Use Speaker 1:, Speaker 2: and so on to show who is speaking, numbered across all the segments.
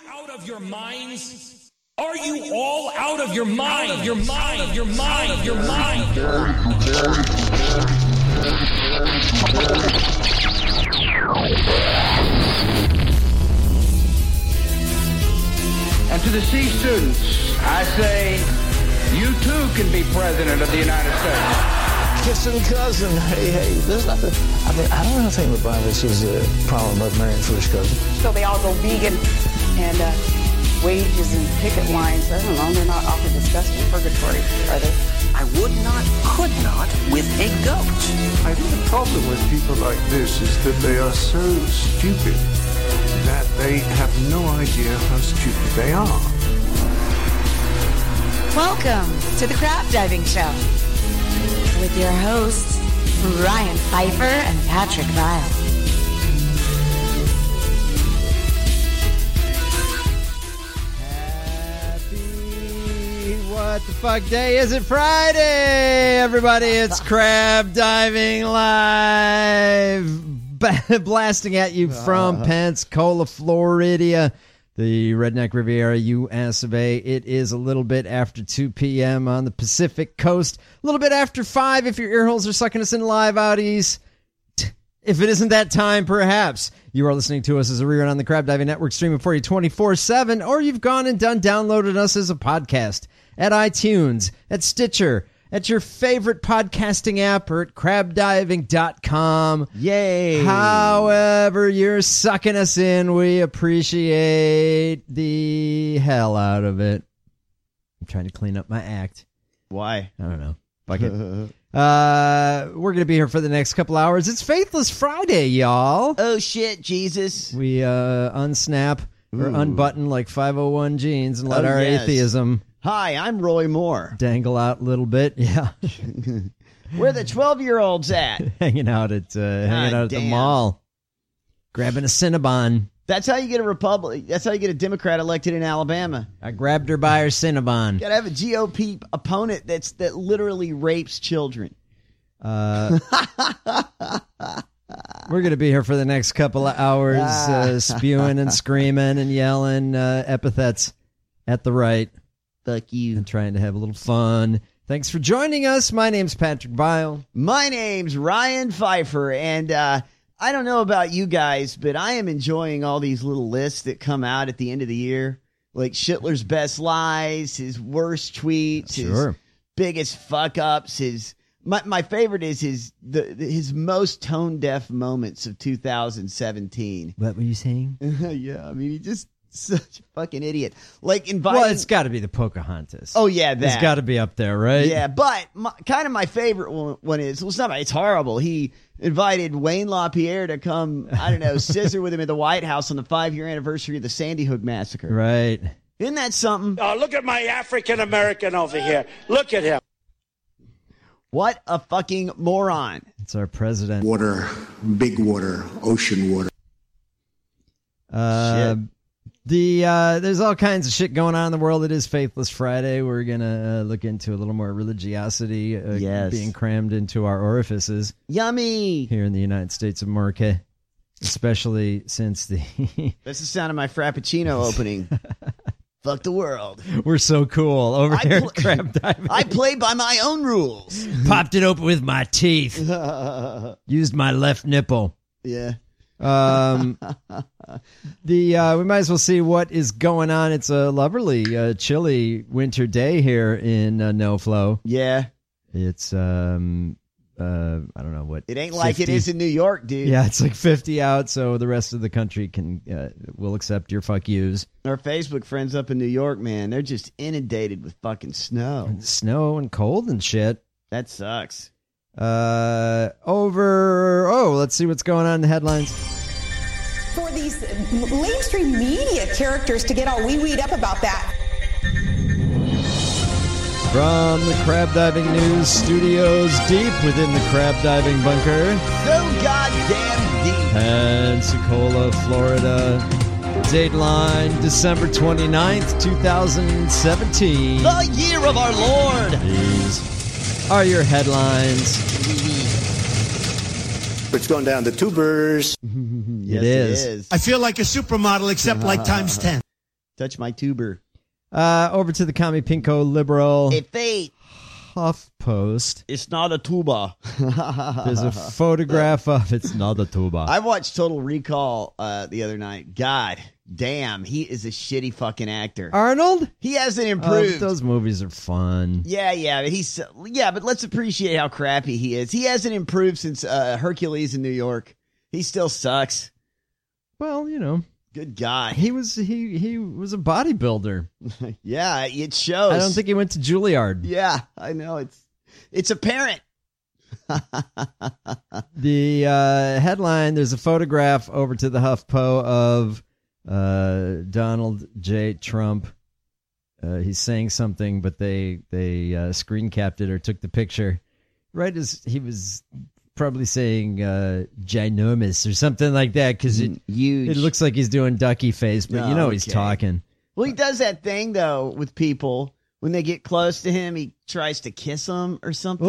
Speaker 1: out of your minds? Are you all out of your mind? Out of your mind? Of your mind? Of your mind?
Speaker 2: And to the C students, I say, you too can be president of the United States.
Speaker 3: Kissing cousin, hey, there's nothing. I mean, I don't think LeBron sees a problem about marrying first cousin.
Speaker 4: So they all go vegan and wages and picket lines. I don't know, they're not awfully disgusting purgatory, are they?
Speaker 5: I would not, could not with a goat.
Speaker 6: I think the problem with people like this is that they are so stupid that they have no idea how stupid they are.
Speaker 7: Welcome to the Crab Diving Show with your hosts, Ryan Pfeiffer and Patrick Vile.
Speaker 8: Happy what the fuck day is it? Friday, everybody. It's Crab Diving Live, blasting at you from Pensacola, Florida, the Redneck Riviera, US of A. It is a little bit after 2 p.m. on the Pacific Coast. A little bit after 5 if your ear holes are sucking us in live outies. If it isn't that time, perhaps you are listening to us as a rerun on the Crab Diving Network, streaming for you 24/7, or you've gone and downloaded us as a podcast at iTunes, at Stitcher, at your favorite podcasting app, or at crabdiving.com.
Speaker 9: Yay!
Speaker 8: However you're sucking us in, we appreciate the hell out of it. I'm trying to clean up my act.
Speaker 9: Why?
Speaker 8: I don't know. Fuck it. We're going to be here for the next couple hours. It's Faithless Friday, y'all.
Speaker 9: Oh, shit, Jesus.
Speaker 8: We unsnap or unbutton like 501 jeans and let our
Speaker 9: yes.
Speaker 8: atheism...
Speaker 9: Hi, I'm Roy Moore.
Speaker 8: Dangle out a little bit, yeah.
Speaker 9: Where the 12-year-olds at?
Speaker 8: hanging out at the mall, grabbing a Cinnabon.
Speaker 9: That's how you get a Republic. That's how you get a Democrat elected in Alabama.
Speaker 8: I grabbed her by her Cinnabon.
Speaker 9: You gotta have a GOP opponent that literally rapes children.
Speaker 8: We're gonna be here for the next couple of hours, spewing and screaming and yelling epithets at the right.
Speaker 9: Fuck you.
Speaker 8: And trying to have a little fun. Thanks for joining us. My name's Patrick Vile.
Speaker 9: My name's Ryan Pfeiffer, and I don't know about you guys, but I am enjoying all these little lists that come out at the end of the year, like Schindler's Best Lies, his worst tweets, his biggest fuck ups. My favorite is his most tone deaf moments of 2017.
Speaker 8: What were you saying?
Speaker 9: Yeah, I mean, he just. Such a fucking idiot. Like inviting.
Speaker 8: Well, it's got to be the Pocahontas.
Speaker 9: Oh yeah, that.
Speaker 8: It's got to be up there, right?
Speaker 9: Yeah, but kind of my favorite one is. Well, it's horrible. He invited Wayne LaPierre to come. I don't know, scissor with him at the White House on the 5-year anniversary of the Sandy Hook massacre.
Speaker 8: Right.
Speaker 9: Isn't that something?
Speaker 10: Oh, look at my African American over here. Look at him.
Speaker 9: What a fucking moron!
Speaker 8: It's our president.
Speaker 11: Water, big water, ocean water.
Speaker 9: Shit.
Speaker 8: There's all kinds of shit going on in the world. It is Faithless Friday. We're gonna look into a little more religiosity being crammed into our orifices.
Speaker 9: Yummy!
Speaker 8: Here in the United States of America, especially since the
Speaker 9: that's the sound of my Frappuccino opening. Fuck the world.
Speaker 8: We're so cool over here at Crab Diving.
Speaker 9: I play by my own rules.
Speaker 8: Popped it open with my teeth. Used my left nipple.
Speaker 9: Yeah.
Speaker 8: We might as well see what is going on. It's a lovely, chilly winter day here in NoFlo.
Speaker 9: Yeah.
Speaker 8: It's I don't know what.
Speaker 9: It ain't 50. Like it is in New York, dude.
Speaker 8: Yeah, it's like 50 out, so the rest of the country will accept your fuck yous.
Speaker 9: Our Facebook friends up in New York, man, they're just inundated with fucking snow.
Speaker 8: Snow and cold and shit.
Speaker 9: That sucks.
Speaker 8: Let's see what's going on in the headlines.
Speaker 4: For these mainstream media characters to get all wee-weed up about that.
Speaker 8: From the Crab Diving News Studios, deep within the Crab Diving Bunker.
Speaker 9: So goddamn deep.
Speaker 8: Pensacola, Florida. Dateline, December 29th, 2017.
Speaker 9: The year of our Lord.
Speaker 8: These are your headlines.
Speaker 11: It's going down to tubers.
Speaker 8: Yes, it is.
Speaker 12: I feel like a supermodel, except like times 10.
Speaker 9: Touch my tuber.
Speaker 8: Over to the Commie Pinko liberal
Speaker 9: If they
Speaker 8: HuffPost.
Speaker 9: It's not a tuba.
Speaker 8: There's a photograph of it's not a tuba.
Speaker 9: I watched Total Recall the other night. God damn, he is a shitty fucking actor.
Speaker 8: Arnold?
Speaker 9: He hasn't improved.
Speaker 8: Those movies are fun.
Speaker 9: Yeah, but let's appreciate how crappy he is. He hasn't improved since Hercules in New York. He still sucks.
Speaker 8: Well,
Speaker 9: good guy.
Speaker 8: He was a bodybuilder.
Speaker 9: Yeah, it shows.
Speaker 8: I don't think he went to Juilliard.
Speaker 9: Yeah, I know. It's apparent.
Speaker 8: The headline, there's a photograph over to the HuffPo of Donald J. Trump. He's saying something, but they screen capped it or took the picture right as he was probably saying ginormous or something like that, because it looks like he's doing ducky face, but he's talking.
Speaker 9: Well, he does that thing, though, with people. When they get close to him, he tries to kiss them or something.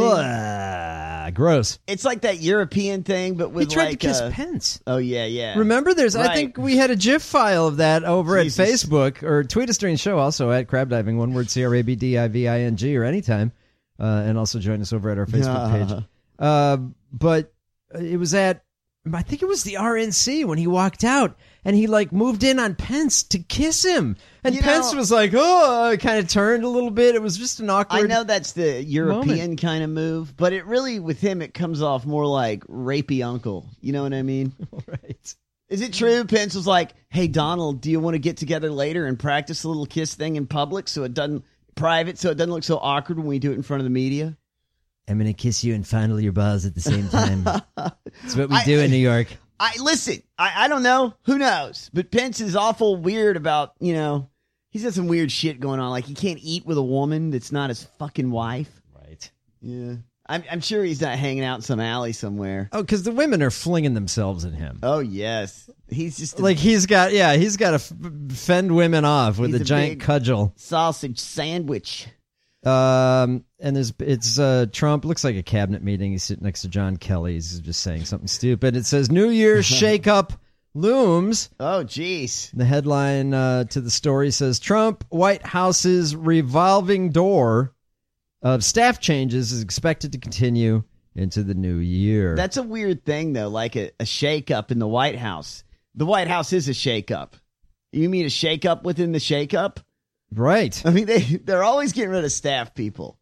Speaker 8: Gross.
Speaker 9: It's like that European thing, but with
Speaker 8: he tried to kiss Pence.
Speaker 9: Oh, yeah.
Speaker 8: Remember,
Speaker 9: Right.
Speaker 8: I think we had a GIF file of that over at Facebook, or tweet us during the show, also at Crab Diving, one word, CRABDIVING, or anytime. And also join us over at our Facebook page. But it was I think it was the RNC when he walked out and he moved in on Pence to kiss him. And Pence was like, kind of turned a little bit. It was just an awkward
Speaker 9: I know that's the European kind of move, but it really, with him, it comes off more like rapey uncle. You know what I mean?
Speaker 8: Right.
Speaker 9: Is it true? Pence was like, hey, Donald, do you want to get together later and practice a little kiss thing in public so it doesn't look so awkward when we do it in front of the media?
Speaker 8: I'm going to kiss you and fondle your balls at the same time. That's what we do in New York.
Speaker 9: Listen, I don't know. Who knows? But Pence is awful weird about, he's got some weird shit going on. Like he can't eat with a woman that's not his fucking wife.
Speaker 8: Right.
Speaker 9: Yeah. I'm sure he's not hanging out in some alley somewhere.
Speaker 8: Oh, because the women are flinging themselves at him.
Speaker 9: Oh, yes. He's just
Speaker 8: he's got to fend women off with a giant cudgel.
Speaker 9: Sausage sandwich.
Speaker 8: And it's Trump. Looks like a cabinet meeting. He's sitting next to John Kelly. He's just saying something stupid. It says New Year's shakeup looms.
Speaker 9: Oh, jeez.
Speaker 8: The headline to the story says Trump White House's revolving door of staff changes is expected to continue into the new year.
Speaker 9: That's a weird thing, though, like a shakeup in the White House. The White House is a shakeup. You mean a shakeup within the shakeup?
Speaker 8: Right.
Speaker 9: I mean, they're always getting rid of staff people.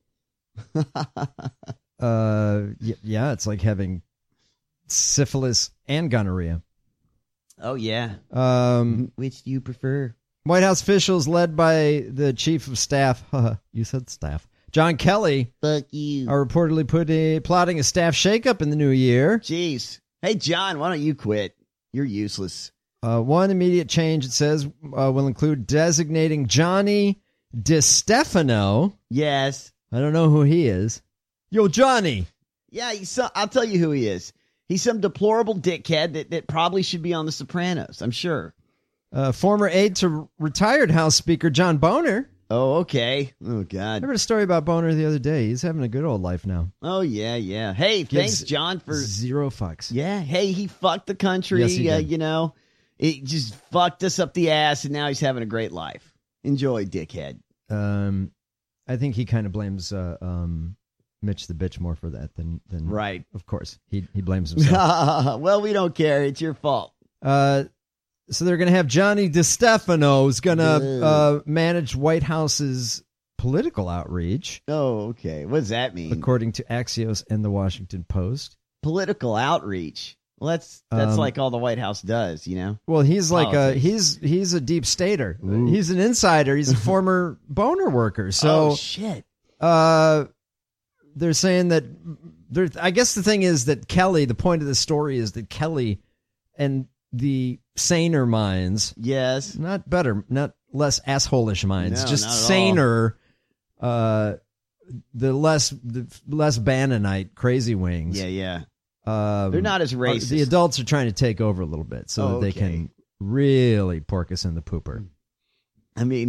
Speaker 8: Yeah, it's like having syphilis and gonorrhea.
Speaker 9: Oh, yeah. Which do you prefer?
Speaker 8: White House officials led by the chief of staff, you said staff, John Kelly,
Speaker 9: fuck you,
Speaker 8: are reportedly plotting a staff shakeup in the new year.
Speaker 9: Jeez. Hey, John, why don't you quit? You're useless.
Speaker 8: One immediate change, it says, will include designating Johnny DiStefano.
Speaker 9: Yes.
Speaker 8: I don't know who he is. Yo, Johnny.
Speaker 9: Yeah, I'll tell you who he is. He's some deplorable dickhead that probably should be on The Sopranos, I'm sure.
Speaker 8: Former aide to retired House Speaker John Boehner.
Speaker 9: Oh, okay. Oh, God.
Speaker 8: I read a story about Boehner the other day. He's having a good old life now.
Speaker 9: Oh, yeah. Hey, thanks, John, for...
Speaker 8: Zero fucks.
Speaker 9: Yeah, hey, he fucked the country.
Speaker 8: Yes, he did.
Speaker 9: It just fucked us up the ass, and now he's having a great life. Enjoy, dickhead.
Speaker 8: I think he kind of blames Mitch the bitch more for that than
Speaker 9: right.
Speaker 8: Of course, he blames himself.
Speaker 9: Well, we don't care. It's your fault.
Speaker 8: So they're going to have Johnny DiStefano who's going to manage White House's political outreach.
Speaker 9: Oh, okay. What does that mean?
Speaker 8: According to Axios and the Washington Post.
Speaker 9: Political outreach. Well, that's like all the White House does,
Speaker 8: Well, he's like he's a deep stater. Ooh. He's an insider. He's a former Boehner worker. So,
Speaker 9: oh, shit.
Speaker 8: They're saying that I guess the thing is that Kelly, the point of the story is that Kelly and the saner minds,
Speaker 9: yes,
Speaker 8: not less asshole-ish minds,
Speaker 9: no,
Speaker 8: just saner, the less Bannonite crazy wings.
Speaker 9: Yeah. They're not as racist.
Speaker 8: The adults are trying to take over a little bit so that they can really pork us in the pooper.
Speaker 9: I mean,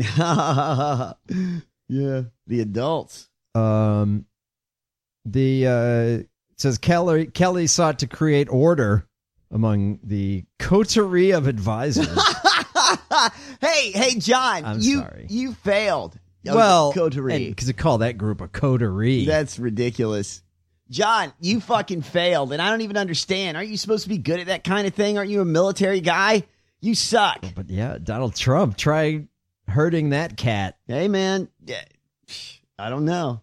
Speaker 9: yeah, the adults.
Speaker 8: It says Kelly sought to create order among the coterie of advisors.
Speaker 9: Hey, John,
Speaker 8: I'm
Speaker 9: you
Speaker 8: sorry.
Speaker 9: you failed.
Speaker 8: Well,
Speaker 9: coterie.
Speaker 8: because they call that group a coterie.
Speaker 9: That's ridiculous. John, you fucking failed, and I don't even understand. Aren't you supposed to be good at that kind of thing? Aren't you a military guy? You suck.
Speaker 8: But yeah, Donald Trump, try hurting that cat.
Speaker 9: Hey, man. Yeah, I don't know.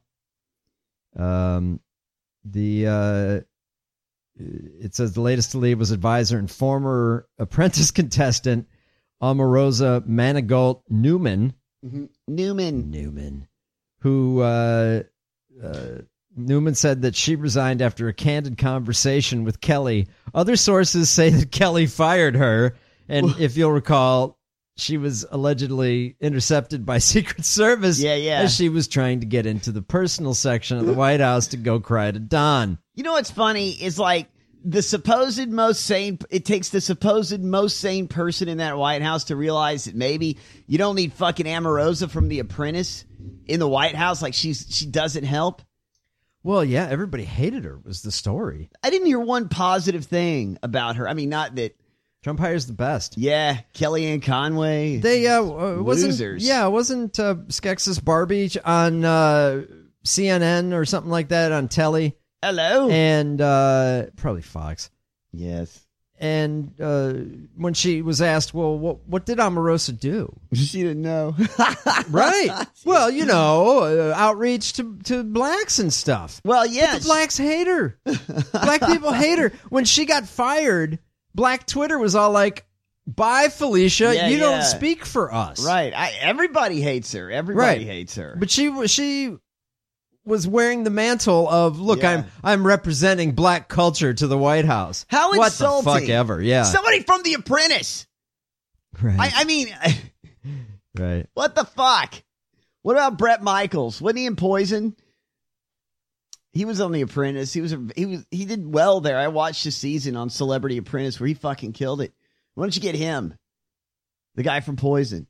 Speaker 8: It says the latest to leave was advisor and former apprentice contestant Omarosa Manigault Newman.
Speaker 9: Mm-hmm. Newman.
Speaker 8: Who Newman said that she resigned after a candid conversation with Kelly. Other sources say that Kelly fired her, and if you'll recall, she was allegedly intercepted by Secret Service as she was trying to get into the personal section of the White House to go cry to Don.
Speaker 9: You know what's funny is like the supposed most sane. It takes the supposed most sane person in that White House to realize that maybe you don't need fucking Omarosa from The Apprentice in the White House. Like she doesn't help.
Speaker 8: Well, yeah, everybody hated her was the story.
Speaker 9: I didn't hear one positive thing about her. I mean, not that
Speaker 8: Trump hires the best.
Speaker 9: Yeah, Kellyanne Conway.
Speaker 8: They
Speaker 9: losers.
Speaker 8: Wasn't Skexis Barbie on CNN or something like that on telly?
Speaker 9: Hello.
Speaker 8: And probably Fox.
Speaker 9: Yes.
Speaker 8: And when she was asked, well, what did Omarosa do?
Speaker 9: She didn't know.
Speaker 8: Right. Well, you know, outreach to blacks and stuff.
Speaker 9: Well, yeah.
Speaker 8: But the blacks hate her. Black people hate her. When she got fired, Black Twitter was all like, bye, Felicia. You don't speak for us.
Speaker 9: Right. Everybody hates her. Everybody hates her.
Speaker 8: But she was wearing the mantle of, look, I'm representing black culture to the White House.
Speaker 9: How insulting.
Speaker 8: What the fuck ever, yeah.
Speaker 9: Somebody from The Apprentice.
Speaker 8: Right.
Speaker 9: I mean,
Speaker 8: right.
Speaker 9: What the fuck? What about Bret Michaels? Wasn't he in Poison? He was on The Apprentice. He did well there. I watched the season on Celebrity Apprentice where he fucking killed it. Why don't you get him? The guy from Poison.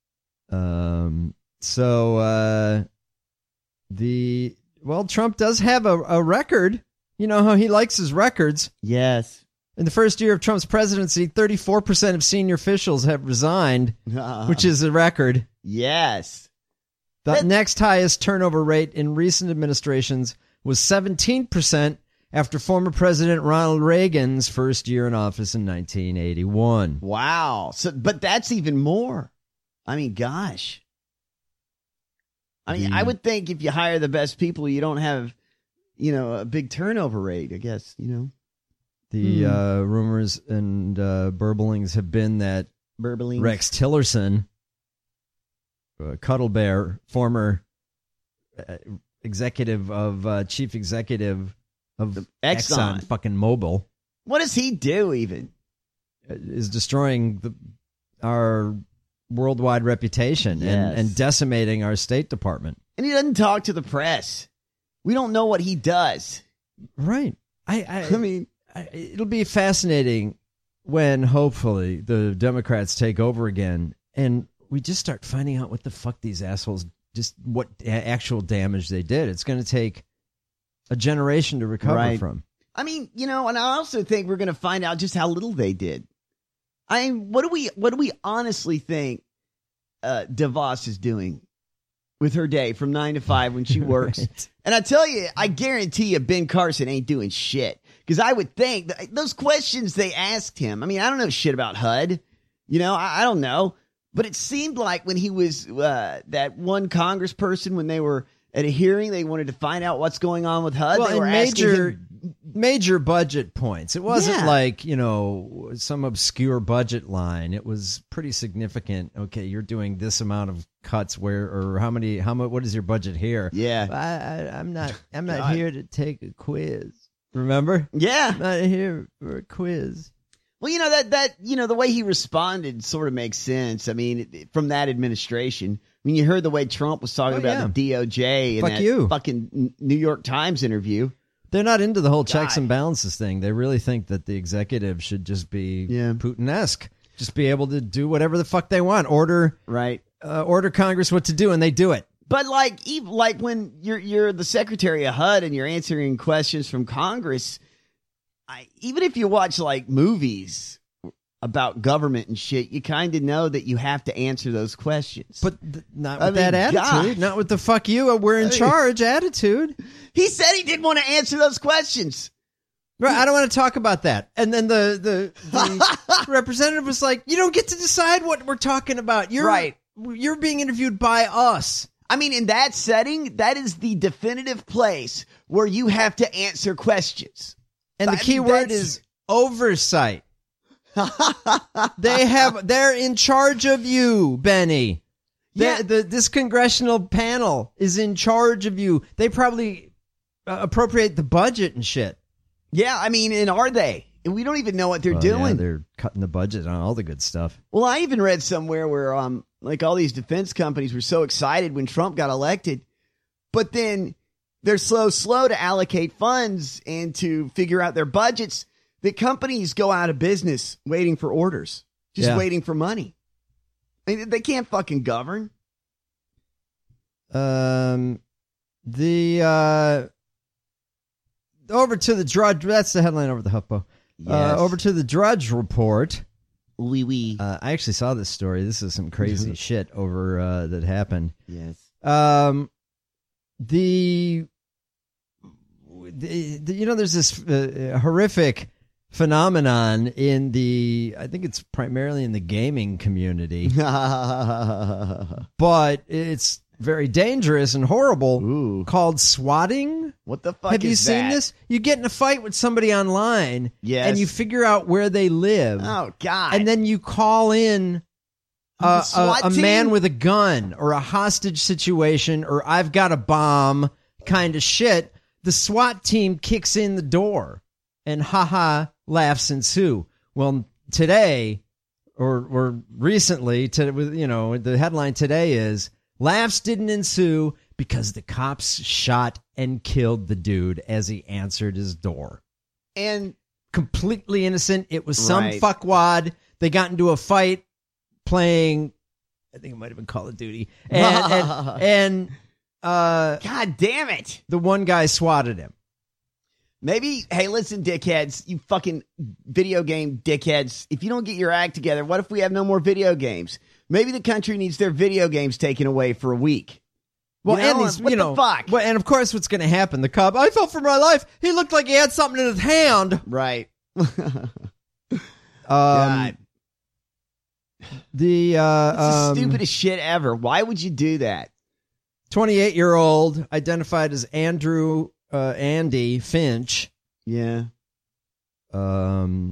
Speaker 8: Trump does have a record. You know how he likes his records.
Speaker 9: Yes.
Speaker 8: In the first year of Trump's presidency, 34% of senior officials have resigned, which is a record.
Speaker 9: Yes.
Speaker 8: The next highest turnover rate in recent administrations was 17% after former President Ronald Reagan's first year in office in 1981.
Speaker 9: Wow. But that's even more. I mean, gosh. I mean, I would think if you hire the best people, you don't have, a big turnover rate, I guess,
Speaker 8: The rumors and burblings have been that Rex Tillerson, Cuddle Bear, former executive of chief executive of Exxon fucking Mobil.
Speaker 9: What does he do even?
Speaker 8: Is destroying our worldwide reputation and decimating our State Department.
Speaker 9: And he doesn't talk to the press. We don't know what he does.
Speaker 8: Right.
Speaker 9: I mean,
Speaker 8: it'll be fascinating when hopefully the Democrats take over again and we just start finding out what the fuck these assholes, just what actual damage they did. It's going to take a generation to recover from.
Speaker 9: I mean, and I also think we're going to find out just how little they did. I mean, what do we honestly think DeVos is doing with her day from 9 to 5 when she works? Right. And I tell you, I guarantee you Ben Carson ain't doing shit. Because I would think those questions they asked him, I mean, I don't know shit about HUD. I don't know. But it seemed like when he was that one congressperson, when they were at a hearing, they wanted to find out what's going on with HUD.
Speaker 8: Well,
Speaker 9: they were
Speaker 8: major budget points. It wasn't like, some obscure budget line. It was pretty significant. Okay, you're doing this amount of cuts what is your budget here?
Speaker 9: Yeah.
Speaker 8: I'm not here to take a quiz. Remember?
Speaker 9: Yeah.
Speaker 8: I'm not here for a quiz.
Speaker 9: Well, the way he responded sort of makes sense. I mean, from that administration, when you heard the way Trump was talking about the DOJ and that fucking New York Times interview.
Speaker 8: They're not into the whole checks and balances thing. They really think that the executive should just be Putin-esque. Just be able to do whatever the fuck they want. Order Congress what to do, and they do it.
Speaker 9: But like when you're the secretary of HUD and you're answering questions from Congress, even if you watch like movies about government and shit, you kind of know that you have to answer those questions.
Speaker 8: But not with that attitude. Not with the fuck you, we're in charge attitude.
Speaker 9: He said he didn't want to answer those questions.
Speaker 8: Right, I don't want to talk about that. And then the representative was like, you don't get to decide what we're talking about. You're being interviewed by us.
Speaker 9: I mean, in that setting, that is the definitive place where you have to answer questions.
Speaker 8: And the key word is oversight. They're in charge of you, Benny. This congressional panel is in charge of you. They probably appropriate the budget and shit.
Speaker 9: Yeah, I mean, and are they? We don't even know what they're doing.
Speaker 8: Yeah, they're cutting the budget on all the good stuff.
Speaker 9: Well, I even read somewhere where like all these defense companies were so excited when Trump got elected, but then they're so slow to allocate funds and to figure out their budgets that companies go out of business waiting for orders, just waiting for money. I mean, they can't fucking govern.
Speaker 8: Over to the Drudge. That's the headline over the HuffPo.
Speaker 9: Yes.
Speaker 8: Over to the Drudge Report.
Speaker 9: Oui.
Speaker 8: I actually saw this story. This is some crazy shit over that happened.
Speaker 9: Yes.
Speaker 8: There's this horrific phenomenon in I think it's primarily in the gaming community, but it's very dangerous and horrible. Called swatting.
Speaker 9: What the fuck
Speaker 8: Have you seen this? You get in a fight with somebody online, and you figure out where they live.
Speaker 9: Oh God!
Speaker 8: And then you call in a man with a gun or a hostage situation or I've got a bomb kind of shit. The SWAT team kicks in the door, and laughs ensue. Well, today or recently, the headline today is laughs didn't ensue because the cops shot and killed the dude as he answered his door.
Speaker 9: And
Speaker 8: completely innocent. It was some fuckwad. They got into a fight playing, I think it might have been Call of Duty. And
Speaker 9: God damn it.
Speaker 8: The one guy swatted him.
Speaker 9: Maybe, hey, listen, dickheads, you fucking video game dickheads. If you don't get your act together, what if we have no more video games? Maybe the country needs their video games taken away for a week.
Speaker 8: Well,
Speaker 9: the fuck?
Speaker 8: Well, and of course, what's going to happen? The cop, I felt for my life. He looked like he had something in his hand.
Speaker 9: Right.
Speaker 8: God.
Speaker 9: It's the stupidest shit ever. Why would you do that?
Speaker 8: 28-year-old identified as Andy Finch.
Speaker 9: Yeah.
Speaker 8: Was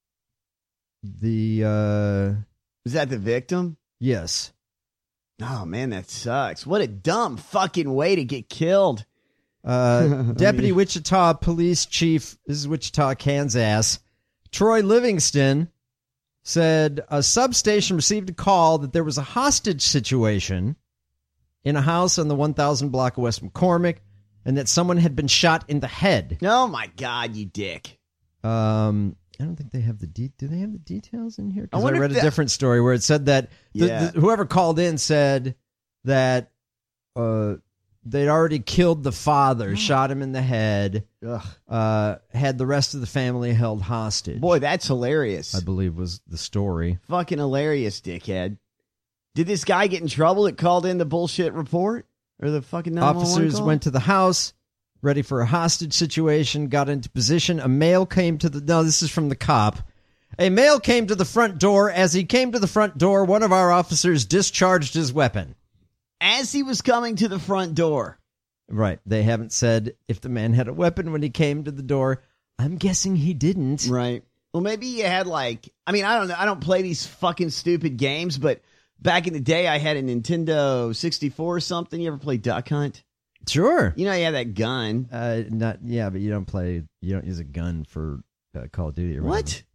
Speaker 9: that the victim?
Speaker 8: Yes.
Speaker 9: Oh, man, that sucks. What a dumb fucking way to get killed.
Speaker 8: Deputy Wichita Police Chief, this is Wichita, Kansas, Troy Livingston, said a substation received a call that there was a hostage situation in a house on the 1000 block of West McCormick and that someone had been shot in the head.
Speaker 9: Oh, my God, you dick.
Speaker 8: I don't think they have do they have the details in here? Because I read a different story where it said that whoever called in said that they'd already killed the father, shot him in the head, had the rest of the family held hostage.
Speaker 9: Boy, that's hilarious.
Speaker 8: I believe was the story.
Speaker 9: Fucking hilarious, dickhead. Did this guy get in trouble that called in the bullshit report? Or the fucking 911
Speaker 8: Officers
Speaker 9: call?
Speaker 8: went to the house, ready for a hostage situation, got into position. A male came to this is from the cop. A male came to the front door. As he came to the front door, one of our officers discharged his weapon.
Speaker 9: As he was coming to the front door.
Speaker 8: Right. They haven't said if the man had a weapon when he came to the door. I'm guessing he didn't.
Speaker 9: Right. Well, maybe he had I don't know. I don't play these fucking stupid games, but back in the day, I had a Nintendo 64 or something. You ever play Duck Hunt?
Speaker 8: Sure.
Speaker 9: You know, you have that gun.
Speaker 8: But you don't use a gun for Call of Duty or
Speaker 9: what?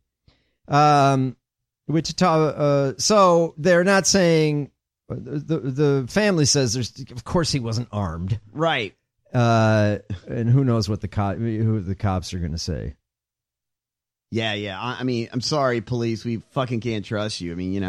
Speaker 8: Wichita, so they're not saying, the family says of course he wasn't armed.
Speaker 9: Right.
Speaker 8: And who knows what who the cops are going to say.
Speaker 9: Yeah. I mean, I'm sorry, police. We fucking can't trust you. I mean,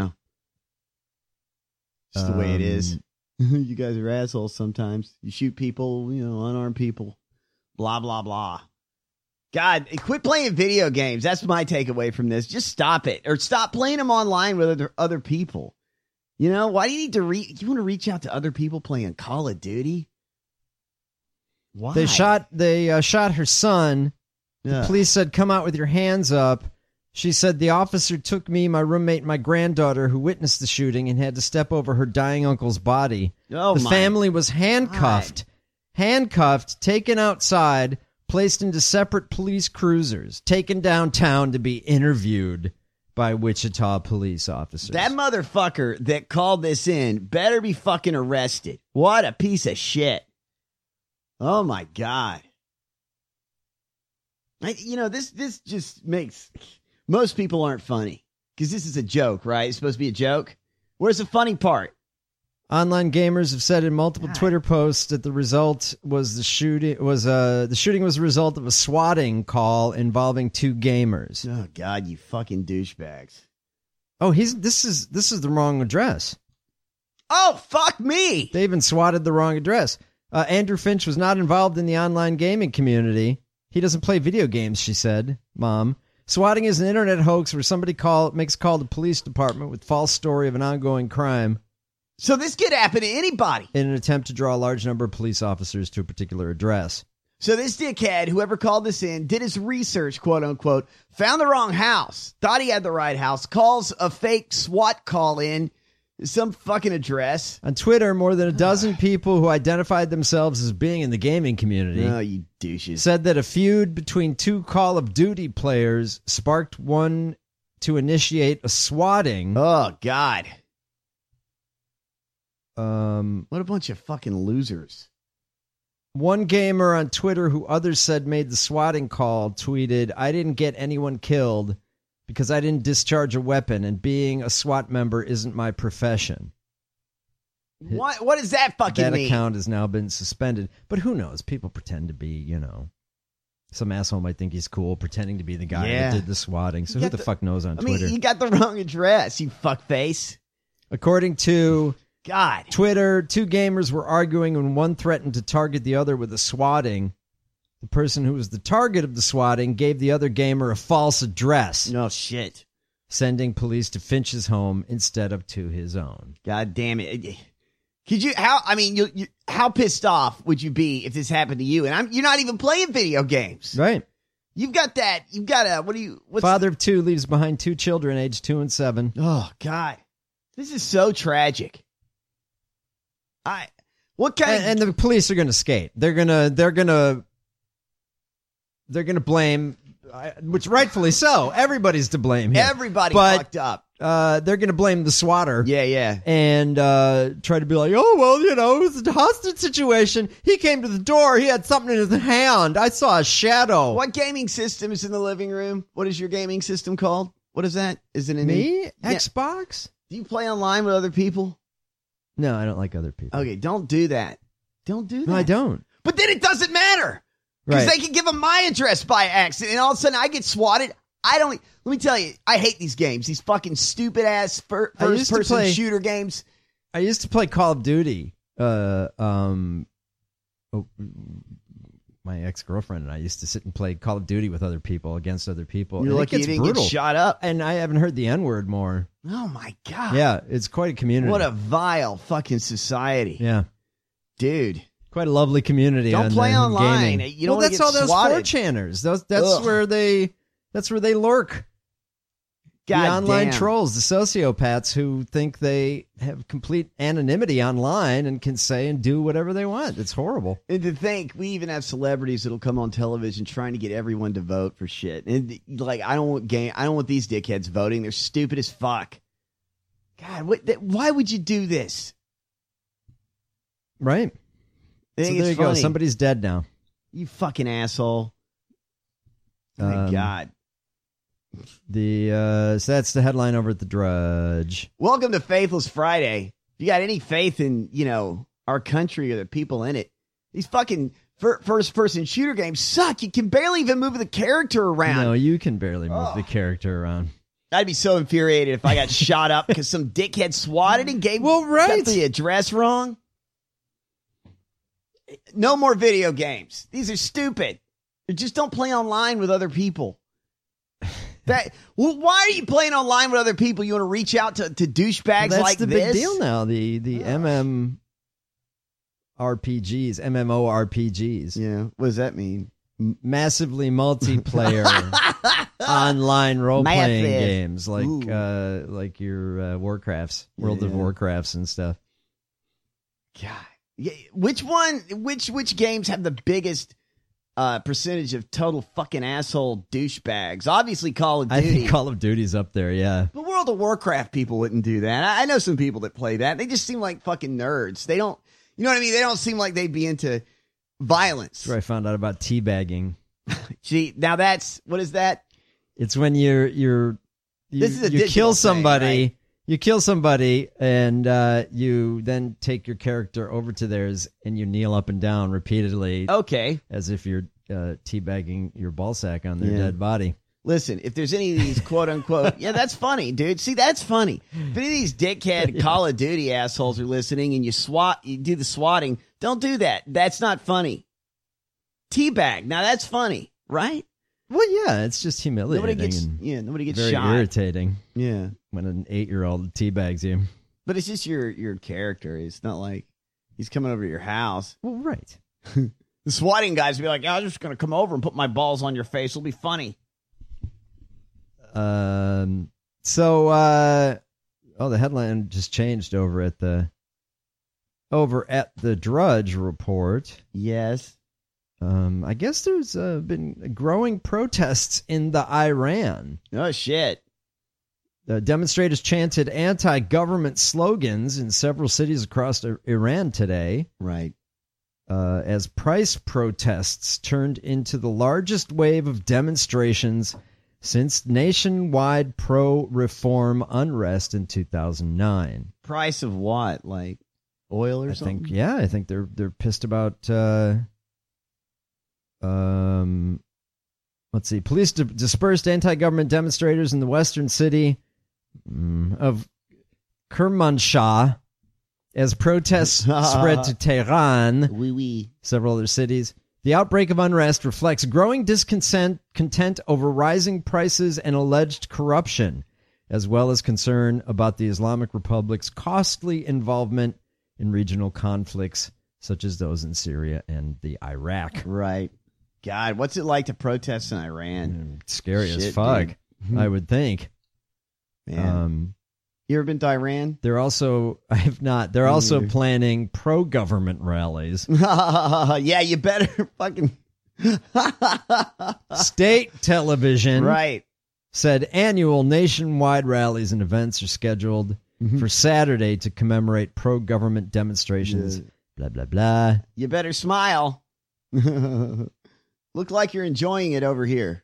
Speaker 9: just the way it is. You guys are assholes sometimes. You shoot people, unarmed people. Blah, blah, blah. God, quit playing video games. That's my takeaway from this. Just stop it. Or stop playing them online with other people. You know, why do you need to you want to reach out to other people playing Call of Duty? Why?
Speaker 8: They shot her son. The police said, "Come out with your hands up." She said, "The officer took me, my roommate, and my granddaughter who witnessed the shooting and had to step over her dying uncle's body." The family was handcuffed, taken outside, placed into separate police cruisers, taken downtown to be interviewed by Wichita police officers.
Speaker 9: That motherfucker that called this in better be fucking arrested. What a piece of shit. Oh, my God. This just makes... Most people aren't funny because this is a joke, right? It's supposed to be a joke. Where's the funny part?
Speaker 8: Online gamers have said in multiple Twitter posts that the shooting was a result of a swatting call involving 2 gamers.
Speaker 9: Oh God, you fucking douchebags!
Speaker 8: Oh, this is the wrong address.
Speaker 9: Oh, fuck me!
Speaker 8: They even swatted the wrong address. Andrew Finch was not involved in the online gaming community. He doesn't play video games, she said. Mom. Swatting is an internet hoax where somebody makes a call to the police department with false story of an ongoing crime.
Speaker 9: So this could happen to anybody.
Speaker 8: In an attempt to draw a large number of police officers to a particular address.
Speaker 9: So this dickhead, whoever called this in, did his research, quote unquote, found the wrong house, thought he had the right house, calls a fake SWAT call in, some fucking address.
Speaker 8: On Twitter, more than a dozen people who identified themselves as being in the gaming community
Speaker 9: you douches.
Speaker 8: Said that a feud between 2 Call of Duty players sparked one to initiate a swatting.
Speaker 9: Oh, God.
Speaker 8: What
Speaker 9: a bunch of fucking losers.
Speaker 8: One gamer on Twitter who others said made the swatting call tweeted, "I didn't get anyone killed because I didn't discharge a weapon, and being a SWAT member isn't my profession."
Speaker 9: What does that fucking mean?
Speaker 8: That account has now been suspended. But who knows? People pretend to be, some asshole might think he's cool, pretending to be the guy that did the swatting. So who the fuck knows on Twitter?
Speaker 9: You got the wrong address, you fuckface.
Speaker 8: According to
Speaker 9: God.
Speaker 8: Twitter, 2 gamers were arguing when one threatened to target the other with a swatting. The person who was the target of the swatting gave the other gamer a false address.
Speaker 9: No shit.
Speaker 8: Sending police to Finch's home instead of to his own.
Speaker 9: God damn it. Could you, how pissed off would you be if this happened to you? And you're not even playing video games.
Speaker 8: Right.
Speaker 9: You've got
Speaker 8: Father of 2 leaves behind 2 children aged 2 and 7.
Speaker 9: Oh, God. This is so tragic.
Speaker 8: And the police are going to skate. They're going to blame, which rightfully so. Everybody's to blame here.
Speaker 9: Everybody fucked up.
Speaker 8: They're going to blame the swatter.
Speaker 9: Yeah.
Speaker 8: And try to be like, oh, well, it was a hostage situation. He came to the door. He had something in his hand. I saw a shadow.
Speaker 9: What gaming system is in the living room? What is your gaming system called? What is that? Is it
Speaker 8: Me? Xbox?
Speaker 9: Do you play online with other people?
Speaker 8: No, I don't like other people.
Speaker 9: Okay, don't do that. Don't do that.
Speaker 8: No, I don't.
Speaker 9: But then it doesn't matter. Because they can give them my address by accident, and all of a sudden I get swatted. Let me tell you, I hate these games. These fucking stupid ass first-person shooter games.
Speaker 8: I used to play Call of Duty. My ex-girlfriend and I used to sit and play Call of Duty with other people against other people.
Speaker 9: You're lucky you didn't get shot up.
Speaker 8: And I haven't heard the N-word more.
Speaker 9: Oh, my God.
Speaker 8: Yeah, it's quite a community.
Speaker 9: What a vile fucking society.
Speaker 8: Yeah.
Speaker 9: Dude.
Speaker 8: Quite a lovely community.
Speaker 9: Don't play online.
Speaker 8: Gaming.
Speaker 9: You don't
Speaker 8: that's all those
Speaker 9: swatted.
Speaker 8: 4chaners. That's where they lurk.
Speaker 9: God
Speaker 8: the online
Speaker 9: damn.
Speaker 8: trolls, the sociopaths who think they have complete anonymity online and can say and do whatever they want. It's horrible.
Speaker 9: And to think, we even have celebrities that'll come on television trying to get everyone to vote for shit. And I don't want these dickheads voting. They're stupid as fuck. God, why would you do this?
Speaker 8: Right. So there you go. Somebody's dead now.
Speaker 9: You fucking asshole. Oh my God.
Speaker 8: So that's the headline over at the Drudge.
Speaker 9: Welcome to Faithless Friday. If you got any faith in, our country or the people in it, these fucking first-person shooter games suck. You can barely even move the character around.
Speaker 8: No, you can barely move the character around.
Speaker 9: I'd be so infuriated if I got shot up because some dickhead swatted and got the address wrong. No more video games. These are stupid. Just don't play online with other people. Why are you playing online with other people? You want to reach out to douchebags
Speaker 8: that's
Speaker 9: like
Speaker 8: the
Speaker 9: this?
Speaker 8: big deal now. The MMORPGs.
Speaker 9: Yeah. What does that mean?
Speaker 8: Massively multiplayer online role playing games like your Warcrafts, World of Warcrafts and stuff.
Speaker 9: God, yeah. Which games have the biggest percentage of total fucking asshole douchebags? Obviously, Call of Duty.
Speaker 8: I think Call of Duty's up there. Yeah,
Speaker 9: but World of Warcraft people wouldn't do that. I know some people that play that. They just seem like fucking nerds. They don't. You know what I mean? They don't seem like they'd be into violence.
Speaker 8: That's where I found out about teabagging.
Speaker 9: Gee, now what is that?
Speaker 8: It's when you kill somebody,
Speaker 9: thing, right?
Speaker 8: You kill somebody, and you then take your character over to theirs, and you kneel up and down repeatedly.
Speaker 9: Okay,
Speaker 8: as if you're teabagging your ballsack on their dead body.
Speaker 9: Listen, if there's any of these quote unquote, yeah, that's funny, dude. See, that's funny. If any of these dickhead Call of Duty assholes are listening and you do the swatting, don't do that. That's not funny. Teabag. Now that's funny, right?
Speaker 8: Well, yeah, it's just humiliating.
Speaker 9: Nobody gets
Speaker 8: very
Speaker 9: shot.
Speaker 8: Irritating.
Speaker 9: Yeah,
Speaker 8: when an 8-year-old teabags you.
Speaker 9: But it's just your character. It's not like he's coming over to your house.
Speaker 8: Well, right.
Speaker 9: The swatting guys will be like, I'm just going to come over and put my balls on your face. It'll be funny.
Speaker 8: The headline just changed over at the Drudge Report.
Speaker 9: Yes.
Speaker 8: I guess there's been growing protests in the Iran.
Speaker 9: Oh, shit.
Speaker 8: Demonstrators chanted anti-government slogans in several cities across Iran today.
Speaker 9: Right.
Speaker 8: As price protests turned into the largest wave of demonstrations since nationwide pro-reform unrest in 2009.
Speaker 9: Price of what? Like oil or something?
Speaker 8: I think they're pissed about... let's see. Police dispersed anti-government demonstrators in the western city of Kermanshah as protests spread to Tehran, several other cities. The outbreak of unrest reflects growing discontent over rising prices and alleged corruption, as well as concern about the Islamic Republic's costly involvement in regional conflicts such as those in Syria and the Iraq.
Speaker 9: Right. God, what's it like to protest in Iran?
Speaker 8: Scary as fuck, I would think.
Speaker 9: Man. You ever been to Iran?
Speaker 8: I have not. They're also planning pro-government rallies.
Speaker 9: Yeah, you better fucking...
Speaker 8: State television
Speaker 9: right.
Speaker 8: said annual nationwide rallies and events are scheduled for Saturday to commemorate pro-government demonstrations. Blah, blah, blah.
Speaker 9: You better smile. Look like you're enjoying it over here.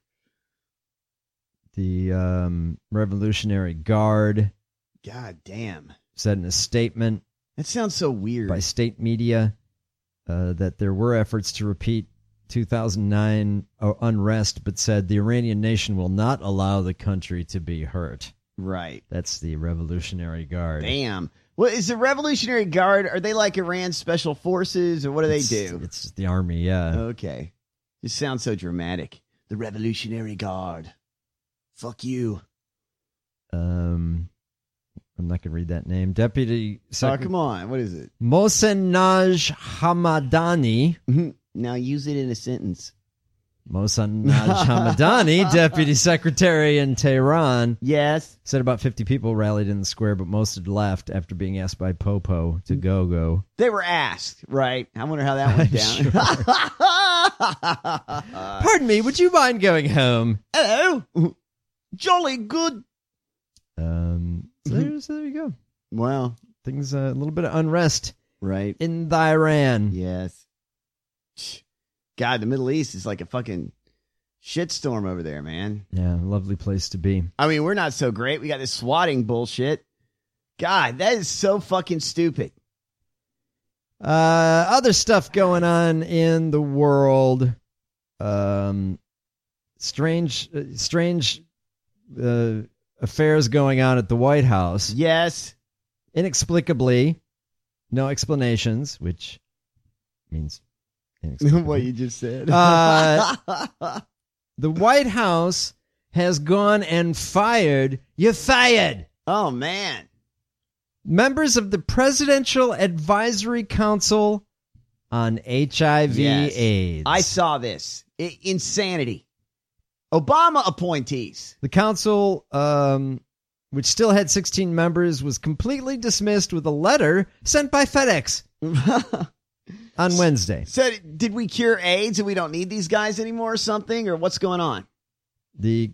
Speaker 8: The Revolutionary Guard...
Speaker 9: God damn.
Speaker 8: Said in a statement.
Speaker 9: That sounds so weird.
Speaker 8: By state media that there were efforts to repeat 2009 unrest, but said the Iranian nation will not allow the country to be hurt.
Speaker 9: Right.
Speaker 8: That's the Revolutionary Guard.
Speaker 9: Damn. Well, is the Revolutionary Guard, are they like Iran's special forces, or what do they do?
Speaker 8: It's the army, yeah.
Speaker 9: Okay. It sounds so dramatic. The Revolutionary Guard. Fuck you.
Speaker 8: I'm not going to read that name. Deputy Secretary.
Speaker 9: Oh, come on. What is it?
Speaker 8: Mohsen Hamadani.
Speaker 9: Now use it in a sentence.
Speaker 8: Mohsen Hamadani, Deputy Secretary in Tehran.
Speaker 9: Yes.
Speaker 8: Said about 50 people rallied in the square, but most had left after being asked by Popo to go.
Speaker 9: They were asked, right? I wonder how that went down.
Speaker 8: Pardon me, would you mind going home?
Speaker 9: Hello. Jolly good.
Speaker 8: So there you go.
Speaker 9: Wow.
Speaker 8: Things, a little bit of unrest.
Speaker 9: Right.
Speaker 8: In the Iran.
Speaker 9: Yes. God, the Middle East is like a fucking shitstorm over there, man.
Speaker 8: Yeah, lovely place to be.
Speaker 9: I mean, we're not so great. We got this swatting bullshit. God, that is so fucking stupid.
Speaker 8: Other stuff going on in the world. Strange affairs going on at the White House.
Speaker 9: Yes.
Speaker 8: Inexplicably, no explanations, which means
Speaker 9: What you just said.
Speaker 8: The White House has gone and fired. You're fired.
Speaker 9: Oh, man.
Speaker 8: Members of the Presidential Advisory Council on HIV/AIDS.
Speaker 9: I saw this. Insanity. Obama appointees.
Speaker 8: The council, which still had 16 members, was completely dismissed with a letter sent by FedEx on Wednesday.
Speaker 9: So did we cure AIDS and we don't need these guys anymore or something? Or what's going on?
Speaker 8: It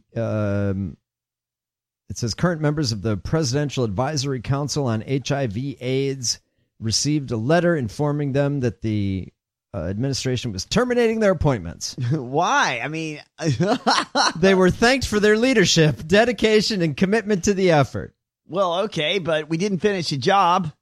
Speaker 8: says current members of the Presidential Advisory Council on HIV/AIDS received a letter informing them that the administration was terminating their appointments.
Speaker 9: Why? I mean,
Speaker 8: they were thanked for their leadership, dedication, and commitment to the effort.
Speaker 9: Well, okay, but we didn't finish the job.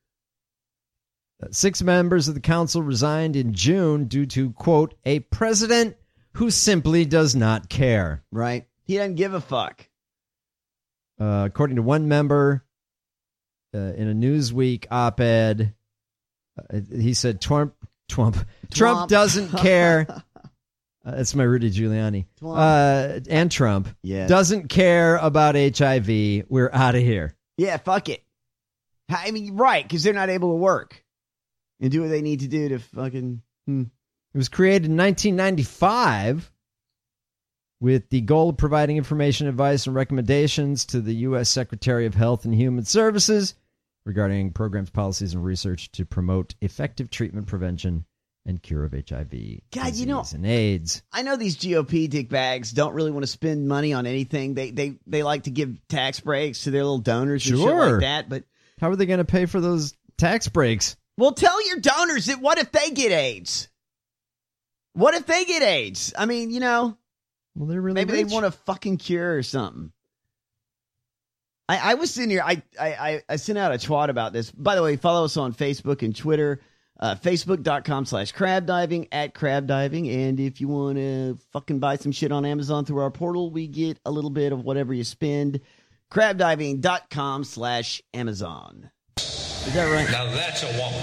Speaker 8: 6 members of the council resigned in June due to, quote, a president who simply does not care.
Speaker 9: Right. He doesn't give a fuck.
Speaker 8: According to one member in a Newsweek op-ed, he said Trump doesn't care. That's my Rudy Giuliani. And Trump doesn't care about HIV. We're out of here.
Speaker 9: Yeah, fuck it. I mean, right, because they're not able to work and do what they need to do to fucking...
Speaker 8: It was created in 1995 with the goal of providing information, advice, and recommendations to the U.S. Secretary of Health and Human Services regarding programs, policies, and research to promote effective treatment, prevention, and cure of HIV, disease, and AIDS.
Speaker 9: I know these GOP dickbags don't really want to spend money on anything. They like to give tax breaks to their little donors and shit like that. But
Speaker 8: how are they going to pay for those tax breaks?
Speaker 9: Well, tell your donors that what if they get AIDS? What if they get AIDS? I mean, well,
Speaker 8: they're really
Speaker 9: maybe
Speaker 8: rich.
Speaker 9: they want a fucking cure or something. I was sitting here. I sent out a twat about this. By the way, follow us on Facebook and Twitter. Facebook.com/crabdiving @crabdiving. And if you want to fucking buy some shit on Amazon through our portal, we get a little bit of whatever you spend. Crabdiving.com/Amazon. Is that right?
Speaker 1: Now that's a woman.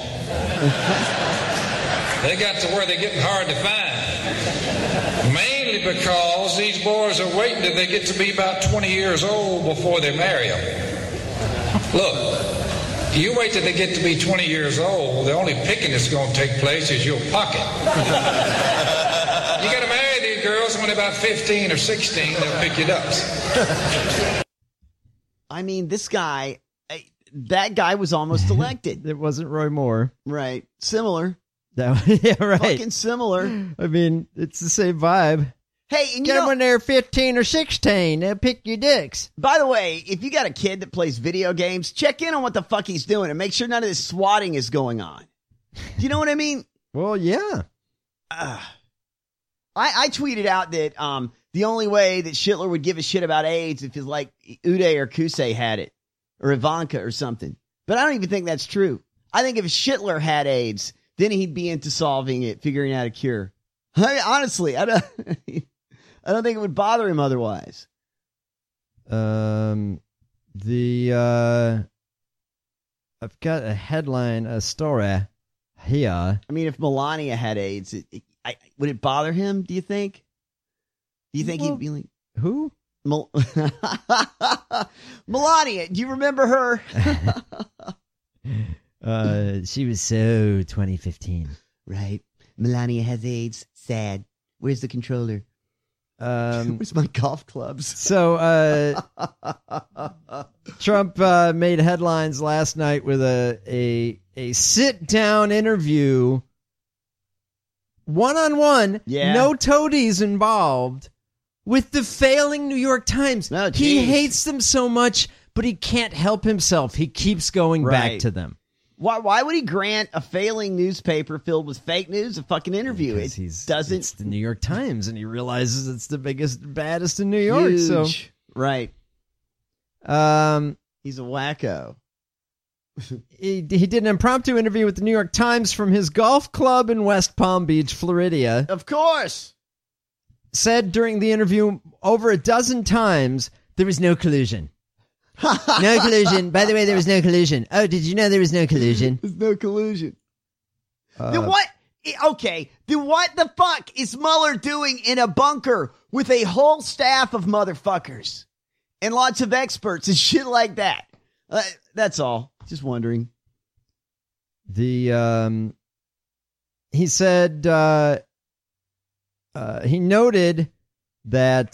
Speaker 1: They got to where they're getting hard to find. Mainly because these boys are waiting till they get to be about 20 years old before they marry them. Look. You wait till they get to be 20 years old, the only picking that's going to take place is your pocket. You got to marry these girls when they're about 15 or 16, they'll pick your ducks.
Speaker 9: I mean, that guy was almost elected.
Speaker 8: It wasn't Roy Moore.
Speaker 9: Right. Similar.
Speaker 8: Yeah, right.
Speaker 9: Fucking similar.
Speaker 8: I mean, it's the same vibe.
Speaker 9: Hey, and
Speaker 8: get them when they're 15 or 16. They'll pick your dicks.
Speaker 9: By the way, if you got a kid that plays video games, check in on what the fuck he's doing and make sure none of this swatting is going on. Do you know what I mean?
Speaker 8: Well, yeah.
Speaker 9: I tweeted out that the only way that Schittler would give a shit about AIDS if it's like Uday or Kusei had it, or Ivanka or something. But I don't even think that's true. I think if Schittler had AIDS, then he'd be into solving it, figuring out a cure. I mean, honestly, I don't think it would bother him otherwise.
Speaker 8: I've got a headline, a story here.
Speaker 9: I mean, if Melania had AIDS, would it bother him, do you think? Do you think he'd be like...
Speaker 8: Who?
Speaker 9: Melania, do you remember her?
Speaker 8: She was so 2015.
Speaker 9: Right. Melania has AIDS. Sad. Where's the controller? Where's my golf clubs?
Speaker 8: So Trump made headlines last night with a sit-down interview, one-on-one, no toadies involved, with the failing New York Times.
Speaker 9: Oh,
Speaker 8: he hates them so much, but he can't help himself. He keeps going back to them.
Speaker 9: Why would he grant a failing newspaper filled with fake news a fucking interview?
Speaker 8: It's the New York Times, and he realizes it's the biggest, baddest in New York.
Speaker 9: Huge.
Speaker 8: So
Speaker 9: right. He's a wacko.
Speaker 8: He did an impromptu interview with the New York Times from his golf club in West Palm Beach, Florida.
Speaker 9: Of course.
Speaker 8: Said during the interview over a dozen times there was no collusion. No collusion. By the way, there was no collusion. Oh, did you know there was no collusion?
Speaker 9: There's no collusion. What? Okay, then what the fuck is Mueller doing in a bunker with a whole staff of motherfuckers and lots of experts and shit like that? That's all. Just wondering.
Speaker 8: He said he noted that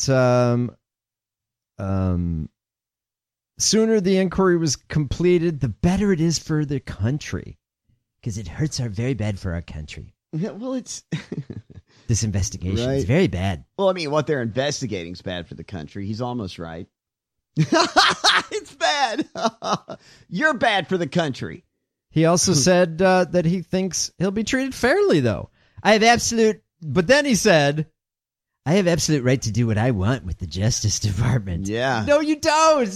Speaker 8: sooner the inquiry was completed, the better it is for the country, because it hurts very bad for our country.
Speaker 9: Well, it's
Speaker 8: this investigation
Speaker 9: right.
Speaker 8: is very bad.
Speaker 9: Well, I mean, what they're investigating is bad for the country. He's almost right. It's bad. You're bad for the country.
Speaker 8: He also said that he thinks he'll be treated fairly, though. But then he said, I have absolute right to do what I want with the Justice Department.
Speaker 9: Yeah.
Speaker 8: No, you don't.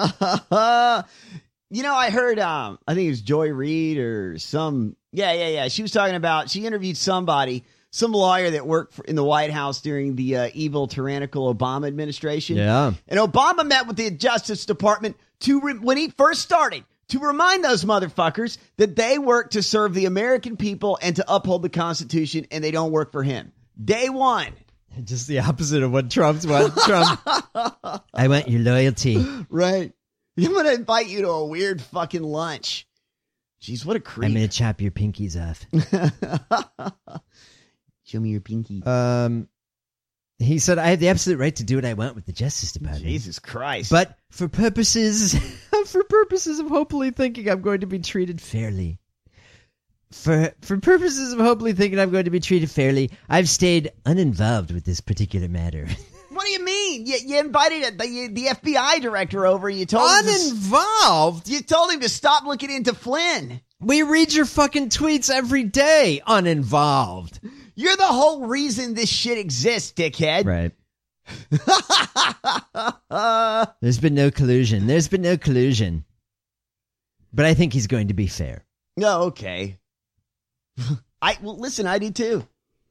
Speaker 9: You know, I heard, I think it was Joy Reid or some, yeah. She was talking about, she interviewed some lawyer that worked in the White House during the evil, tyrannical Obama administration.
Speaker 8: Yeah.
Speaker 9: And Obama met with the Justice Department when he first started, to remind those motherfuckers that they work to serve the American people and to uphold the Constitution, and they don't work for him. Day one.
Speaker 8: Just the opposite of what Trump's want. Trump. I want your loyalty.
Speaker 9: Right. I'm going to invite you to a weird fucking lunch. Jeez, what a creep.
Speaker 8: I'm going to chop your pinkies off.
Speaker 9: Show me your pinky.
Speaker 8: He said, I have the absolute right to do what I want with the Justice Department.
Speaker 9: Jesus Christ.
Speaker 8: But for purposes of hopefully thinking I'm going to be treated fairly. For purposes of hopefully thinking I'm going to be treated fairly, I've stayed uninvolved with this particular matter.
Speaker 9: What do you mean? You invited the FBI director over and you told him
Speaker 8: uninvolved?
Speaker 9: You told him to stop looking into Flynn.
Speaker 8: We read your fucking tweets every day. Uninvolved.
Speaker 9: You're the whole reason this shit exists, dickhead.
Speaker 8: Right. There's been no collusion. But I think he's going to be fair.
Speaker 9: No, okay. Listen, I do too.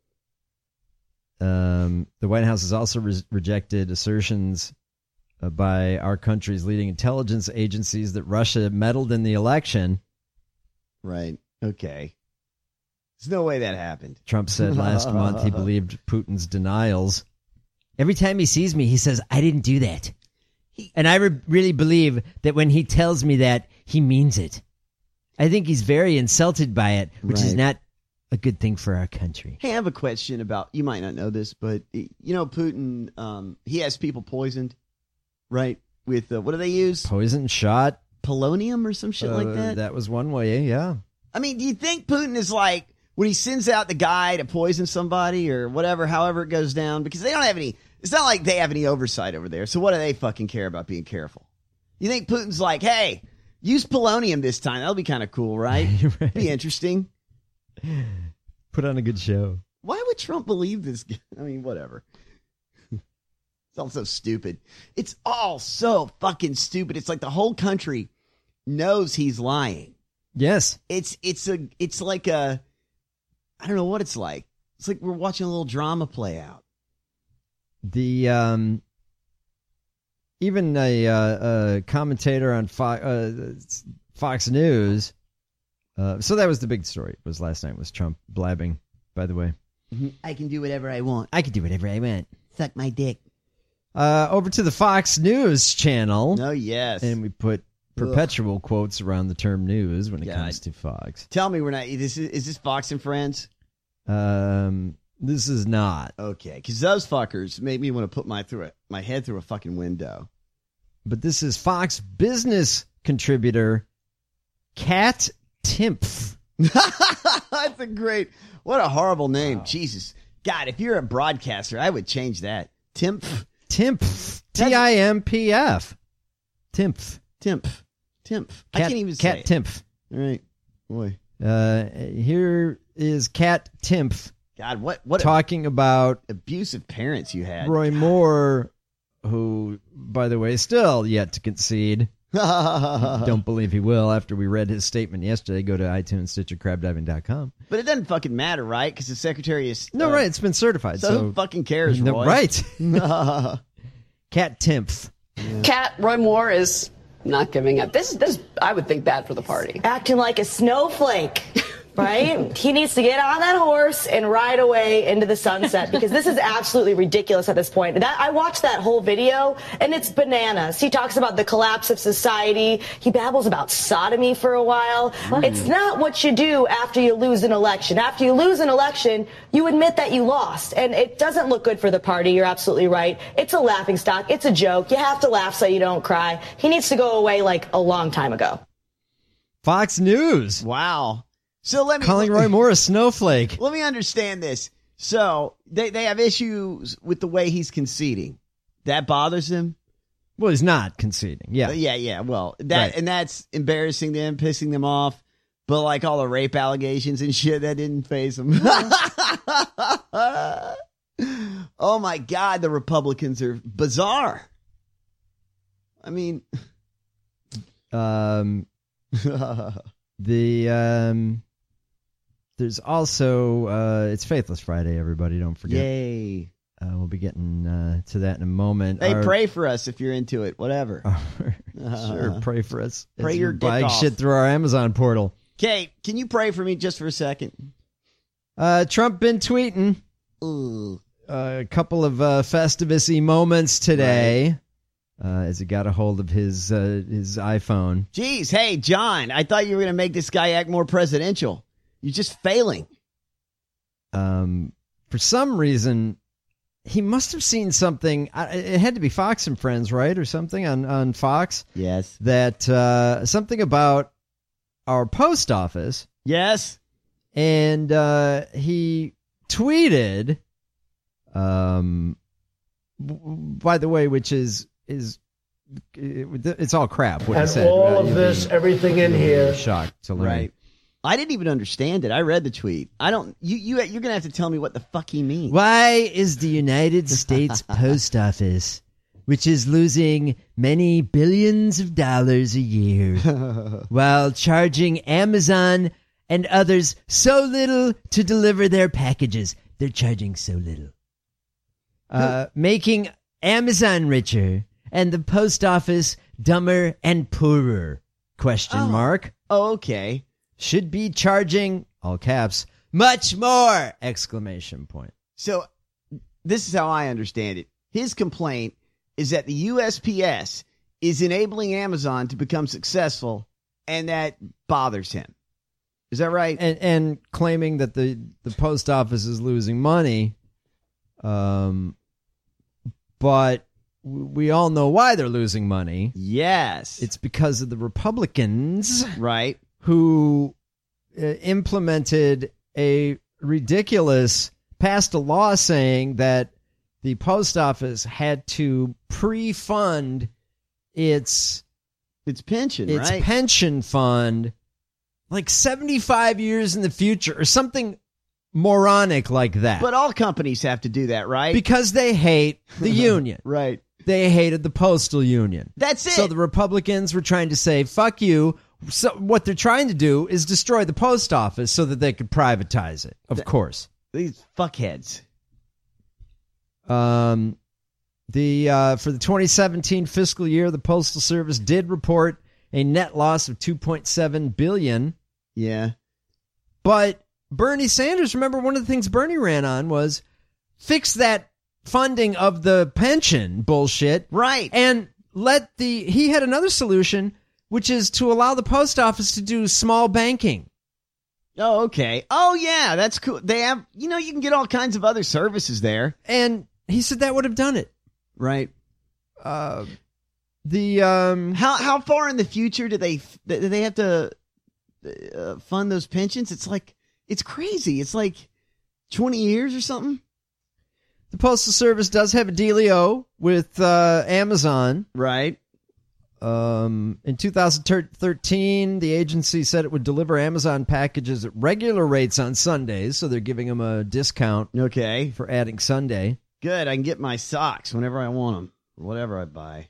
Speaker 8: The White House has also rejected assertions by our country's leading intelligence agencies that Russia meddled in the election.
Speaker 9: Right. Okay. There's no way that happened.
Speaker 8: Trump said last month he believed Putin's denials. Every time he sees me, he says, I didn't do that. And I really believe that when he tells me that, he means it. I think he's very insulted by it, which is not a good thing for our country.
Speaker 9: Hey, I have a question about, you might not know this, but you know, Putin, he has people poisoned, right? With, what do they use?
Speaker 8: Poison shot?
Speaker 9: Polonium or some shit like that?
Speaker 8: That was one way, yeah.
Speaker 9: I mean, do you think Putin is like, when he sends out the guy to poison somebody or whatever, however it goes down, because they don't have any, it's not like they have any oversight over there. So what do they fucking care about being careful? You think Putin's like, hey, use polonium this time. That'll be kind of cool, right?
Speaker 8: Right.
Speaker 9: Be interesting.
Speaker 8: Put on a good show.
Speaker 9: Why would Trump believe this? I mean, whatever. It's all so stupid. It's all so fucking stupid. It's like the whole country knows he's lying.
Speaker 8: Yes.
Speaker 9: It's like a, I don't know what it's like. It's like we're watching a little drama play out.
Speaker 8: The even a commentator on Fox News. So that was the big story. Was last night was Trump blabbing. By the way,
Speaker 9: I can do whatever I want.
Speaker 8: I can do whatever I want.
Speaker 9: Suck my dick.
Speaker 8: Over to the Fox News channel.
Speaker 9: Oh yes,
Speaker 8: and we put perpetual quotes around the term news when it comes to Fox.
Speaker 9: Tell me we're not. Is this Fox and Friends?
Speaker 8: This is not.
Speaker 9: Okay, because those fuckers made me want to put my head through a fucking window.
Speaker 8: But this is Fox Business contributor Kat Timpf.
Speaker 9: That's what a horrible name. Wow. Jesus. God, if you're a broadcaster, I would change that. Timpf.
Speaker 8: Timpf. Timpf. Timpf.
Speaker 9: I can't even say
Speaker 8: Kat Timpf.
Speaker 9: All right. Boy.
Speaker 8: Here is Kat Timpf.
Speaker 9: God, what
Speaker 8: talking about
Speaker 9: abusive parents you had.
Speaker 8: Roy Moore, who, by the way, still yet to concede. Don't believe he will after we read his statement yesterday. Go to iTunes, Stitcher, CrabDiving.com.
Speaker 9: But it doesn't fucking matter, right? Because the secretary is...
Speaker 8: No, right. It's been certified.
Speaker 9: So who fucking cares, Roy?
Speaker 8: No, right. Kat Timpf.
Speaker 12: Roy Moore is not giving up. This I would think bad for the party.
Speaker 13: Acting like a snowflake.
Speaker 12: right? He needs to get on that horse and ride away into the sunset because this is absolutely ridiculous at this point. I watched that whole video and it's bananas. He talks about the collapse of society. He babbles about sodomy for a while. It's not what you do after you lose an election. After you lose an election, you admit that you lost, and it doesn't look good for the party. You're absolutely right. It's a laughingstock. It's a joke. You have to laugh so you don't cry. He needs to go away like a long time ago.
Speaker 8: Fox News.
Speaker 9: Wow. So
Speaker 8: calling Roy Moore a snowflake.
Speaker 9: Let me understand this. So they have issues with the way he's conceding. That bothers him?
Speaker 8: Well, he's not conceding. Yeah.
Speaker 9: Yeah. Well, and that's embarrassing them, pissing them off. But like all the rape allegations and shit, that didn't faze him. Oh my God, the Republicans are bizarre. I mean,
Speaker 8: there's also it's Faithless Friday, everybody. Don't forget.
Speaker 9: Yay.
Speaker 8: We'll be getting to that in a moment.
Speaker 9: Hey, pray for us if you're into it. Whatever.
Speaker 8: Sure, pray for us.
Speaker 9: Pray your dick
Speaker 8: buying
Speaker 9: off.
Speaker 8: shit through our Amazon portal.
Speaker 9: Kate, can you pray for me just for a second?
Speaker 8: Trump been tweeting.
Speaker 9: Ooh.
Speaker 8: A couple of Festivus-y moments today. Right. As he got a hold of his iPhone.
Speaker 9: Jeez, hey, John, I thought you were going to make this guy act more presidential. You're just failing.
Speaker 8: For some reason, he must have seen something. It had to be Fox and Friends, right? Or something on Fox.
Speaker 9: Yes.
Speaker 8: That something about our post office.
Speaker 9: Yes.
Speaker 8: And he tweeted, by the way, which is it's all crap. What
Speaker 10: and
Speaker 8: he said,
Speaker 10: all
Speaker 8: right?
Speaker 10: of this, everything in here.
Speaker 8: Shocked to learn.
Speaker 9: Right. I didn't even understand it. I read the tweet. I don't. You're gonna have to tell me what the fuck he means.
Speaker 8: Why is the United States Post Office, which is losing many billions of dollars a year, while charging Amazon and others so little to deliver their packages? They're charging so little, making Amazon richer and the post office dumber and poorer? Question mark.
Speaker 9: Oh, okay.
Speaker 8: Should be charging, all caps, much more! Exclamation point.
Speaker 9: So this is how I understand it. His complaint is that the USPS is enabling Amazon to become successful, and that bothers him. Is that right?
Speaker 8: And claiming that the post office is losing money, but we all know why they're losing money.
Speaker 9: Yes.
Speaker 8: It's because of the Republicans.
Speaker 9: Right.
Speaker 8: Who implemented a ridiculous, passed a law saying that the post office had to pre-fund its
Speaker 9: pension,
Speaker 8: its
Speaker 9: right?
Speaker 8: pension fund like 75 years in the future or something moronic like that.
Speaker 9: But all companies have to do that, right?
Speaker 8: Because they hate the union.
Speaker 9: Right.
Speaker 8: They hated the postal union.
Speaker 9: That's it.
Speaker 8: So the Republicans were trying to say, fuck you. So what they're trying to do is destroy the post office so that they could privatize it, of course.
Speaker 9: These fuckheads.
Speaker 8: For the 2017 fiscal year, the Postal Service did report a net loss of $2.7 billion.
Speaker 9: Yeah.
Speaker 8: But Bernie Sanders, remember one of the things Bernie ran on was fix that funding of the pension bullshit.
Speaker 9: Right.
Speaker 8: And he had another solution, which is to allow the post office to do small banking.
Speaker 9: Oh, okay. Oh, yeah, that's cool. They have, you can get all kinds of other services there.
Speaker 8: And he said that would have done it.
Speaker 9: Right.
Speaker 8: How
Speaker 9: far in the future do they have to fund those pensions? It's crazy. It's like 20 years or something.
Speaker 8: The Postal Service does have a dealio with Amazon.
Speaker 9: Right.
Speaker 8: In 2013, the agency said it would deliver Amazon packages at regular rates on Sundays, so they're giving them a discount.
Speaker 9: Okay.
Speaker 8: For adding Sunday.
Speaker 9: Good. I can get my socks whenever I want them, or whatever I buy.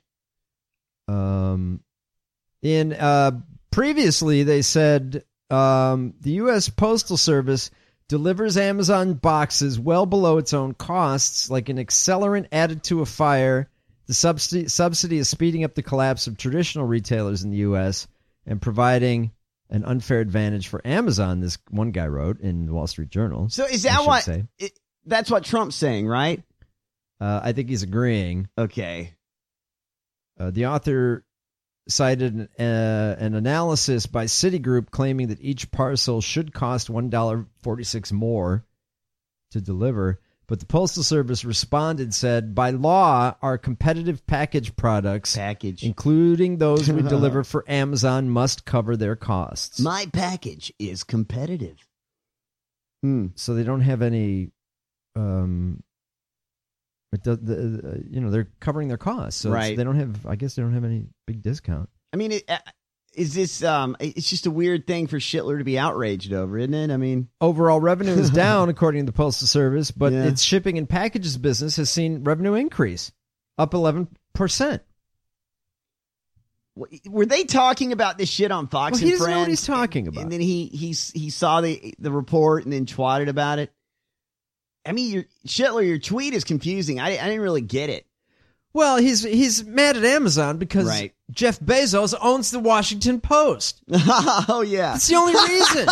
Speaker 8: Previously, they said the U.S. Postal Service delivers Amazon boxes well below its own costs, like an accelerant added to a fire. The subsidy is speeding up the collapse of traditional retailers in the U.S. and providing an unfair advantage for Amazon, this one guy wrote in the Wall Street Journal.
Speaker 9: So is that that's what Trump's saying, right?
Speaker 8: I think he's agreeing.
Speaker 9: Okay.
Speaker 8: The author cited an analysis by Citigroup claiming that each parcel should cost $1.46 more to deliver. But the Postal Service responded, said, by law, our competitive package products, including those we deliver for Amazon, must cover their costs.
Speaker 9: My package is competitive.
Speaker 8: So they don't have any, they're covering their costs. So
Speaker 9: right.
Speaker 8: They don't have, I guess they don't have any big discount.
Speaker 9: I mean, is this, it's just a weird thing for Schittler to be outraged over, isn't it? I mean,
Speaker 8: overall revenue is down, according to the Postal Service, but its shipping and packages business has seen revenue increase, up 11%.
Speaker 9: Were they talking about this shit on Fox
Speaker 8: and
Speaker 9: Friends?
Speaker 8: He doesn't know what he's talking about.
Speaker 9: And then he saw the report and then twatted about it. I mean, Schittler, your tweet is confusing. I didn't really get it.
Speaker 8: Well, he's mad at Amazon because Jeff Bezos owns the Washington Post.
Speaker 9: Oh, yeah.
Speaker 8: It's the only reason.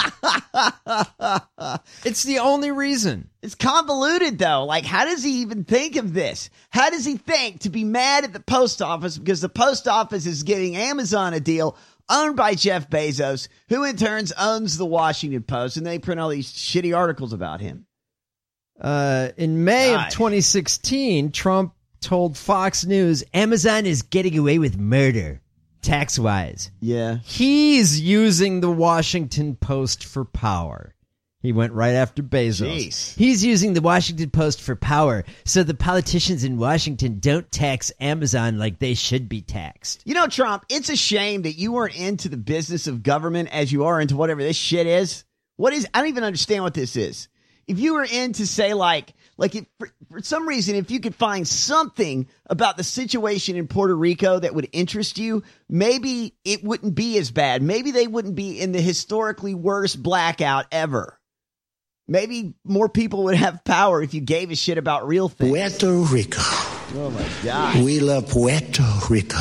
Speaker 8: It's the only reason.
Speaker 9: It's convoluted, though. Like, how does he even think of this? How does he think to be mad at the post office because the post office is getting Amazon a deal owned by Jeff Bezos, who in turn owns the Washington Post, and they print all these shitty articles about him?
Speaker 8: In May of 2016, Trump told Fox News Amazon is getting away with murder, tax-wise.
Speaker 9: Yeah.
Speaker 8: He's using the Washington Post for power. He went right after Bezos.
Speaker 9: Jeez.
Speaker 8: He's using the Washington Post for power, so the politicians in Washington don't tax Amazon like they should be taxed.
Speaker 9: You know, Trump, it's a shame that you weren't into the business of government as you are into whatever this shit is. I don't even understand what this is. If you were into, say, like if, for some reason, if you could find something about the situation in Puerto Rico that would interest you, maybe it wouldn't be as bad. Maybe they wouldn't be in the historically worst blackout ever. Maybe more people would have power if you gave a shit about real things.
Speaker 11: Puerto Rico.
Speaker 9: Oh, my God.
Speaker 11: We love Puerto Rico.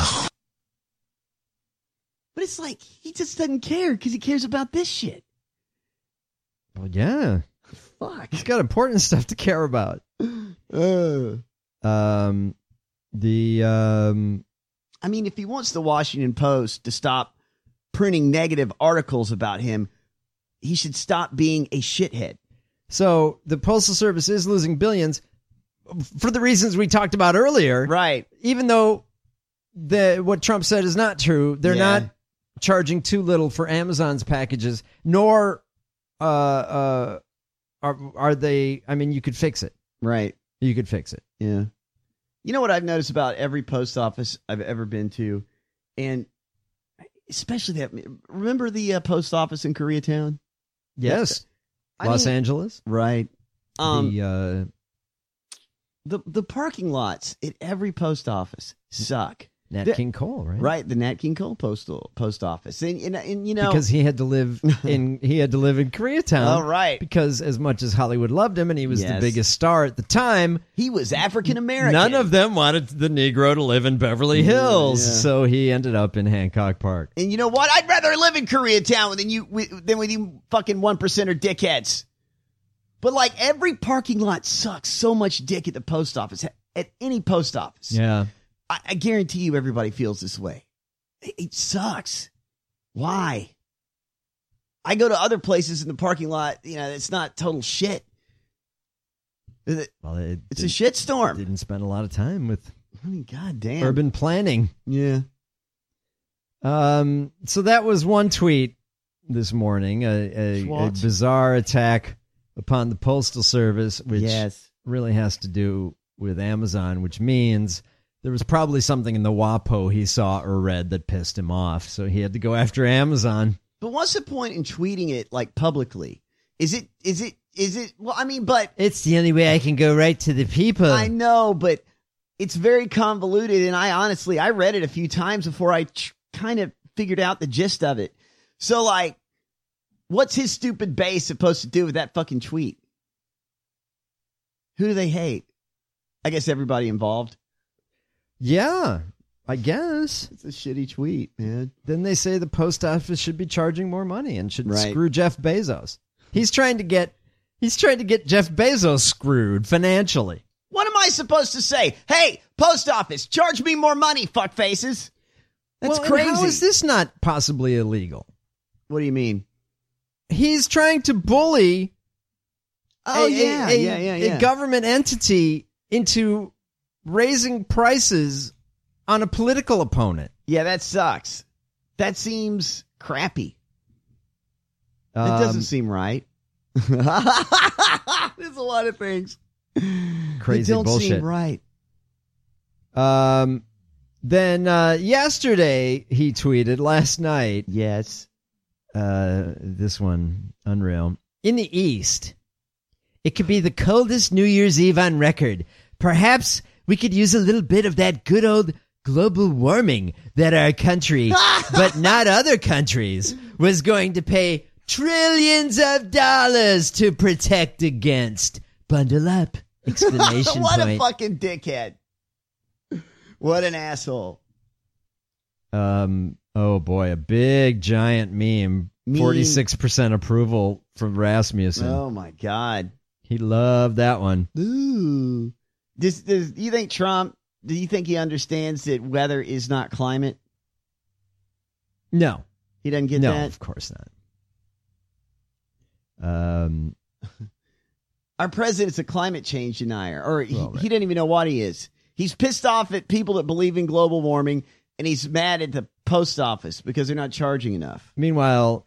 Speaker 9: But it's like, he just doesn't care because he cares about this shit.
Speaker 8: Well, yeah.
Speaker 9: Fuck.
Speaker 8: He's got important stuff to care about.
Speaker 9: I mean, if he wants the Washington Post to stop printing negative articles about him, he should stop being a shithead.
Speaker 8: So the Postal Service is losing billions for the reasons we talked about earlier.
Speaker 9: Right.
Speaker 8: Even though what Trump said is not true, they're not charging too little for Amazon's packages, nor are they? I mean, you could fix it.
Speaker 9: Right.
Speaker 8: You could fix it.
Speaker 9: Yeah. You know what I've noticed about every post office I've ever been to, and especially remember the post office in Koreatown?
Speaker 8: Yes. Los Angeles.
Speaker 9: Right.
Speaker 8: The
Speaker 9: parking lots at every post office suck.
Speaker 8: Nat King Cole, right?
Speaker 9: Right, the Nat King Cole post office, and you know,
Speaker 8: because he had to live in Koreatown.
Speaker 9: Oh, right.
Speaker 8: Because as much as Hollywood loved him, and he was the biggest star at the time,
Speaker 9: he was African American.
Speaker 8: None of them wanted the Negro to live in Beverly Hills, so he ended up in Hancock Park.
Speaker 9: And you know what? I'd rather live in Koreatown than with you fucking 1% dickheads. But like every parking lot sucks so much dick at the post office, at any post office.
Speaker 8: Yeah.
Speaker 9: I guarantee you everybody feels this way. It sucks. Why? I go to other places in the parking lot, it's not total shit. It's a shitstorm.
Speaker 8: Didn't spend a lot of time with
Speaker 9: God damn.
Speaker 8: urban planning.
Speaker 9: Yeah.
Speaker 8: So that was one tweet this morning, a bizarre attack upon the Postal Service, which really has to do with Amazon, which means there was probably something in the WAPO he saw or read that pissed him off, so he had to go after Amazon.
Speaker 9: But what's the point in tweeting it like publicly? Is it? Well, I mean, but
Speaker 8: it's the only way I can go right to the people.
Speaker 9: I know, but it's very convoluted, and I read it a few times before I kind of figured out the gist of it. So, like, what's his stupid base supposed to do with that fucking tweet? Who do they hate? I guess everybody involved.
Speaker 8: Yeah. I guess.
Speaker 9: It's a shitty tweet, man.
Speaker 8: Then they say the post office should be charging more money and should
Speaker 9: Right.
Speaker 8: screw Jeff Bezos. He's trying to get Jeff Bezos screwed financially.
Speaker 9: What am I supposed to say? Hey, post office, charge me more money, fuckfaces. That's
Speaker 8: Well,
Speaker 9: crazy.
Speaker 8: and how is this not possibly illegal?
Speaker 9: What do you mean?
Speaker 8: He's trying to bully a government entity into raising prices on a political opponent.
Speaker 9: Yeah, that sucks. That seems crappy. That doesn't seem right. There's a lot of things.
Speaker 8: Crazy
Speaker 9: They don't
Speaker 8: bullshit.
Speaker 9: seem right.
Speaker 8: Then yesterday he tweeted, last night.
Speaker 9: Yes.
Speaker 8: This one, unreal. In the East, it could be the coldest New Year's Eve on record. Perhaps we could use a little bit of that good old global warming that our country, but not other countries, was going to pay trillions of dollars to protect against. Bundle up! Explanation
Speaker 9: What
Speaker 8: point.
Speaker 9: a fucking dickhead. What an asshole.
Speaker 8: Oh boy, a big giant meme. 46% approval from Rasmussen.
Speaker 9: Oh my God.
Speaker 8: He loved that one.
Speaker 9: Ooh. Do you think Trump, do you think he understands that weather is not climate?
Speaker 8: No.
Speaker 9: He doesn't get
Speaker 8: No,
Speaker 9: that?
Speaker 8: of course not.
Speaker 9: Our president's a climate change denier, or he doesn't even know what he is. He's pissed off at people that believe in global warming, and he's mad at the post office because they're not charging enough.
Speaker 8: Meanwhile,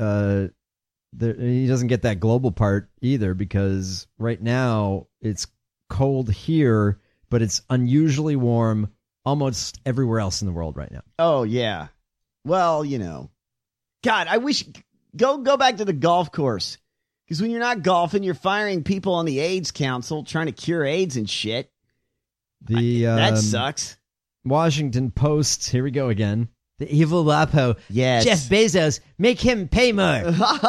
Speaker 8: he doesn't get that global part either, because right now it's cold here, but it's unusually warm almost everywhere else in the world right now.
Speaker 9: Oh, yeah. Well, you know. God, I wish... Go back to the golf course. Because when you're not golfing, you're firing people on the AIDS Council trying to cure AIDS and shit. That sucks.
Speaker 8: Washington Post, here we go again. The evil WAPO.
Speaker 9: Yes.
Speaker 8: Jeff Bezos, make him pay more.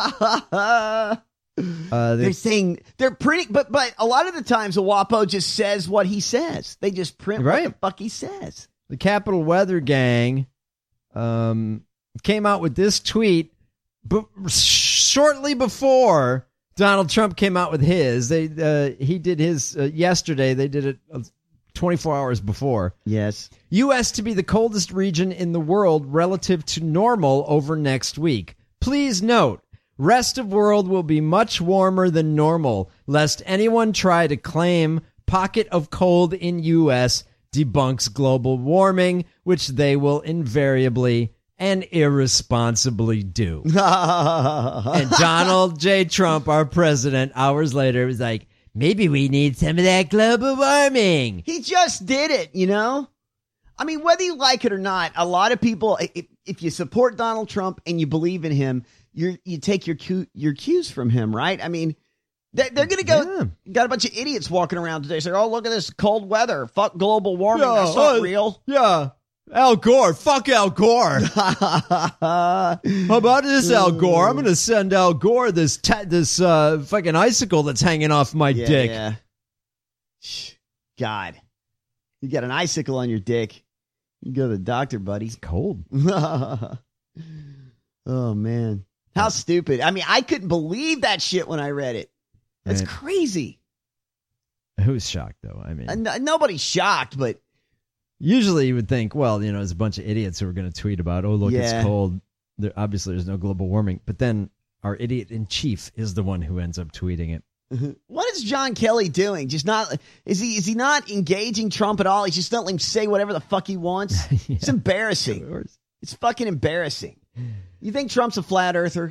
Speaker 9: They're saying they're printing, but a lot of the times the WAPO just says what he says. They just print what the fuck he says.
Speaker 8: The Capital Weather Gang came out with this tweet, but shortly before Donald Trump came out with his. He did his yesterday. They did it 24 hours before.
Speaker 9: Yes.
Speaker 8: U.S. to be the coldest region in the world relative to normal over next week. Please note, rest of world will be much warmer than normal, lest anyone try to claim pocket of cold in U.S. debunks global warming, which they will invariably and irresponsibly do. And Donald J. Trump, our president, hours later was like, maybe we need some of that global warming.
Speaker 9: He just did it, you know? I mean, whether you like it or not, a lot of people, if you support Donald Trump and you believe in him, you take your cues from him, right? I mean, they're going to go, got a bunch of idiots walking around today saying, oh, look at this cold weather. Fuck global warming. That's not real.
Speaker 8: Yeah. Al Gore. Fuck Al Gore. How about this, Al Gore? I'm going to send Al Gore this fucking icicle that's hanging off my dick.
Speaker 9: Yeah. God. You got an icicle on your dick. You can go to the doctor, buddy.
Speaker 8: It's cold.
Speaker 9: Oh, man. How stupid. I mean, I couldn't believe that shit when I read it. That's crazy.
Speaker 8: Who's shocked, though? I mean,
Speaker 9: nobody's shocked, but
Speaker 8: usually you would think, well, you know, there's a bunch of idiots who are going to tweet about, oh, look, it's cold. Obviously, there's no global warming. But then our idiot in chief is the one who ends up tweeting it.
Speaker 9: What is John Kelly doing? Just not is he not engaging Trump at all? He's just not letting him say whatever the fuck he wants. It's embarrassing. It's fucking embarrassing. You think Trump's a flat earther?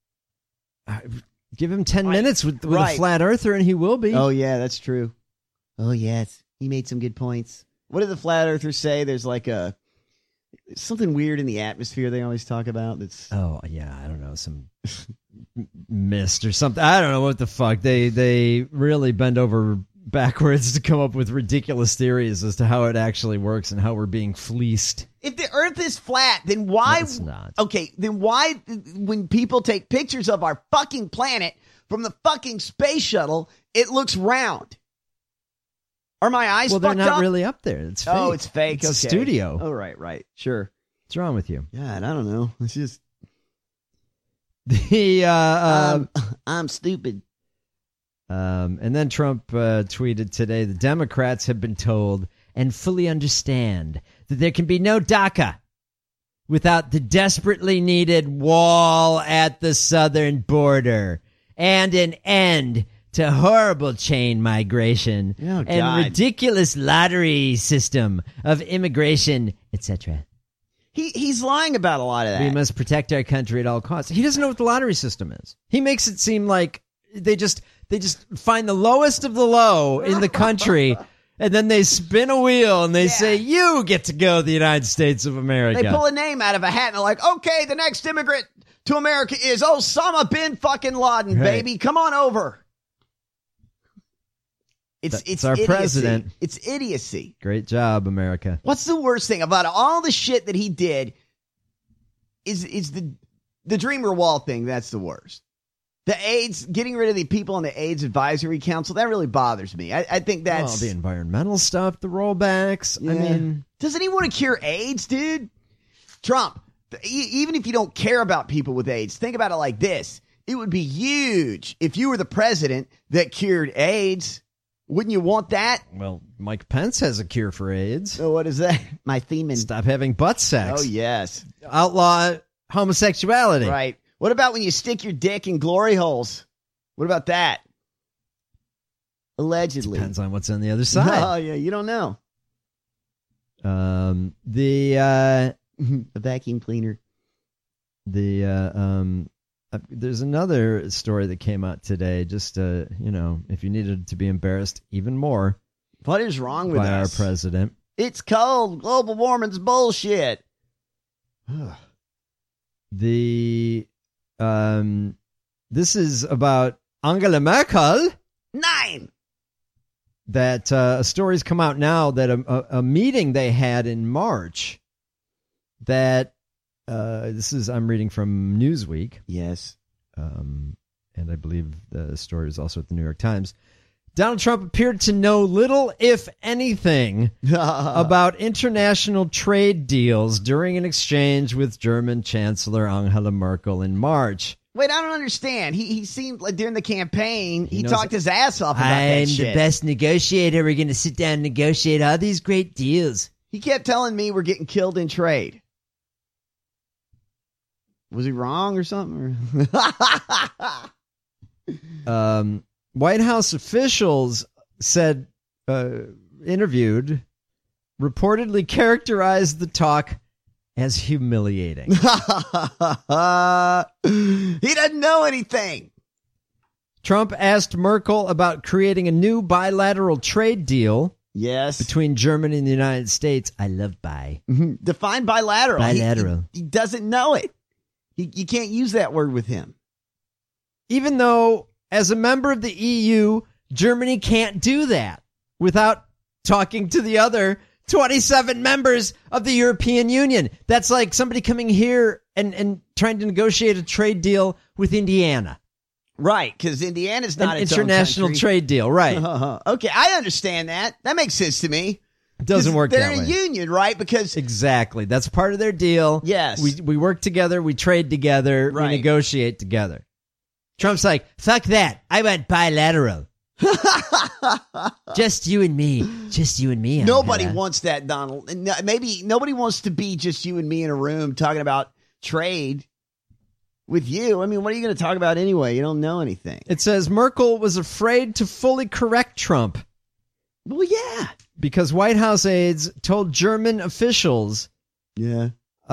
Speaker 8: Give him 10 minutes with a flat earther and he will be.
Speaker 9: Oh, yeah, that's true. Oh, yes. He made some good points. What did the flat earthers say? There's like something weird in the atmosphere they always talk about. That's
Speaker 8: I don't know, some mist or something. I don't know what the fuck. They really bend over backwards to come up with ridiculous theories as to how it actually works and how we're being fleeced.
Speaker 9: If the earth is flat, then why?
Speaker 8: No, it's not.
Speaker 9: Okay, then why, when people take pictures of our fucking planet from the fucking space shuttle, it looks round? Are my eyes
Speaker 8: Well, they're
Speaker 9: fucked
Speaker 8: not
Speaker 9: up?
Speaker 8: really up there. It's fake.
Speaker 9: Oh, it's fake.
Speaker 8: It's a
Speaker 9: Okay.
Speaker 8: studio.
Speaker 9: Oh, right. Sure.
Speaker 8: What's wrong with you?
Speaker 9: God, I don't know. It's just
Speaker 8: The
Speaker 9: I'm stupid.
Speaker 8: And then Trump tweeted today, the Democrats have been told and fully understand that there can be no DACA without the desperately needed wall at the southern border and an end to horrible chain migration and ridiculous lottery system of immigration, etc.
Speaker 9: He's lying about a lot of that.
Speaker 8: We must protect our country at all costs. He doesn't know what the lottery system is. He makes it seem like they just find the lowest of the low in the country, and then they spin a wheel and they say, you get to go to the United States of America.
Speaker 9: They pull a name out of a hat and they're like, okay, the next immigrant to America is Osama bin fucking Laden,
Speaker 8: Right.
Speaker 9: baby. Come on over. It's
Speaker 8: our
Speaker 9: idiocy.
Speaker 8: president.
Speaker 9: It's idiocy.
Speaker 8: Great job, America.
Speaker 9: What's the worst thing about all the shit that he did is the Dreamer Wall thing. That's the worst. The AIDS, getting rid of the people on the AIDS Advisory Council, that really bothers me. I think that's...
Speaker 8: the environmental stuff, the rollbacks.
Speaker 9: Yeah.
Speaker 8: I mean...
Speaker 9: Doesn't he want to cure AIDS, dude? Trump, even if you don't care about people with AIDS, think about it like this. It would be huge if you were the president that cured AIDS. Wouldn't you want that?
Speaker 8: Well, Mike Pence has a cure for AIDS.
Speaker 9: Oh, what is that? My themen.
Speaker 8: Stop having butt sex.
Speaker 9: Oh, yes.
Speaker 8: Outlaw homosexuality.
Speaker 9: Right. What about when you stick your dick in glory holes? What about that? Allegedly.
Speaker 8: Depends on what's on the other side.
Speaker 9: Oh, yeah, you don't know.
Speaker 8: The
Speaker 9: vacuum cleaner.
Speaker 8: There's another story that came out today. Just if you needed to be embarrassed even more,
Speaker 9: what is wrong with
Speaker 8: by
Speaker 9: us?
Speaker 8: our president?
Speaker 9: It's cold. Global warming's bullshit.
Speaker 8: This is about Angela Merkel.
Speaker 9: 9.
Speaker 8: That a story's come out now that a meeting they had in March. That I'm reading from Newsweek.
Speaker 9: Yes.
Speaker 8: And I believe the story is also at the New York Times. Donald Trump appeared to know little, if anything, about international trade deals during an exchange with German Chancellor Angela Merkel in March.
Speaker 9: Wait, I don't understand. He seemed like during the campaign, he talked his ass off about that
Speaker 8: I'm
Speaker 9: shit.
Speaker 8: the best negotiator. We're going to sit down and negotiate all these great deals.
Speaker 9: He kept telling me we're getting killed in trade. Was he wrong or something?
Speaker 8: White House officials said, interviewed, reportedly characterized the talk as humiliating.
Speaker 9: He doesn't know anything.
Speaker 8: Trump asked Merkel about creating a new bilateral trade deal.
Speaker 9: Yes.
Speaker 8: Between Germany and the United States. I love bi.
Speaker 9: Define bilateral.
Speaker 8: Bilateral.
Speaker 9: He doesn't know it. You can't use that word with him.
Speaker 8: Even though, as a member of the EU, Germany can't do that without talking to the other 27 members of the European Union. That's like somebody coming here and trying to negotiate a trade deal with Indiana.
Speaker 9: Right, because Indiana's not
Speaker 8: an
Speaker 9: its
Speaker 8: international
Speaker 9: own country.
Speaker 8: trade deal, right?
Speaker 9: Okay, I understand that. That makes sense to me.
Speaker 8: It doesn't work that way.
Speaker 9: They're a union, right? Because
Speaker 8: exactly, that's part of their deal.
Speaker 9: Yes,
Speaker 8: we work together, we trade together, we negotiate together. Trump's like, fuck that. I want bilateral. Just you and me. Just you and me.
Speaker 9: Nobody wants that, Donald. Maybe nobody wants to be just you and me in a room talking about trade with you. I mean, what are you going to talk about anyway? You don't know anything.
Speaker 8: It says Merkel was afraid to fully correct Trump.
Speaker 9: Well, yeah.
Speaker 8: Because White House aides told German officials that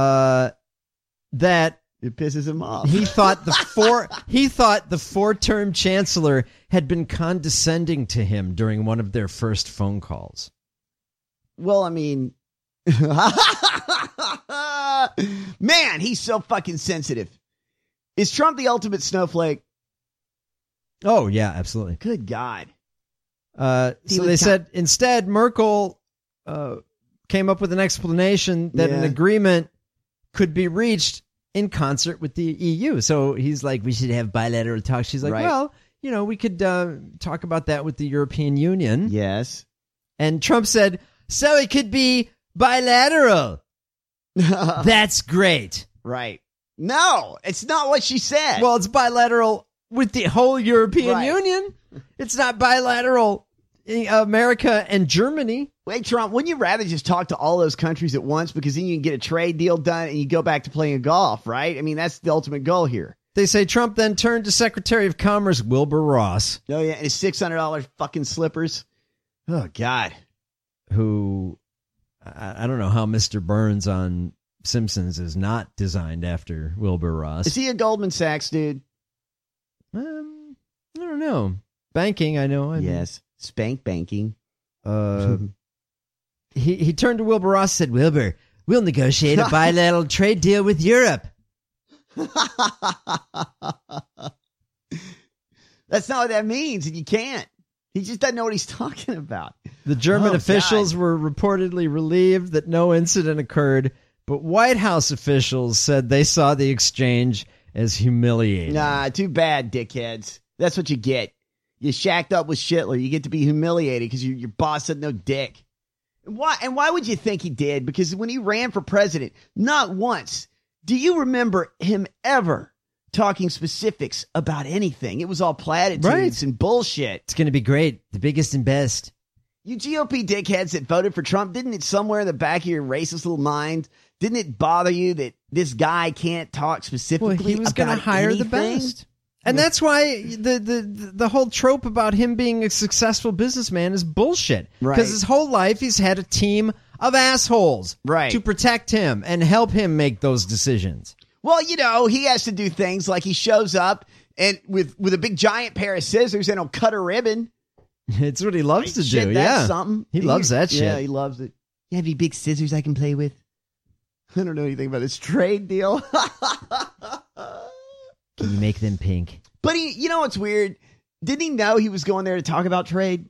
Speaker 9: it pisses him off.
Speaker 8: He thought the four-term chancellor had been condescending to him during one of their first phone calls.
Speaker 9: Well, I mean, man, he's so fucking sensitive. Is Trump the ultimate snowflake?
Speaker 8: Oh, yeah, absolutely.
Speaker 9: Good God.
Speaker 8: So they said instead Merkel came up with an explanation that an agreement could be reached in concert with the EU. So he's like, we should have bilateral talks. She's like, well, we could talk about that with the European Union.
Speaker 9: Yes.
Speaker 8: And Trump said, so it could be bilateral. That's great.
Speaker 9: Right. No, it's not what she said.
Speaker 8: Well, it's bilateral with the whole European Union. It's not bilateral America and Germany.
Speaker 9: Wait, Trump, wouldn't you rather just talk to all those countries at once? Because then you can get a trade deal done and you go back to playing golf, right? I mean, that's the ultimate goal here.
Speaker 8: They say Trump then turned to Secretary of Commerce Wilbur Ross.
Speaker 9: Oh, yeah, and his $600 fucking slippers. Oh, God.
Speaker 8: Who, I don't know how Mr. Burns on Simpsons is not designed after Wilbur Ross.
Speaker 9: Is he a Goldman Sachs dude?
Speaker 8: I don't know. Banking, I know.
Speaker 9: Yes, spank banking.
Speaker 8: He turned to Wilbur Ross and said, Wilbur, we'll negotiate a bilateral trade deal with Europe.
Speaker 9: That's not what that means, and you can't. He just doesn't know what he's talking about.
Speaker 8: The German officials were reportedly relieved that no incident occurred, but White House officials said they saw the exchange as humiliating.
Speaker 9: Nah, too bad, dickheads. That's what you get. You shacked up with Schittler. You get to be humiliated because your boss said no dick. And why would you think he did? Because when he ran for president, not once do you remember him ever talking specifics about anything. It was all platitudes and bullshit.
Speaker 8: It's going to be great. The biggest and best.
Speaker 9: You GOP dickheads that voted for Trump, didn't it somewhere in the back of your racist little mind, didn't it bother you that this guy can't talk specifically about anything?
Speaker 8: Well, he was going to hire the best. And that's why the whole trope about him being a successful businessman is bullshit.
Speaker 9: Right.
Speaker 8: Because his whole life he's had a team of assholes to protect him and help him make those decisions.
Speaker 9: Well, you know, he has to do things like he shows up and with a big giant pair of scissors and he'll cut a ribbon.
Speaker 8: It's what he loves to
Speaker 9: shit,
Speaker 8: do.
Speaker 9: That's
Speaker 8: Yeah,
Speaker 9: something.
Speaker 8: He loves that shit.
Speaker 9: Yeah, he loves it. You have any big scissors I can play with? I don't know anything about this trade deal.
Speaker 8: Can you make them pink?
Speaker 9: But you know what's weird? Didn't he know he was going there to talk about trade?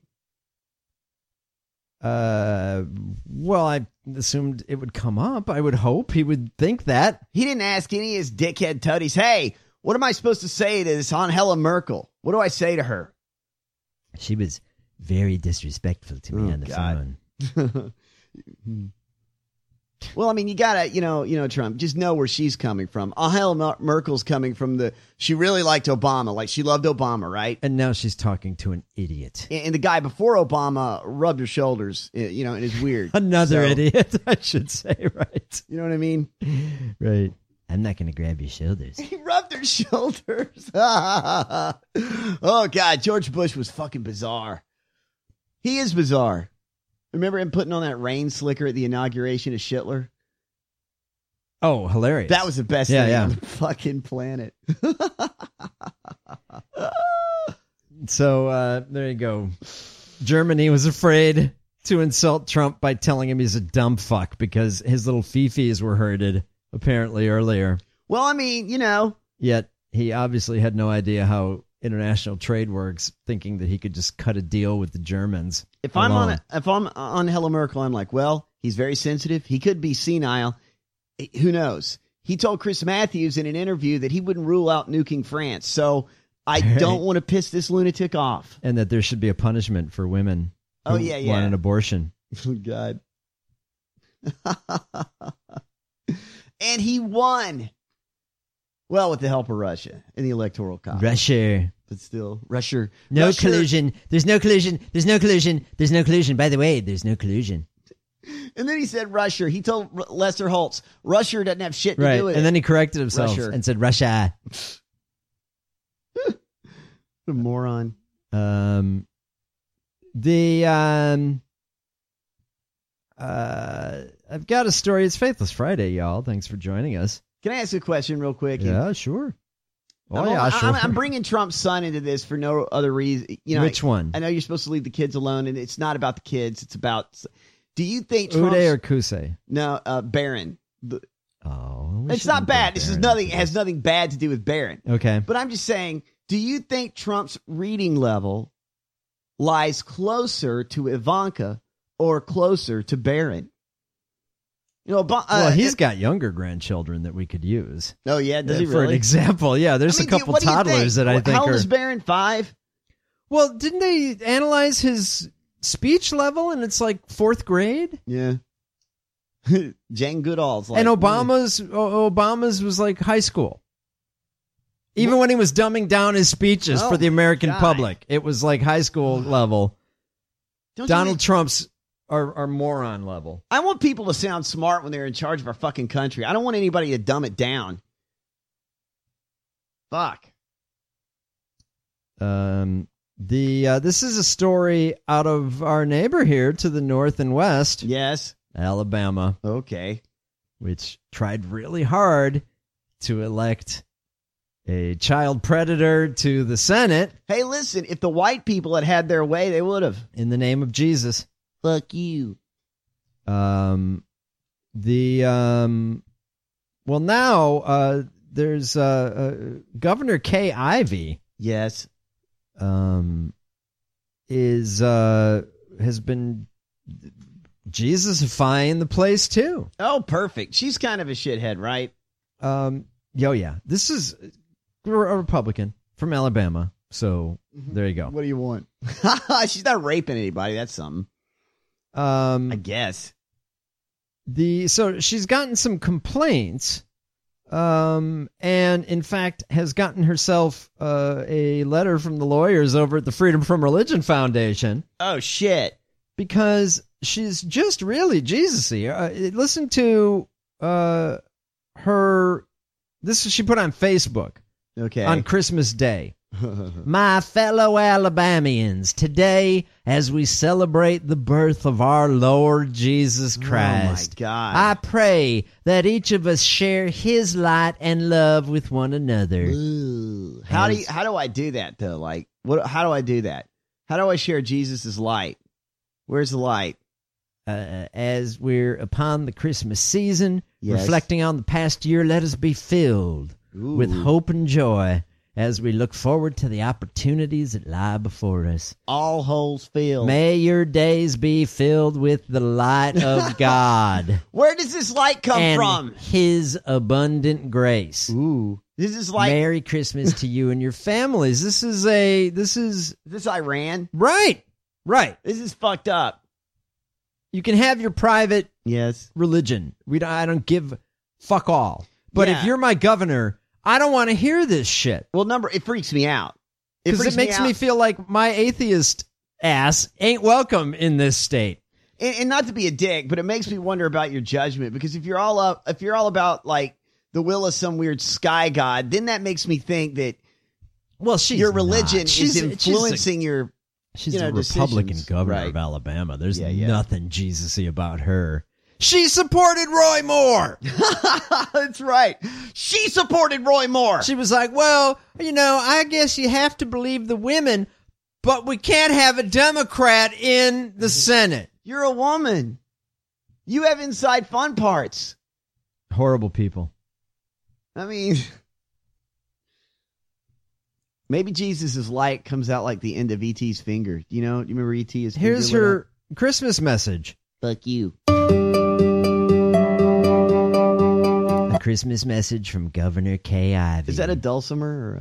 Speaker 8: Well, I assumed it would come up. I would hope he would think that.
Speaker 9: He didn't ask any of his dickhead toadies, hey, what am I supposed to say to this Angela Merkel? What do I say to her?
Speaker 8: She was very disrespectful to me on the phone.
Speaker 9: Well, I mean, you gotta, you know, Trump, just know where she's coming from. Angela Merkel's coming from she really liked Obama, like she loved Obama, right?
Speaker 8: And now she's talking to an idiot.
Speaker 9: And the guy before Obama rubbed her shoulders, you know, and it's weird.
Speaker 8: Another idiot, I should say, right?
Speaker 9: You know what I mean?
Speaker 8: Right. I'm not going to grab your shoulders.
Speaker 9: He rubbed her shoulders. Oh, God, George Bush was fucking bizarre. He is bizarre. Remember him putting on that rain slicker at the inauguration of Schittler?
Speaker 8: Oh, hilarious.
Speaker 9: That was the best thing on the fucking planet.
Speaker 8: So there you go. Germany was afraid to insult Trump by telling him he's a dumb fuck because his little fifis were herded apparently earlier.
Speaker 9: Well, I mean, you know.
Speaker 8: Yet he obviously had no idea how international trade works, thinking that he could just cut a deal with the Germans.
Speaker 9: If I'm on Angela Merkel, I'm like, well, he's very sensitive. He could be senile. Who knows? He told Chris Matthews in an interview that he wouldn't rule out nuking France. So I don't want to piss this lunatic off.
Speaker 8: And that there should be a punishment for women who want an abortion.
Speaker 9: Oh, God. And he won. Well, with the help of Russia in the Electoral College.
Speaker 8: Russia.
Speaker 9: But still, Russia.
Speaker 8: No collusion. There's no collusion. There's no collusion. There's no collusion. By the way, there's no collusion.
Speaker 9: And then he said Russia. He told Lester Holtz, Russia doesn't have shit to do with it.
Speaker 8: And then he corrected himself and said Russia.
Speaker 9: What a moron.
Speaker 8: I've got a story. It's Faithless Friday, y'all. Thanks for joining us.
Speaker 9: Can I ask a question real quick?
Speaker 8: Yeah, sure.
Speaker 9: Sure. I'm bringing Trump's son into this for no other reason. You know,
Speaker 8: which one?
Speaker 9: I know you're supposed to leave the kids alone, and it's not about the kids. It's about. Do you think
Speaker 8: Uday or Kusei?
Speaker 9: No, Barron.
Speaker 8: It's
Speaker 9: not bad. This is nothing. It has nothing bad to do with Barron.
Speaker 8: Okay,
Speaker 9: but I'm just saying. Do you think Trump's reading level lies closer to Ivanka or closer to Barron? You know,
Speaker 8: well, he's got younger grandchildren that we could use.
Speaker 9: Oh, yeah? Does he really?
Speaker 8: For an example, yeah. There's a couple toddlers that I think
Speaker 9: How old
Speaker 8: are...
Speaker 9: is Barron? 5?
Speaker 8: Well, didn't they analyze his speech level, and it's like 4th grade.
Speaker 9: Yeah. Jane Goodall's like,
Speaker 8: and Obama's was like high school. Even when he was dumbing down his speeches for the American public, it was like high school level. Donald Trump's are moron level.
Speaker 9: I want people to sound smart when they're in charge of our fucking country. I don't want anybody to dumb it down. Fuck.
Speaker 8: This is a story out of our neighbor here to the north and west.
Speaker 9: Yes.
Speaker 8: Alabama.
Speaker 9: Okay.
Speaker 8: Which tried really hard to elect a child predator to the Senate.
Speaker 9: Hey, listen, if the white people had their way, they would have.
Speaker 8: In the name of Jesus.
Speaker 9: Fuck you.
Speaker 8: Well, now there's Governor Kay Ivey.
Speaker 9: Yes.
Speaker 8: Has been Jesus-ifying the place too.
Speaker 9: Oh, perfect. She's kind of a shithead, right?
Speaker 8: Yeah. This is a Republican from Alabama. So there you go.
Speaker 9: What do you want? She's not raping anybody. That's something. I guess.
Speaker 8: So she's gotten some complaints, and in fact has gotten herself a letter from the lawyers over at the Freedom from Religion Foundation.
Speaker 9: Oh shit!
Speaker 8: Because she's just really Jesus-y. Listen to her. This she put on Facebook.
Speaker 9: Okay.
Speaker 8: On Christmas Day. My fellow Alabamians, today as we celebrate the birth of our Lord Jesus Christ,
Speaker 9: oh my God.
Speaker 8: I pray that each of us share his light and love with one another.
Speaker 9: Ooh. How do I do that though? Like how do I do that? How do I share Jesus' light? Where's the light?
Speaker 8: As we're upon the Christmas season,
Speaker 9: yes.
Speaker 8: reflecting on the past year, let us be filled with hope and joy as we look forward to the opportunities that lie before us.
Speaker 9: All holes filled.
Speaker 8: May your days be filled with the light of God.
Speaker 9: Where does this light come from?
Speaker 8: His abundant grace.
Speaker 9: Ooh. This is like
Speaker 8: Merry Christmas to you and your families. This is
Speaker 9: Iran?
Speaker 8: Right.
Speaker 9: This is fucked up.
Speaker 8: You can have your private
Speaker 9: yes
Speaker 8: religion. I don't give fuck all. But if you're my governor, I don't want to hear this shit.
Speaker 9: Well, it freaks me out.
Speaker 8: Because it makes me feel like my atheist ass ain't welcome in this state.
Speaker 9: And not to be a dick, but it makes me wonder about your judgment. Because if you're all about like the will of some weird sky god, then that makes me think that your religion is influencing your.
Speaker 8: She's a Republican governor of Alabama. There's nothing Jesus-y about her. She supported Roy Moore.
Speaker 9: That's right. She supported Roy Moore.
Speaker 8: She was like, well, I guess you have to believe the women, but we can't have a Democrat in the Senate.
Speaker 9: You're a woman. You have inside fun parts.
Speaker 8: Horrible people.
Speaker 9: I mean, maybe Jesus' light comes out like the end of E.T.'s finger. Do you remember E.T.'s finger?
Speaker 8: Here's her Christmas message.
Speaker 9: Fuck you.
Speaker 8: A Christmas message from Governor Kay Ivey.
Speaker 9: Is that a dulcimer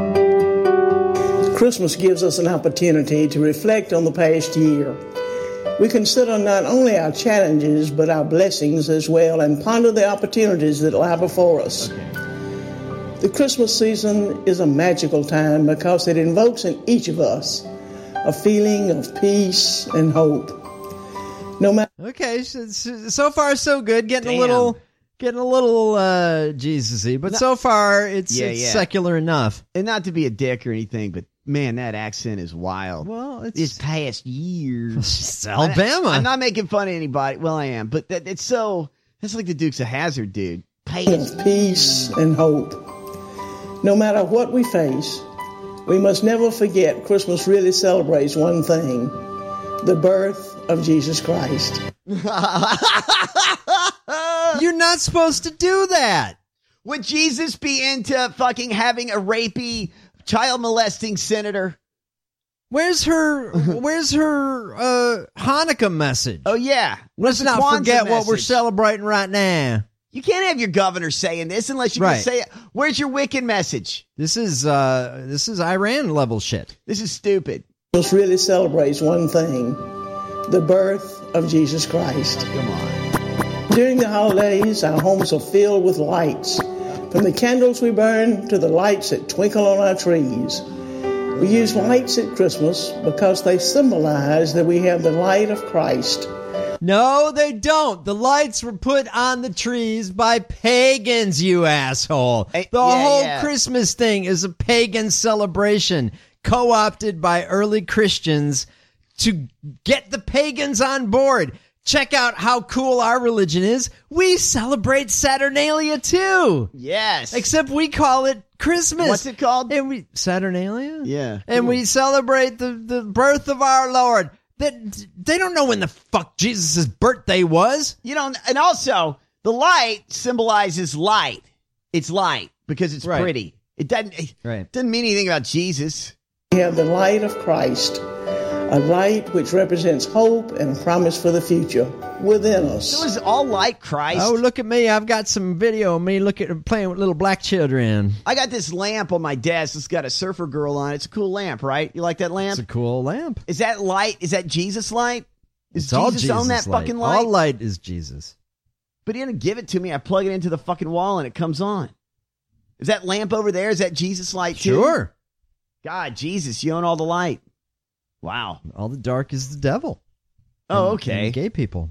Speaker 9: or
Speaker 13: Christmas gives us an opportunity to reflect on the past year. We consider not only our challenges, but our blessings as well, and ponder the opportunities that lie before us.
Speaker 9: Okay.
Speaker 13: The Christmas season is a magical time because it invokes in each of us a feeling of peace and hope. No matter.
Speaker 8: Okay, so far so good. Getting a little Jesus-y, but so far it's secular enough.
Speaker 9: And not to be a dick or anything, but man, that accent is wild.
Speaker 8: Well, it's
Speaker 9: this past year.
Speaker 8: It's Alabama.
Speaker 9: I'm not making fun of anybody. Well, I am, but that's like the Dukes of Hazzard, dude.
Speaker 13: Peace and hope. No matter what we face, we must never forget Christmas really celebrates one thing: the birth of Jesus Christ.
Speaker 8: You're not supposed to do that.
Speaker 9: Would Jesus be into fucking having a rapey, child molesting senator?
Speaker 8: Where's her Hanukkah message?
Speaker 9: Oh yeah.
Speaker 8: Let's not forget what we're celebrating right now.
Speaker 9: You can't have your governor saying this unless you can say it. Where's your Wiccan message?
Speaker 8: This is Iran level shit.
Speaker 9: This is stupid.
Speaker 13: Christmas really celebrates one thing: the birth of Jesus Christ.
Speaker 9: Come on.
Speaker 13: During the holidays, our homes are filled with lights, from the candles we burn to the lights that twinkle on our trees. We use lights at Christmas because they symbolize that we have the light of Christ.
Speaker 8: No, they don't. The lights were put on the trees by pagans, you asshole. The whole Christmas thing is a pagan celebration co-opted by early Christians to get the pagans on board. Check out how cool our religion is. We celebrate Saturnalia too.
Speaker 9: Yes.
Speaker 8: Except we call it Christmas.
Speaker 9: What's it called?
Speaker 8: And Saturnalia?
Speaker 9: Yeah.
Speaker 8: And we celebrate the birth of our Lord. They don't know when the fuck Jesus' birthday was.
Speaker 9: You know, and also, the light symbolizes light. It's light because it's pretty. It doesn't mean anything about Jesus.
Speaker 13: We have the light of Christ, a light which represents hope and promise for the future within us.
Speaker 9: So is all light Christ?
Speaker 8: Oh, look at me. I've got some video of me playing with little black children.
Speaker 9: I got this lamp on my desk. It's got a surfer girl on it. It's a cool lamp, right? You like that lamp?
Speaker 8: It's a cool lamp.
Speaker 9: Is that light? Is that Jesus light?
Speaker 8: It's all Jesus
Speaker 9: on that
Speaker 8: light.
Speaker 9: fucking light?
Speaker 8: All light is Jesus.
Speaker 9: But he didn't give it to me. I plug it into the fucking wall and it comes on. Is that lamp over there? Is that Jesus light too?
Speaker 8: Sure.
Speaker 9: God, Jesus, you own all the light. Wow.
Speaker 8: All the dark is the devil.
Speaker 9: Oh, okay.
Speaker 8: And gay people.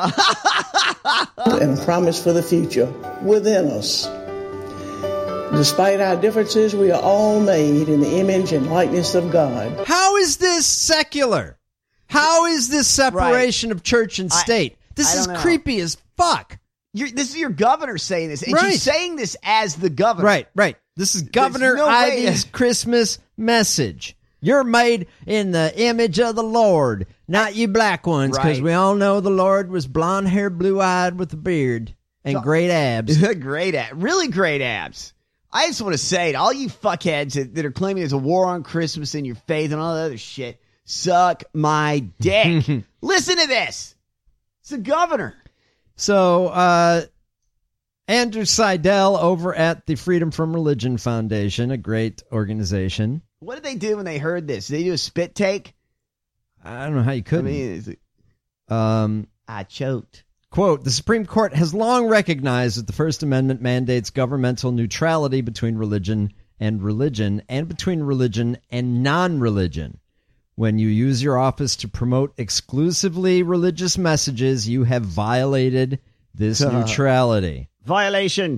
Speaker 13: And promise for the future within us. Despite our differences, we are all made in the image and likeness of God.
Speaker 8: How is this secular? How is this separation of church and state? This is creepy as fuck.
Speaker 9: This is your governor saying this. And she's saying this as the governor.
Speaker 8: Right. This is Governor Ivy's Christmas message. You're made in the image of the Lord, not you black ones, because we all know the Lord was blonde-haired, blue-eyed with a beard and great abs.
Speaker 9: Really great abs. I just want to say to all you fuckheads that are claiming there's a war on Christmas and your faith and all that other shit, suck my dick. Listen to this. It's the governor.
Speaker 8: So, Andrew Seidel over at the Freedom from Religion Foundation, a great organization.
Speaker 9: What did they do when they heard this? Did they do a spit take?
Speaker 8: I don't know how you couldn't.
Speaker 9: I choked.
Speaker 8: Quote, the Supreme Court has long recognized that the First Amendment mandates governmental neutrality between religion and between religion and non-religion. When you use your office to promote exclusively religious messages, you have violated this neutrality.
Speaker 9: Violation.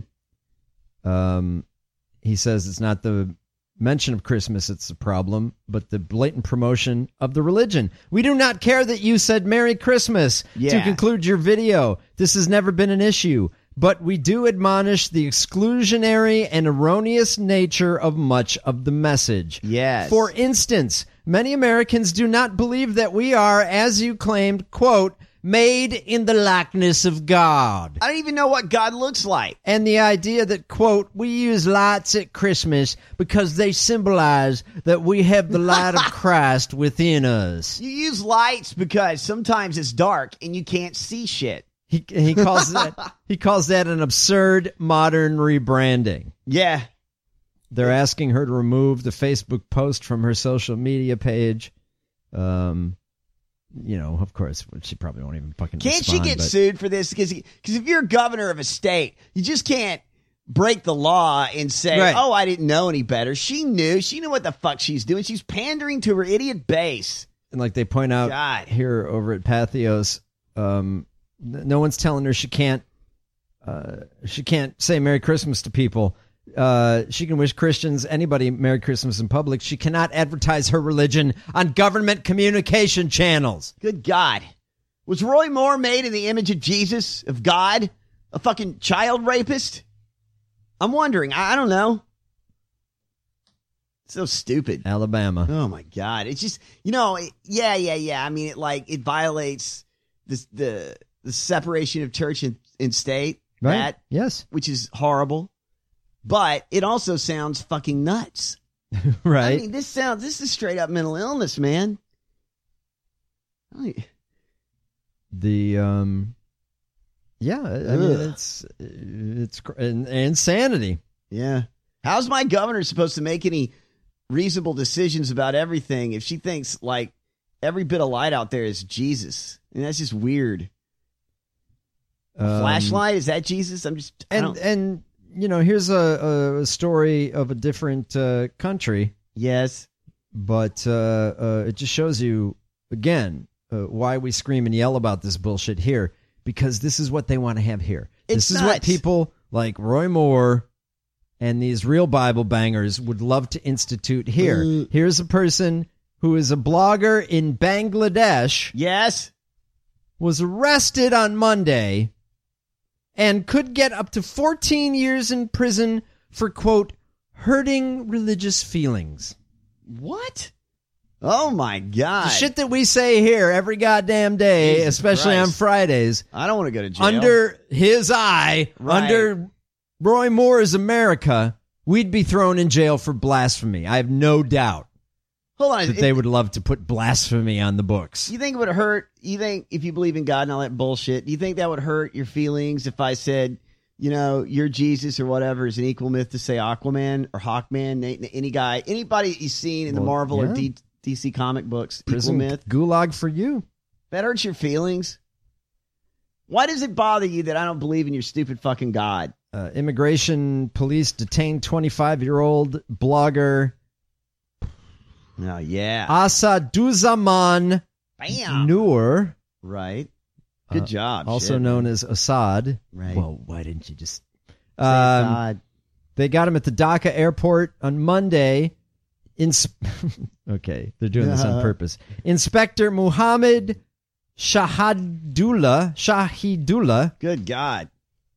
Speaker 8: He says it's not the mention of Christmas it's the problem, but the blatant promotion of the religion. We do not care that you said Merry Christmas to conclude your video. This has never been an issue, but we do admonish the exclusionary and erroneous nature of much of the message.
Speaker 9: Yes.
Speaker 8: For instance, many Americans do not believe that we are, as you claimed, quote, made in the likeness of God.
Speaker 9: I don't even know what God looks like.
Speaker 8: And the idea that, quote, we use lights at Christmas because they symbolize that we have the light of Christ within us.
Speaker 9: You use lights because sometimes it's dark and you can't see shit.
Speaker 8: He calls that an absurd modern rebranding.
Speaker 9: Yeah.
Speaker 8: They're asking her to remove the Facebook post from her social media page. You know, of course, she probably won't even fucking
Speaker 9: Can't
Speaker 8: respond,
Speaker 9: she get sued for this? Because if you're governor of a state, you just can't break the law and say, oh, I didn't know any better. She knew what the fuck she's doing. She's pandering to her idiot base.
Speaker 8: And like they point out here over at Pathos, no one's telling her she can't say Merry Christmas to people. She can wish Christians, anybody, Merry Christmas in public. She cannot advertise her religion on government communication channels.
Speaker 9: Good God. Was Roy Moore made in the image of Jesus, of God? A fucking child rapist? I'm wondering. I don't know. So stupid.
Speaker 8: Alabama.
Speaker 9: Oh, my God. It's just, yeah. I mean, it violates the separation of church and state.
Speaker 8: Right. Yes.
Speaker 9: Which is horrible. But it also sounds fucking nuts.
Speaker 8: Right.
Speaker 9: I mean, this is straight up mental illness, man.
Speaker 8: Mean, it's insanity.
Speaker 9: Yeah. How's my governor supposed to make any reasonable decisions about everything if she thinks, every bit of light out there is Jesus. And that's just weird. A flashlight, is that Jesus?
Speaker 8: And you know, here's a story of a different country.
Speaker 9: Yes.
Speaker 8: But it just shows you, again, why we scream and yell about this bullshit here. Because this is what they want to have here. This is what people like Roy Moore and these real Bible bangers would love to institute here. Here's a person who is a blogger in Bangladesh.
Speaker 9: Yes.
Speaker 8: Was arrested on Monday and could get up to 14 years in prison for, quote, hurting religious feelings.
Speaker 9: What? Oh, my God.
Speaker 8: The shit that we say here every goddamn day,
Speaker 9: Jesus
Speaker 8: especially
Speaker 9: Christ.
Speaker 8: on Fridays.
Speaker 9: I don't want to go to jail.
Speaker 8: Under his eye, under Roy Moore's America, we'd be thrown in jail for blasphemy. I have no doubt.
Speaker 9: Hold on.
Speaker 8: That they would love to put blasphemy on the books.
Speaker 9: You think it would hurt? You think if you believe in God and all that bullshit, do you think that would hurt your feelings if I said, you know, you're Jesus or whatever is an equal myth to say Aquaman or Hawkman, any guy, anybody that you've seen in the Marvel or DC comic books,
Speaker 8: Prison
Speaker 9: equal myth?
Speaker 8: gulag for you.
Speaker 9: That hurts your feelings? Why does it bother you that I don't believe in your stupid fucking God?
Speaker 8: Immigration police detained 25-year-old blogger
Speaker 9: Oh, yeah.
Speaker 8: Asaduzaman Noor.
Speaker 9: Right. Good job.
Speaker 8: Also known as Assad.
Speaker 9: Right.
Speaker 8: Well, why didn't you just...
Speaker 9: Assad.
Speaker 8: They got him at the Dhaka airport on Monday. Okay, they're doing this on purpose. Inspector Muhammad Shahidullah.
Speaker 9: Good God.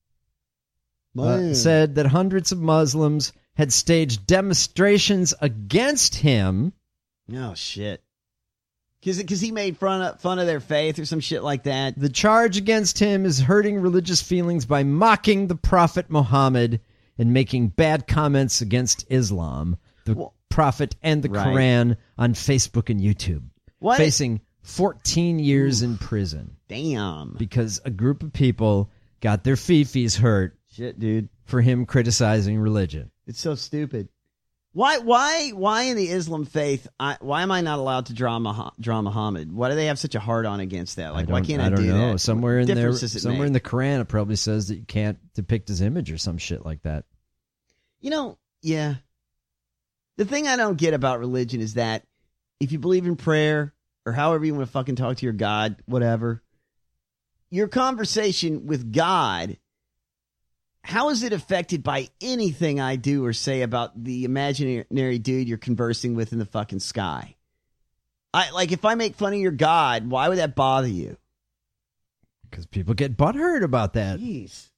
Speaker 8: Said that hundreds of Muslims had staged demonstrations against him.
Speaker 9: Oh, shit. Because he made fun of their faith or some shit like that.
Speaker 8: The charge against him is hurting religious feelings by mocking the Prophet Muhammad and making bad comments against Islam, the Prophet, and the Quran on Facebook and YouTube. Facing 14 years in prison.
Speaker 9: Damn.
Speaker 8: Because a group of people got their fifis hurt.
Speaker 9: Shit, dude.
Speaker 8: For him criticizing religion.
Speaker 9: It's so stupid. Why in the Islam faith, why am I not allowed to draw Muhammad? Why do they have such a hard-on against that? Like, why can't I do that?
Speaker 8: I don't know. Somewhere in there,
Speaker 9: in
Speaker 8: the Quran, it probably says that you can't depict his image or some shit like that.
Speaker 9: You know, yeah. The thing I don't get about religion is that if you believe in prayer or however you want to fucking talk to your God, whatever, your conversation with God, how is it affected by anything I do or say about the imaginary dude you're conversing with in the fucking sky? If I make fun of your God, why would that bother you?
Speaker 8: Because people get butthurt about that.
Speaker 9: Jeez.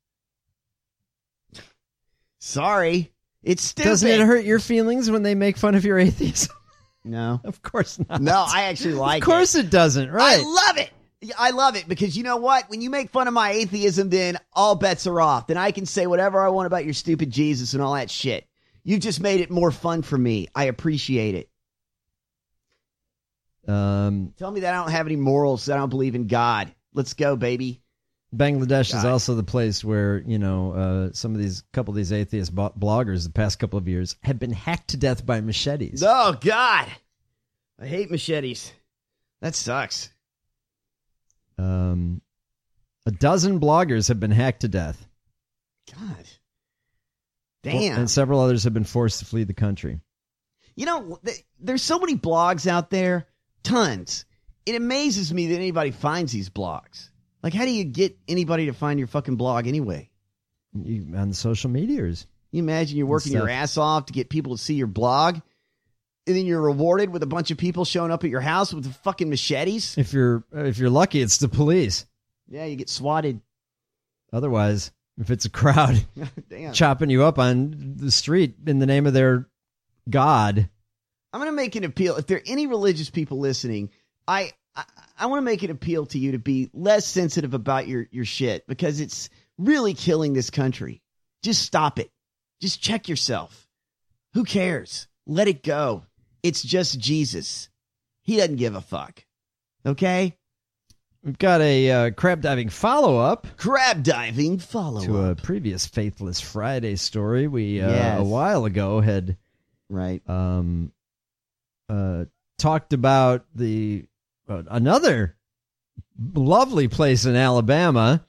Speaker 9: Sorry. It's stupid.
Speaker 8: Doesn't it hurt your feelings when they make fun of your atheism?
Speaker 9: No.
Speaker 8: Of course not.
Speaker 9: No, I actually like it.
Speaker 8: Of course it doesn't, right?
Speaker 9: I love it. I love it because you know what? When you make fun of my atheism, then all bets are off. Then I can say whatever I want about your stupid Jesus and all that shit. You just made it more fun for me. I appreciate it. Tell me that I don't have any morals, that I don't believe in God. Let's go, baby.
Speaker 8: Bangladesh is also the place where, you know, couple of these atheist bloggers the past couple of years have been hacked to death by machetes.
Speaker 9: Oh, God. I hate machetes. That sucks.
Speaker 8: A dozen bloggers have been hacked to death.
Speaker 9: God. Damn.
Speaker 8: And several others have been forced to flee the country.
Speaker 9: You know, there's so many blogs out there. Tons. It amazes me that anybody finds these blogs. Like, how do you get anybody to find your fucking blog anyway?
Speaker 8: On the social medias.
Speaker 9: You imagine you're working your ass off to get people to see your blog, and then you're rewarded with a bunch of people showing up at your house with the fucking machetes?
Speaker 8: If you're lucky, it's the police.
Speaker 9: Yeah, you get swatted.
Speaker 8: Otherwise, if it's a crowd chopping you up on the street in the name of their God.
Speaker 9: I'm going to make an appeal. If there are any religious people listening, I want to make an appeal to you to be less sensitive about your shit because it's really killing this country. Just stop it. Just check yourself. Who cares? Let it go. It's just Jesus. He doesn't give a fuck. Okay?
Speaker 8: We've got a crab diving follow-up.
Speaker 9: Crab diving follow-up.
Speaker 8: To a previous Faithless Friday story. We, a while ago, had talked about the another lovely place in Alabama.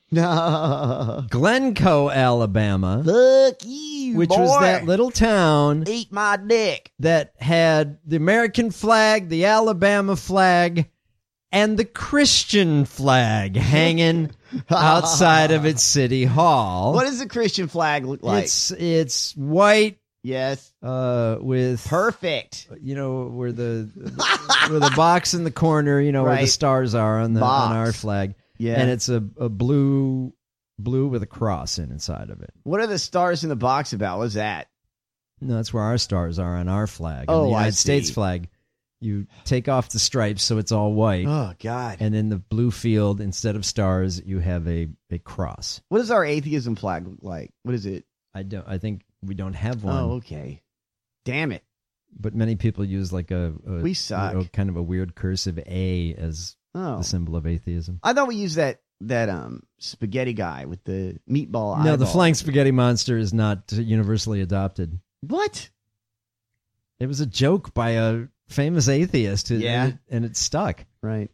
Speaker 8: Glencoe, Alabama.
Speaker 9: Fuck you,
Speaker 8: which
Speaker 9: boy.
Speaker 8: was that little town.
Speaker 9: Eat my dick.
Speaker 8: That had the American flag, the Alabama flag, and the Christian flag hanging outside of its city hall.
Speaker 9: What does the Christian flag look like?
Speaker 8: It's white.
Speaker 9: Yes.
Speaker 8: With
Speaker 9: perfect.
Speaker 8: Where the box in the corner, where the stars are on our flag.
Speaker 9: Yeah.
Speaker 8: And it's a blue with a cross inside of it.
Speaker 9: What are the stars in the box about? What's that?
Speaker 8: No, that's where our stars are on our flag.
Speaker 9: Oh,
Speaker 8: on the United
Speaker 9: I
Speaker 8: States
Speaker 9: see.
Speaker 8: flag. You take off the stripes so it's all white.
Speaker 9: Oh, God.
Speaker 8: And in the blue field, instead of stars, you have a cross.
Speaker 9: What does our atheism flag look like? What is it?
Speaker 8: I think we don't have one.
Speaker 9: Oh, okay. Damn it.
Speaker 8: But many people use like
Speaker 9: we suck.
Speaker 8: Kind of a weird cursive A as the symbol of atheism.
Speaker 9: I thought we used that spaghetti guy with the meatball eyeball.
Speaker 8: No, the flying spaghetti monster is not universally adopted.
Speaker 9: What?
Speaker 8: It was a joke by a famous atheist. And it stuck.
Speaker 9: Right.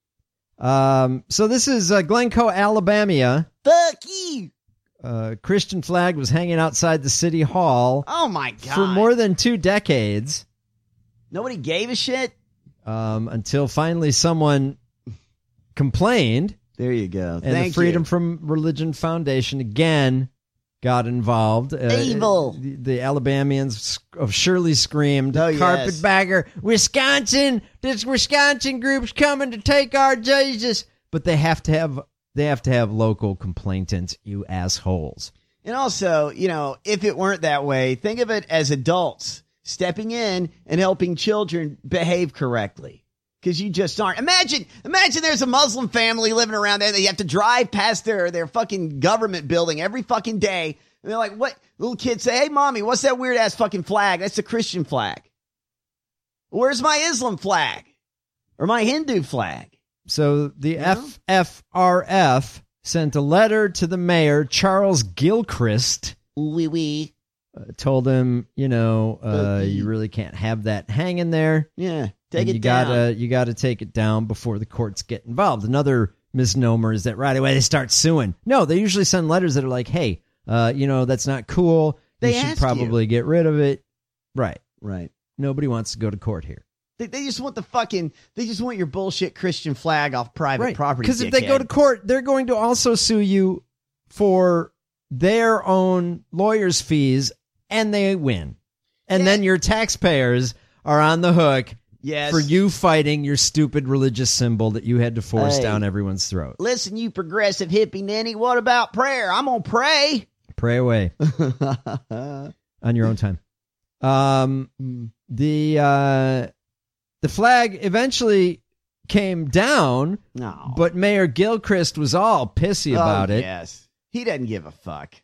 Speaker 8: So this is Glencoe, Alabama.
Speaker 9: Fuck you.
Speaker 8: Christian flag was hanging outside the city hall.
Speaker 9: Oh, my God.
Speaker 8: For more than 2 decades.
Speaker 9: Nobody gave a shit?
Speaker 8: Until finally someone complained.
Speaker 9: There you go.
Speaker 8: And the Freedom from Religion Foundation again got involved.
Speaker 9: Evil.
Speaker 8: The Alabamians have surely screamed,
Speaker 9: oh,
Speaker 8: carpetbagger, Wisconsin, this Wisconsin group's coming to take our Jesus. But they have to have local complainants, you assholes.
Speaker 9: And also, if it weren't that way, think of it as adults stepping in and helping children behave correctly. Because you just aren't. Imagine there's a Muslim family living around there that you have to drive past their fucking government building every fucking day. And they're like, what? Little kids say, hey, mommy, what's that weird ass fucking flag? That's the Christian flag. Where's my Islam flag? Or my Hindu flag?
Speaker 8: So the FFRF sent a letter to the mayor, Charles Gilchrist.
Speaker 9: Oui.
Speaker 8: Told him, you really can't have that hanging there.
Speaker 9: Yeah. Take it down.
Speaker 8: You gotta take it down before the courts get involved. Another misnomer is that right away they start suing. No, they usually send letters that are like, hey, that's not cool.
Speaker 9: They
Speaker 8: you should
Speaker 9: ask
Speaker 8: probably get rid of it. Right.
Speaker 9: Right.
Speaker 8: Nobody wants to go to court here.
Speaker 9: They just want they just want your bullshit Christian flag off private property.
Speaker 8: Because if they go to court, they're going to also sue you for their own lawyer's fees, and they win. And then your taxpayers are on the hook.
Speaker 9: Yes.
Speaker 8: For you fighting your stupid religious symbol that you had to force down everyone's throat.
Speaker 9: Listen, you progressive hippie ninny, what about prayer? I'm going to pray.
Speaker 8: Pray away. On your own time. The flag eventually came down, but Mayor Gilchrist was all pissy about it.
Speaker 9: Yes. He doesn't give a fuck.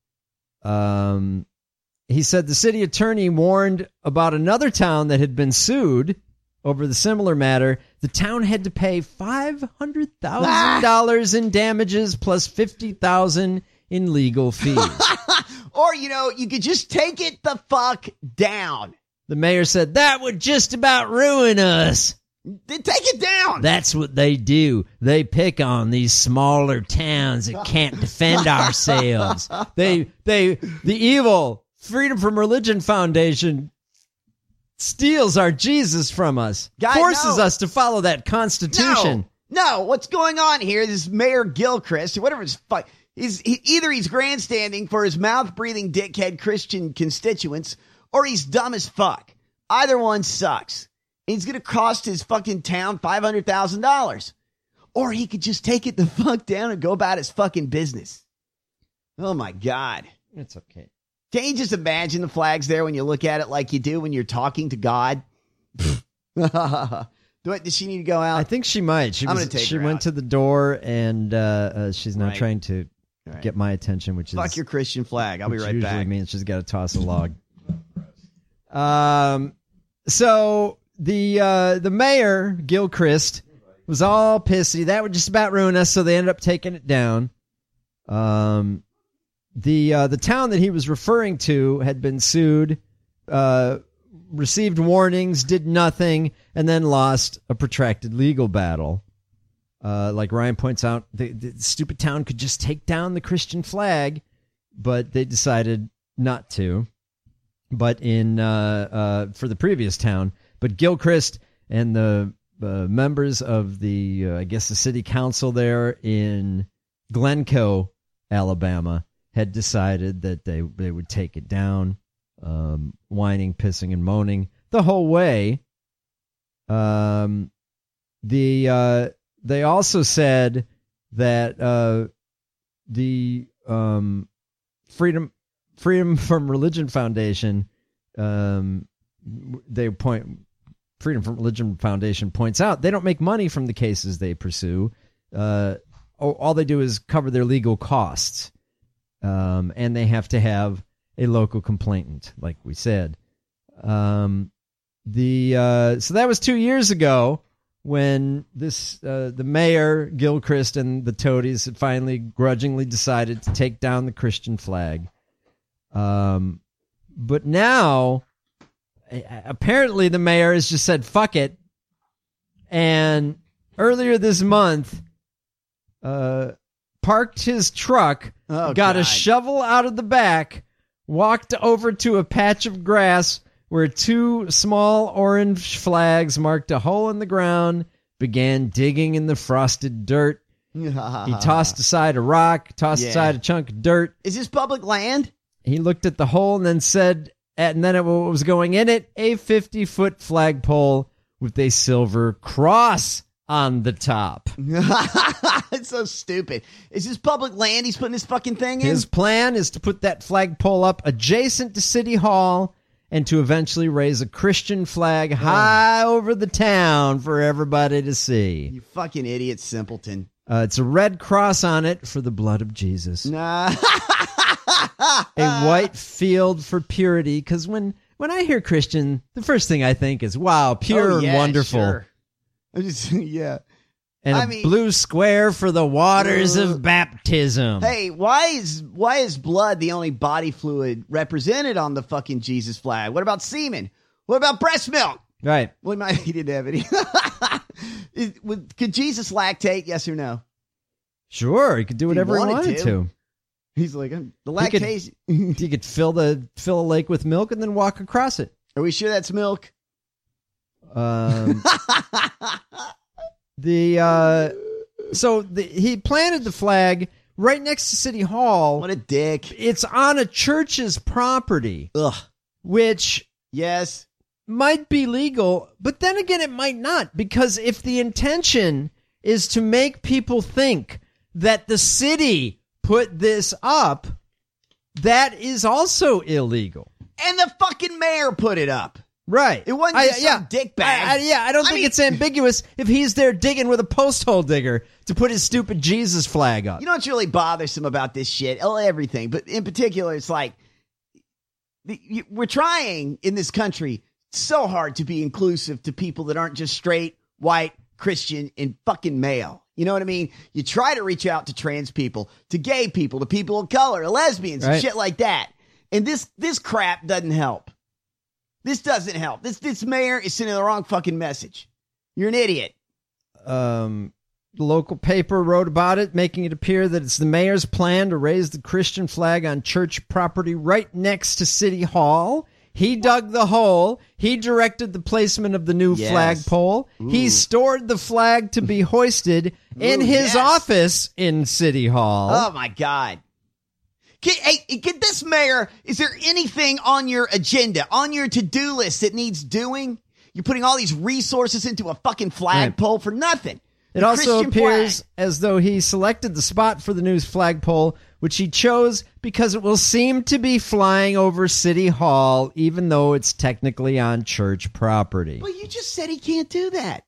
Speaker 8: He said the city attorney warned about another town that had been sued over the similar matter. The town had to pay $500,000 in damages plus $50,000 in legal fees.
Speaker 9: Or, you could just take it the fuck down.
Speaker 8: The mayor said that would just about ruin us.
Speaker 9: Then take it down.
Speaker 8: That's what they do. They pick on these smaller towns that can't defend ourselves. The evil Freedom from Religion Foundation steals our Jesus from us, forces us to follow that Constitution.
Speaker 9: No, what's going on here? This Mayor Gilchrist, whatever his fuck, either he's grandstanding for his mouth-breathing dickhead Christian constituents, or he's dumb as fuck. Either one sucks. He's going to cost his fucking town $500,000. Or he could just take it the fuck down and go about his fucking business. Oh, my God.
Speaker 8: It's okay.
Speaker 9: Can't you just imagine the flags there when you look at it like you do when you're talking to God? Does she need to go out?
Speaker 8: I think she might. She went to the door, and she's now trying to get my attention, which is...
Speaker 9: Fuck your Christian flag. I'll be right back.
Speaker 8: Usually means she's got to toss a log. So the mayor, Gilchrist, was all pissy. That would just about ruin us, so they ended up taking it down. The town that he was referring to had been sued received warnings, did nothing, and then lost a protracted legal battle. Like Ryan points out, the stupid town could just take down the Christian flag, but they decided not to. But for the previous town, but Gilchrist and the members of the the city council there in Glencoe, Alabama, had decided that they would take it down, whining, pissing, and moaning the whole way. They also said that the Freedom from Religion Foundation, Freedom from Religion Foundation points out they don't make money from the cases they pursue. All they do is cover their legal costs, and they have to have a local complainant, like we said. So that was 2 years ago when the mayor, Gilchrist, and the toadies had finally grudgingly decided to take down the Christian flag. But now, apparently the mayor has just said, fuck it. And earlier this month, parked his truck, got a shovel out of the back, walked over to a patch of grass where 2 small orange flags marked a hole in the ground, began digging in the frosted dirt. He tossed aside a rock, aside a chunk of dirt.
Speaker 9: Is this public land?
Speaker 8: He looked at the hole and then said, and then what was going in it, a 50-foot flagpole with a silver cross on the top.
Speaker 9: It's so stupid. Is this public land he's putting this fucking thing in?
Speaker 8: His plan is to put that flagpole up adjacent to City Hall and to eventually raise a Christian flag high over the town for everybody to see.
Speaker 9: You fucking idiot simpleton.
Speaker 8: It's a red cross on it for the blood of Jesus.
Speaker 9: Nah.
Speaker 8: A white field for purity, because when I hear Christian, the first thing I think is, wow, pure and wonderful.
Speaker 9: Sure. Yeah.
Speaker 8: And a blue square for the waters of baptism.
Speaker 9: Hey, why is blood the only body fluid represented on the fucking Jesus flag? What about semen? What about breast milk?
Speaker 8: Right.
Speaker 9: Well, he didn't have any. Could Jesus lactate? Yes or no?
Speaker 8: Sure, he could do whatever he wanted to.
Speaker 9: He's like, the lactation.
Speaker 8: He could fill a lake with milk and then walk across it.
Speaker 9: Are we sure that's milk?
Speaker 8: He planted the flag right next to City Hall.
Speaker 9: What a dick.
Speaker 8: It's on a church's property.
Speaker 9: Ugh.
Speaker 8: Which
Speaker 9: yes,
Speaker 8: might be legal, but then again it might not, because if the intention is to make people think that the city put this up, that is also illegal.
Speaker 9: And the fucking mayor put it up.
Speaker 8: Right.
Speaker 9: It wasn't just some dickbag.
Speaker 8: I don't think it's ambiguous if he's there digging with a post hole digger to put his stupid Jesus flag up.
Speaker 9: You know what's really bothersome about this shit? Everything, but in particular, it's like we're trying in this country so hard to be inclusive to people that aren't just straight, white, Christian, and fucking male. You know what I mean? You try to reach out to trans people, to gay people, to people of color, to lesbians, and shit like that. And this crap doesn't help. This doesn't help. This mayor is sending the wrong fucking message. You're an idiot.
Speaker 8: The local paper wrote about it, making it appear that it's the mayor's plan to raise the Christian flag on church property right next to City Hall. He dug the hole. He directed the placement of the new flagpole. He stored the flag to be hoisted in his office in City Hall.
Speaker 9: Oh, my God. Get this mayor, is there anything on your agenda, on your to-do list that needs doing? You're putting all these resources into a fucking flagpole for nothing.
Speaker 8: It also appears as though he selected the spot for the new flagpole, which he chose because it will seem to be flying over City Hall, even though it's technically on church property.
Speaker 9: Well, you just said he can't do that.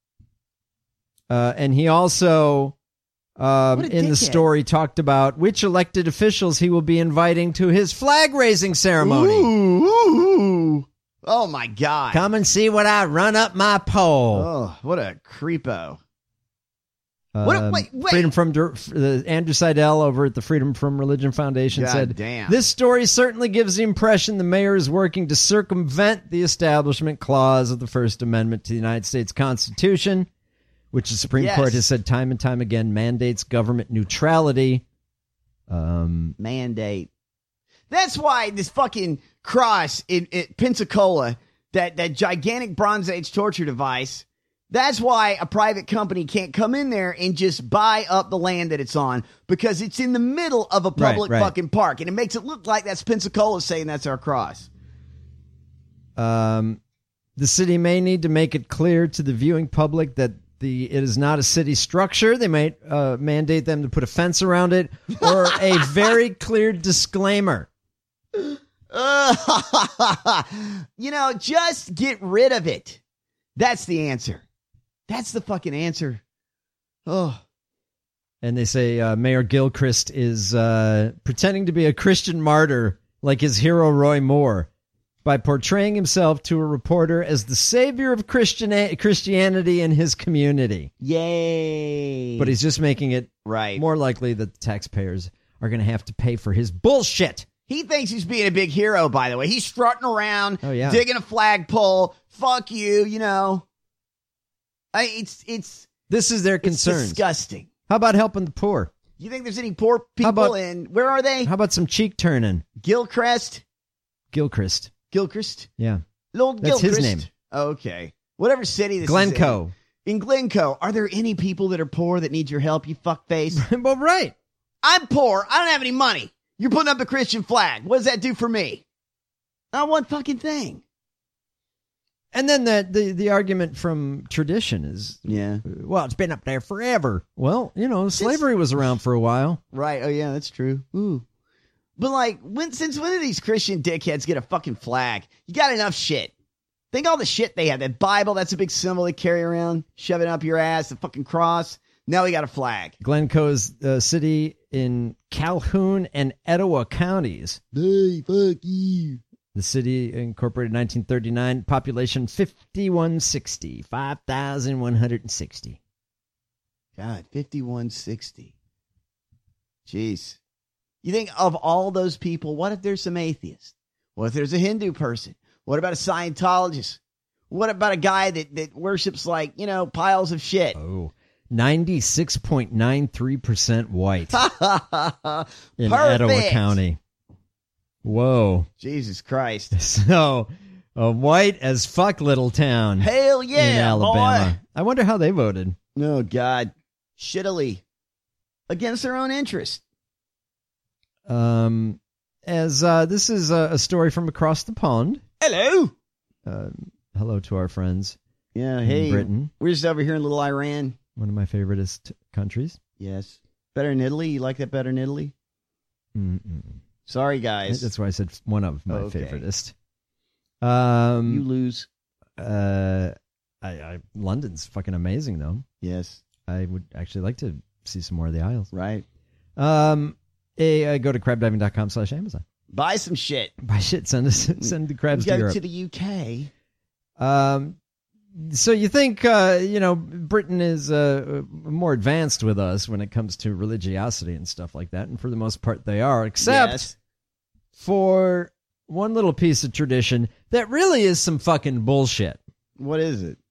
Speaker 8: And he also, in the story, talked about which elected officials he will be inviting to his flag-raising ceremony.
Speaker 9: Ooh. Oh, my God.
Speaker 8: Come and see what I run up my pole.
Speaker 9: Oh, what a creepo.
Speaker 8: Freedom from Andrew Seidel over at the Freedom from Religion Foundation said, this story certainly gives the impression the mayor is working to circumvent the Establishment Clause of the First Amendment to the United States Constitution, which the Supreme Court has said time and time again mandates government neutrality.
Speaker 9: Mandate. That's why this fucking cross in Pensacola, that gigantic Bronze Age torture device, that's why a private company can't come in there and just buy up the land that it's on, because it's in the middle of a public fucking park, and it makes it look like that's Pensacola saying that's our cross.
Speaker 8: The city may need to make it clear to the viewing public that it is not a city structure. They might mandate them to put a fence around it or a very clear disclaimer.
Speaker 9: Just get rid of it. That's the answer. That's the fucking answer. Oh.
Speaker 8: And they say Mayor Gilchrist is pretending to be a Christian martyr like his hero Roy Moore by portraying himself to a reporter as the savior of Christianity in his community.
Speaker 9: Yay.
Speaker 8: But he's just making it more likely that the taxpayers are going to have to pay for his bullshit.
Speaker 9: He thinks he's being a big hero, by the way. He's strutting around, digging a flagpole. Fuck you,
Speaker 8: This is their concern.
Speaker 9: It's disgusting.
Speaker 8: How about helping the poor?
Speaker 9: You think there's any poor people where are they?
Speaker 8: How about some cheek turning?
Speaker 9: Gilchrist.
Speaker 8: Yeah.
Speaker 9: Lord
Speaker 8: That's
Speaker 9: Gilchrist.
Speaker 8: his name.
Speaker 9: Okay. Whatever city this
Speaker 8: Glencoe.
Speaker 9: is in Glencoe, are there any people that are poor that need your help, you fuckface?
Speaker 8: Well, right.
Speaker 9: I'm poor. I don't have any money. You're putting up the Christian flag. What does that do for me? Not one fucking thing.
Speaker 8: And then the argument from tradition is, well, it's been up there forever. Well, slavery was around for a while.
Speaker 9: Right. Oh, yeah, that's true. Ooh. But, since when did these Christian dickheads get a fucking flag? You got enough shit. Think all the shit they have. That Bible, that's a big symbol they carry around, shove it up your ass, the fucking cross. Now we got a flag.
Speaker 8: Glencoe's city in Calhoun and Etowah counties.
Speaker 9: Hey, fuck you.
Speaker 8: The city incorporated in 1939, population 5,160.
Speaker 9: God, 5,160. Jeez. You think of all those people, what if there's some atheists? What if there's a Hindu person? What about a Scientologist? What about a guy that worships piles of shit?
Speaker 8: Oh, 96.93% white in Etowah County. Whoa.
Speaker 9: Jesus Christ.
Speaker 8: So, white as fuck little town.
Speaker 9: Hell yeah,
Speaker 8: in Alabama.
Speaker 9: boy.
Speaker 8: I wonder how they voted.
Speaker 9: Oh, God. Shittily. Against their own interest.
Speaker 8: This is a story from across the pond.
Speaker 9: Hello.
Speaker 8: Hello to our friends.
Speaker 9: Yeah,
Speaker 8: in Britain.
Speaker 9: We're just over here in little Iran.
Speaker 8: One of my favoriteest countries.
Speaker 9: Yes. Better than Italy? You like that better than Italy?
Speaker 8: Mm-mm.
Speaker 9: Sorry, guys.
Speaker 8: That's why I said one of my favoriteest.
Speaker 9: You lose.
Speaker 8: London's fucking amazing, though.
Speaker 9: Yes.
Speaker 8: I would actually like to see some more of the Isles.
Speaker 9: Right.
Speaker 8: Go to crabdiving.com/Amazon.
Speaker 9: Buy some shit.
Speaker 8: Buy shit. Send the crabs to Europe.
Speaker 9: Go to the UK.
Speaker 8: So you think, Britain is more advanced with us when it comes to religiosity and stuff like that. And for the most part, they are, except for one little piece of tradition that really is some fucking bullshit.
Speaker 9: What is it?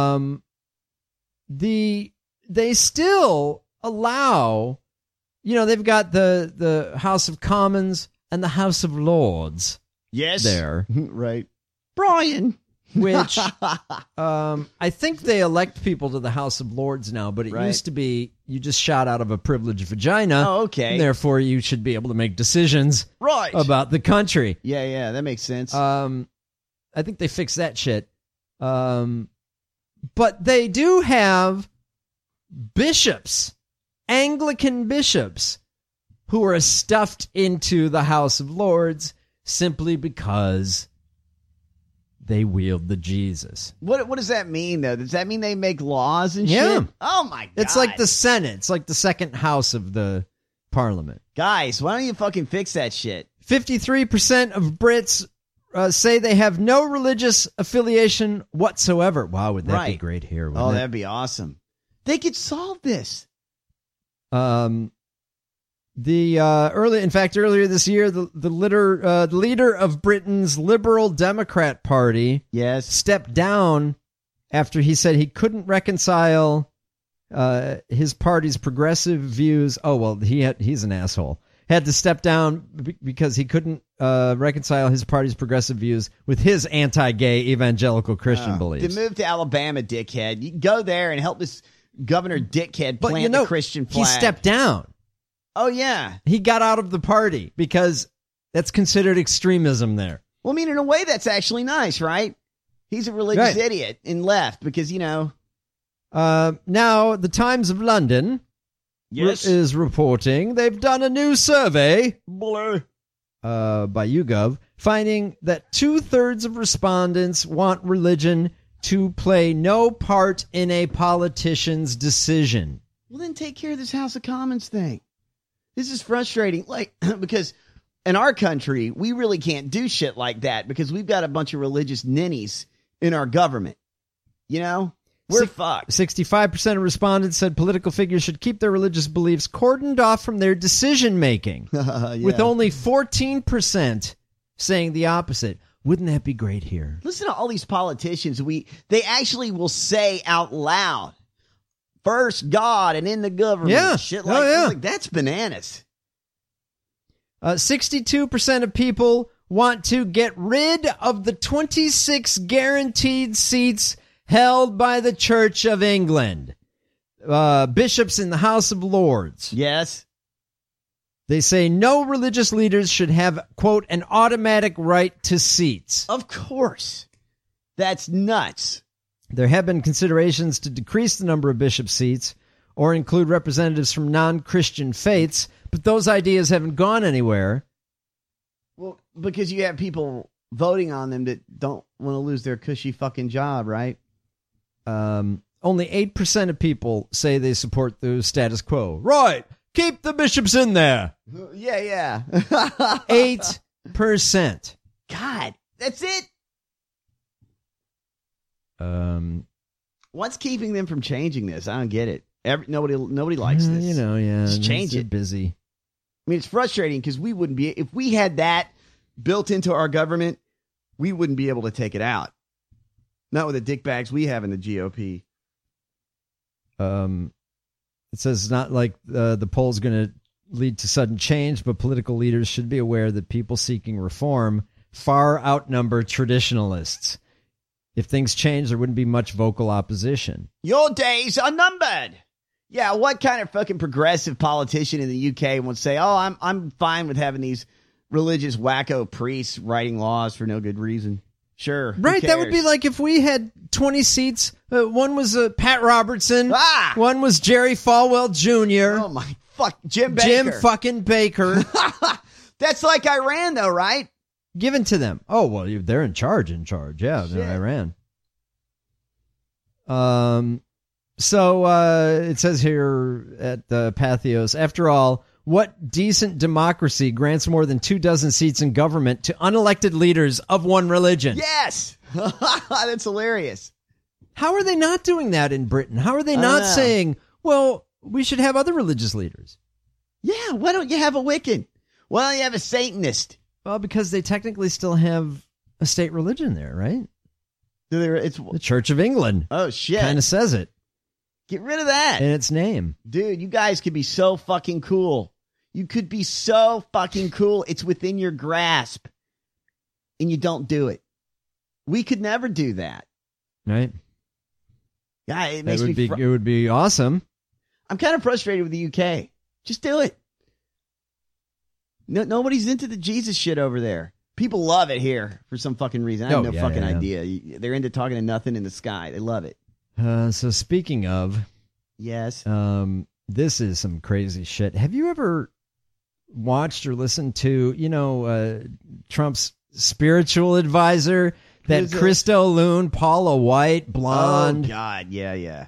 Speaker 8: They still allow, they've got the House of Commons and the House of Lords.
Speaker 9: Yes.
Speaker 8: There.
Speaker 9: Right. Brian.
Speaker 8: Which I think they elect people to the House of Lords now, but it used to be you just shot out of a privileged vagina.
Speaker 9: Oh, okay.
Speaker 8: And therefore, you should be able to make decisions about the country.
Speaker 9: Yeah, that makes sense.
Speaker 8: I think they fixed that shit. But they do have bishops, Anglican bishops, who are stuffed into the House of Lords simply because they wield the Jesus.
Speaker 9: What does that mean, though? Does that mean they make laws and shit?
Speaker 8: Yeah.
Speaker 9: Oh, my God.
Speaker 8: It's like the Senate. It's like the second house of the parliament.
Speaker 9: Guys, why don't you fucking fix that shit?
Speaker 8: 53% of Brits say they have no religious affiliation whatsoever. Wow, would that be great here?
Speaker 9: Oh, that'd be awesome. They could solve this.
Speaker 8: Earlier this year, the leader of Britain's Liberal Democrat Party, stepped down after he said he couldn't reconcile his party's progressive views. Oh well, he's an asshole. Had to step down because he couldn't reconcile his party's progressive views with his anti-gay evangelical Christian beliefs.
Speaker 9: To move to Alabama, dickhead. You can go there and help this governor dickhead plant the Christian flag.
Speaker 8: He stepped down.
Speaker 9: Oh, yeah.
Speaker 8: He got out of the party because that's considered extremism there.
Speaker 9: Well, I mean, in a way, that's actually nice, right? He's a religious idiot and left because, Now,
Speaker 8: the Times of London is reporting they've done a new survey by YouGov, finding that 2/3 of respondents want religion to play no part in a politician's decision.
Speaker 9: Well, then take care of this House of Commons thing. This is frustrating, because in our country, we really can't do shit like that because we've got a bunch of religious ninnies in our government. We're fucked.
Speaker 8: 65% of respondents said political figures should keep their religious beliefs cordoned off from their decision-making, with only 14% saying the opposite. Wouldn't that be great here?
Speaker 9: Listen to all these politicians. They actually will say out loud, first God and in the government.
Speaker 8: Yeah.
Speaker 9: Shit like that's bananas.
Speaker 8: 62% of people want to get rid of the 26 guaranteed seats held by the Church of England. Bishops in the House of Lords.
Speaker 9: Yes.
Speaker 8: They say no religious leaders should have, quote, an automatic right to seats.
Speaker 9: Of course. That's nuts.
Speaker 8: There have been considerations to decrease the number of bishop seats or include representatives from non-Christian faiths, but those ideas haven't gone anywhere.
Speaker 9: Well, because you have people voting on them that don't want to lose their cushy fucking job, right?
Speaker 8: Only 8% of people say they support the status quo. Right. Keep the bishops in there.
Speaker 9: Yeah.
Speaker 8: 8%.
Speaker 9: God, that's it. What's keeping them from changing this? I don't get it. Nobody likes this.
Speaker 8: Just
Speaker 9: change it.
Speaker 8: Busy.
Speaker 9: I mean, it's frustrating because we wouldn't be, if we had that built into our government, we wouldn't be able to take it out. Not with the dickbags we have in the GOP.
Speaker 8: It says it's not like the poll's going to lead to sudden change, but political leaders should be aware that people seeking reform far outnumber traditionalists. If things change, there wouldn't be much vocal opposition.
Speaker 9: Your days are numbered. Yeah, what kind of fucking progressive politician in the UK would say, "Oh, I'm fine with having these religious wacko priests writing laws for no good reason"? Sure,
Speaker 8: right? That would be like if we had 20 seats. One was Pat Robertson. One was Jerry Falwell Jr.
Speaker 9: Oh my fuck, Jim Baker.
Speaker 8: Jim fucking Baker.
Speaker 9: That's like Iran, though, right?
Speaker 8: Given to them. Oh well, they're in charge. Yeah, they're Iran. So it says here at Pathos, after all, what decent democracy grants more than 24 seats in government to unelected leaders of one religion?
Speaker 9: Yes. That's hilarious.
Speaker 8: How are they not doing that in Britain? How are they not saying, well, we should have other religious leaders?
Speaker 9: Yeah, why don't you have a Wiccan? Why don't you have a Satanist?
Speaker 8: Well, because they technically still have a state religion there, right?
Speaker 9: It's
Speaker 8: the Church of England.
Speaker 9: Oh, shit.
Speaker 8: Kind of says it.
Speaker 9: Get rid of that.
Speaker 8: In its name.
Speaker 9: Dude, you guys could be so fucking cool. You could be so fucking cool. It's within your grasp. And you don't do it. We could never do that.
Speaker 8: Right.
Speaker 9: Yeah, it makes me...
Speaker 8: It would be awesome.
Speaker 9: I'm kind of frustrated with the UK. Just do it. No, nobody's into the Jesus shit over there. People love it here for some fucking reason. I have no fucking idea. They're into talking to nothing in the sky. They love it.
Speaker 8: So speaking of...
Speaker 9: Yes.
Speaker 8: This is some crazy shit. Have you ever watched or listened to, Trump's spiritual advisor, that Christo Loon, Paula White, blonde?
Speaker 9: Oh, God. Yeah.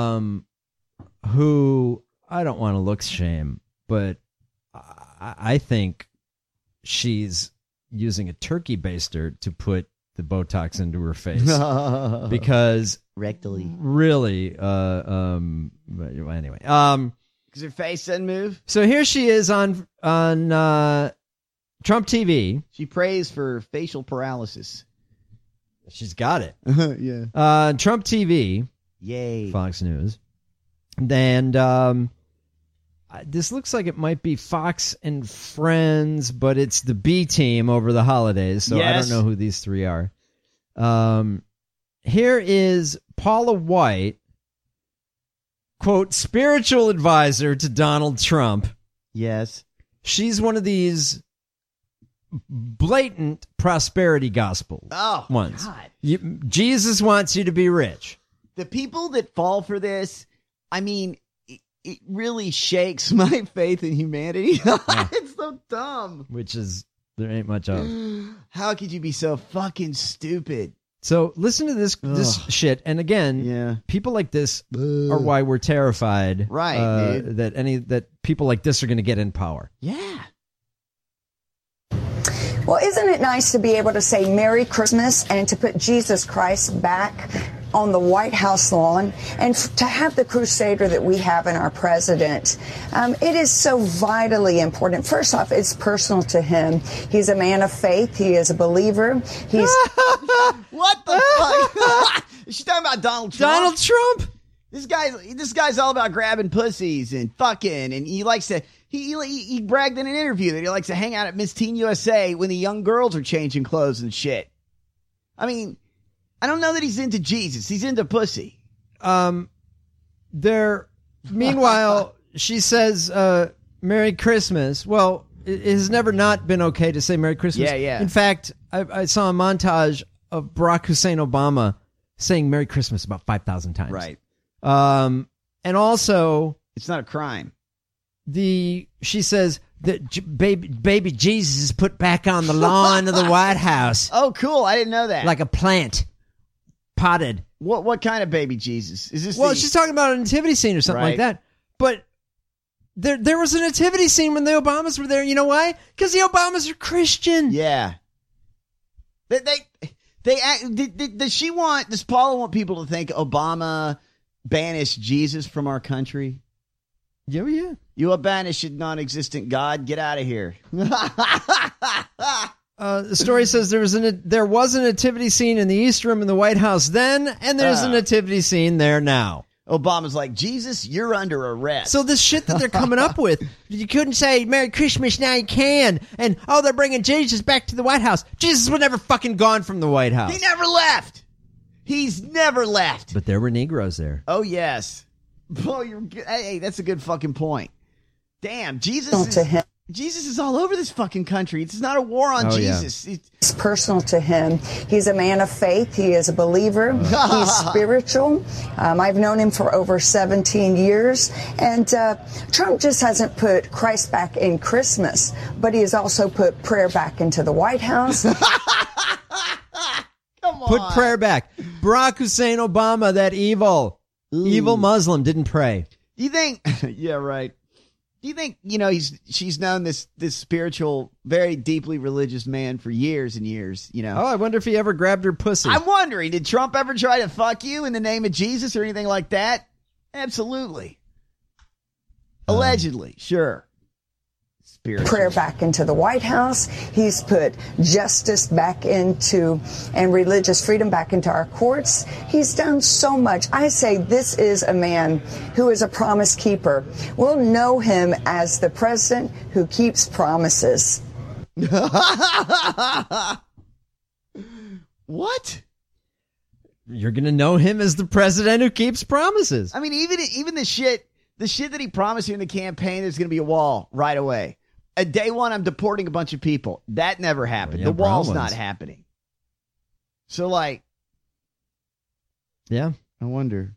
Speaker 8: Who, I don't want to look shame, but I think she's using a turkey baster to put the Botox into her face because
Speaker 9: rectally.
Speaker 8: Really, anyway,
Speaker 9: because her face doesn't move.
Speaker 8: So here she is on Trump TV.
Speaker 9: She prays for facial paralysis.
Speaker 8: She's got it.
Speaker 9: Yeah.
Speaker 8: Trump TV.
Speaker 9: Yay.
Speaker 8: Fox News. And this looks like it might be Fox and Friends, but it's the B team over the holidays, so I don't know who these three are. Here is Paula White, quote, spiritual advisor to Donald Trump.
Speaker 9: Yes.
Speaker 8: She's one of these blatant prosperity gospel ones.
Speaker 9: God.
Speaker 8: Jesus wants you to be rich.
Speaker 9: The people that fall for this, I mean, it really shakes my faith in humanity. It's so dumb.
Speaker 8: Which is, there ain't much of.
Speaker 9: How could you be so fucking stupid?
Speaker 8: So listen to this shit. And again, people like this are why we're terrified.
Speaker 9: Right, dude.
Speaker 8: that people like this are going to get in power.
Speaker 9: Yeah.
Speaker 14: Well, isn't it nice to be able to say Merry Christmas and to put Jesus Christ back on the White House lawn and to have the crusader that we have in our president? It is so vitally important. First off, it's personal to him. He's a man of faith. He is a believer. He's
Speaker 9: what the fuck? Is she talking about Donald Trump?
Speaker 8: Donald Trump?
Speaker 9: This guy's all about grabbing pussies and fucking, and he likes to. He bragged in an interview that he likes to hang out at Miss Teen USA when the young girls are changing clothes and shit. I mean, I don't know that he's into Jesus. He's into pussy.
Speaker 8: Meanwhile, she says, Merry Christmas. Well, it has never not been okay to say Merry Christmas.
Speaker 9: Yeah.
Speaker 8: In fact, I saw a montage of Barack Hussein Obama saying Merry Christmas about 5,000 times.
Speaker 9: Right.
Speaker 8: And also,
Speaker 9: it's not a crime.
Speaker 8: She says that baby Jesus is put back on the lawn of the White House.
Speaker 9: Oh, cool. I didn't know that.
Speaker 8: Like a plant. Potted.
Speaker 9: What kind of baby Jesus? Is this?
Speaker 8: Well, she's talking about a nativity scene or something like that. But there was a nativity scene when the Obamas were there. You know why? Because the Obamas are Christian.
Speaker 9: Yeah. Does Paula want people to think Obama banished Jesus from our country?
Speaker 8: Yeah.
Speaker 9: You a banished non-existent God. Get out of here.
Speaker 8: The story says there was a nativity scene in the East Room in the White House then, and there's a nativity scene there now.
Speaker 9: Obama's like, Jesus, you're under arrest.
Speaker 8: So this shit that they're coming up with, you couldn't say Merry Christmas, now you can. And, they're bringing Jesus back to the White House. Jesus was never fucking gone from the White House.
Speaker 9: He never left. He's never left.
Speaker 8: But there were Negroes there.
Speaker 9: Oh, yes. Oh, hey, that's a good fucking point. Damn, Jesus is all over this fucking country. It's not a war on Jesus.
Speaker 14: Yeah. It's personal to him. He's a man of faith. He is a believer. He's spiritual. I've known him for over 17 years. And Trump just hasn't put Christ back in Christmas, but he has also put prayer back into the White House.
Speaker 9: Come on.
Speaker 8: Put prayer back. Barack Hussein Obama, that evil Muslim, didn't pray.
Speaker 9: Do you think? Yeah, right. Do you think, she's known this spiritual, very deeply religious man for years and years,
Speaker 8: Oh, I wonder if he ever grabbed her pussy.
Speaker 9: I'm wondering, did Trump ever try to fuck you in the name of Jesus or anything like that? Absolutely. Allegedly, sure. Spiritual.
Speaker 14: Prayer back into the White House. He's put justice back into and religious freedom back into our courts. He's done so much. I say this is a man who is a promise keeper. We'll know him as the president who keeps promises.
Speaker 9: What?
Speaker 8: You're going to know him as the president who keeps promises.
Speaker 9: I mean, even the shit that he promised you in the campaign, there's going to be a wall right away. Day one, I'm deporting a bunch of people. That never happened. The wall's not happening. So,
Speaker 8: yeah,
Speaker 9: I wonder.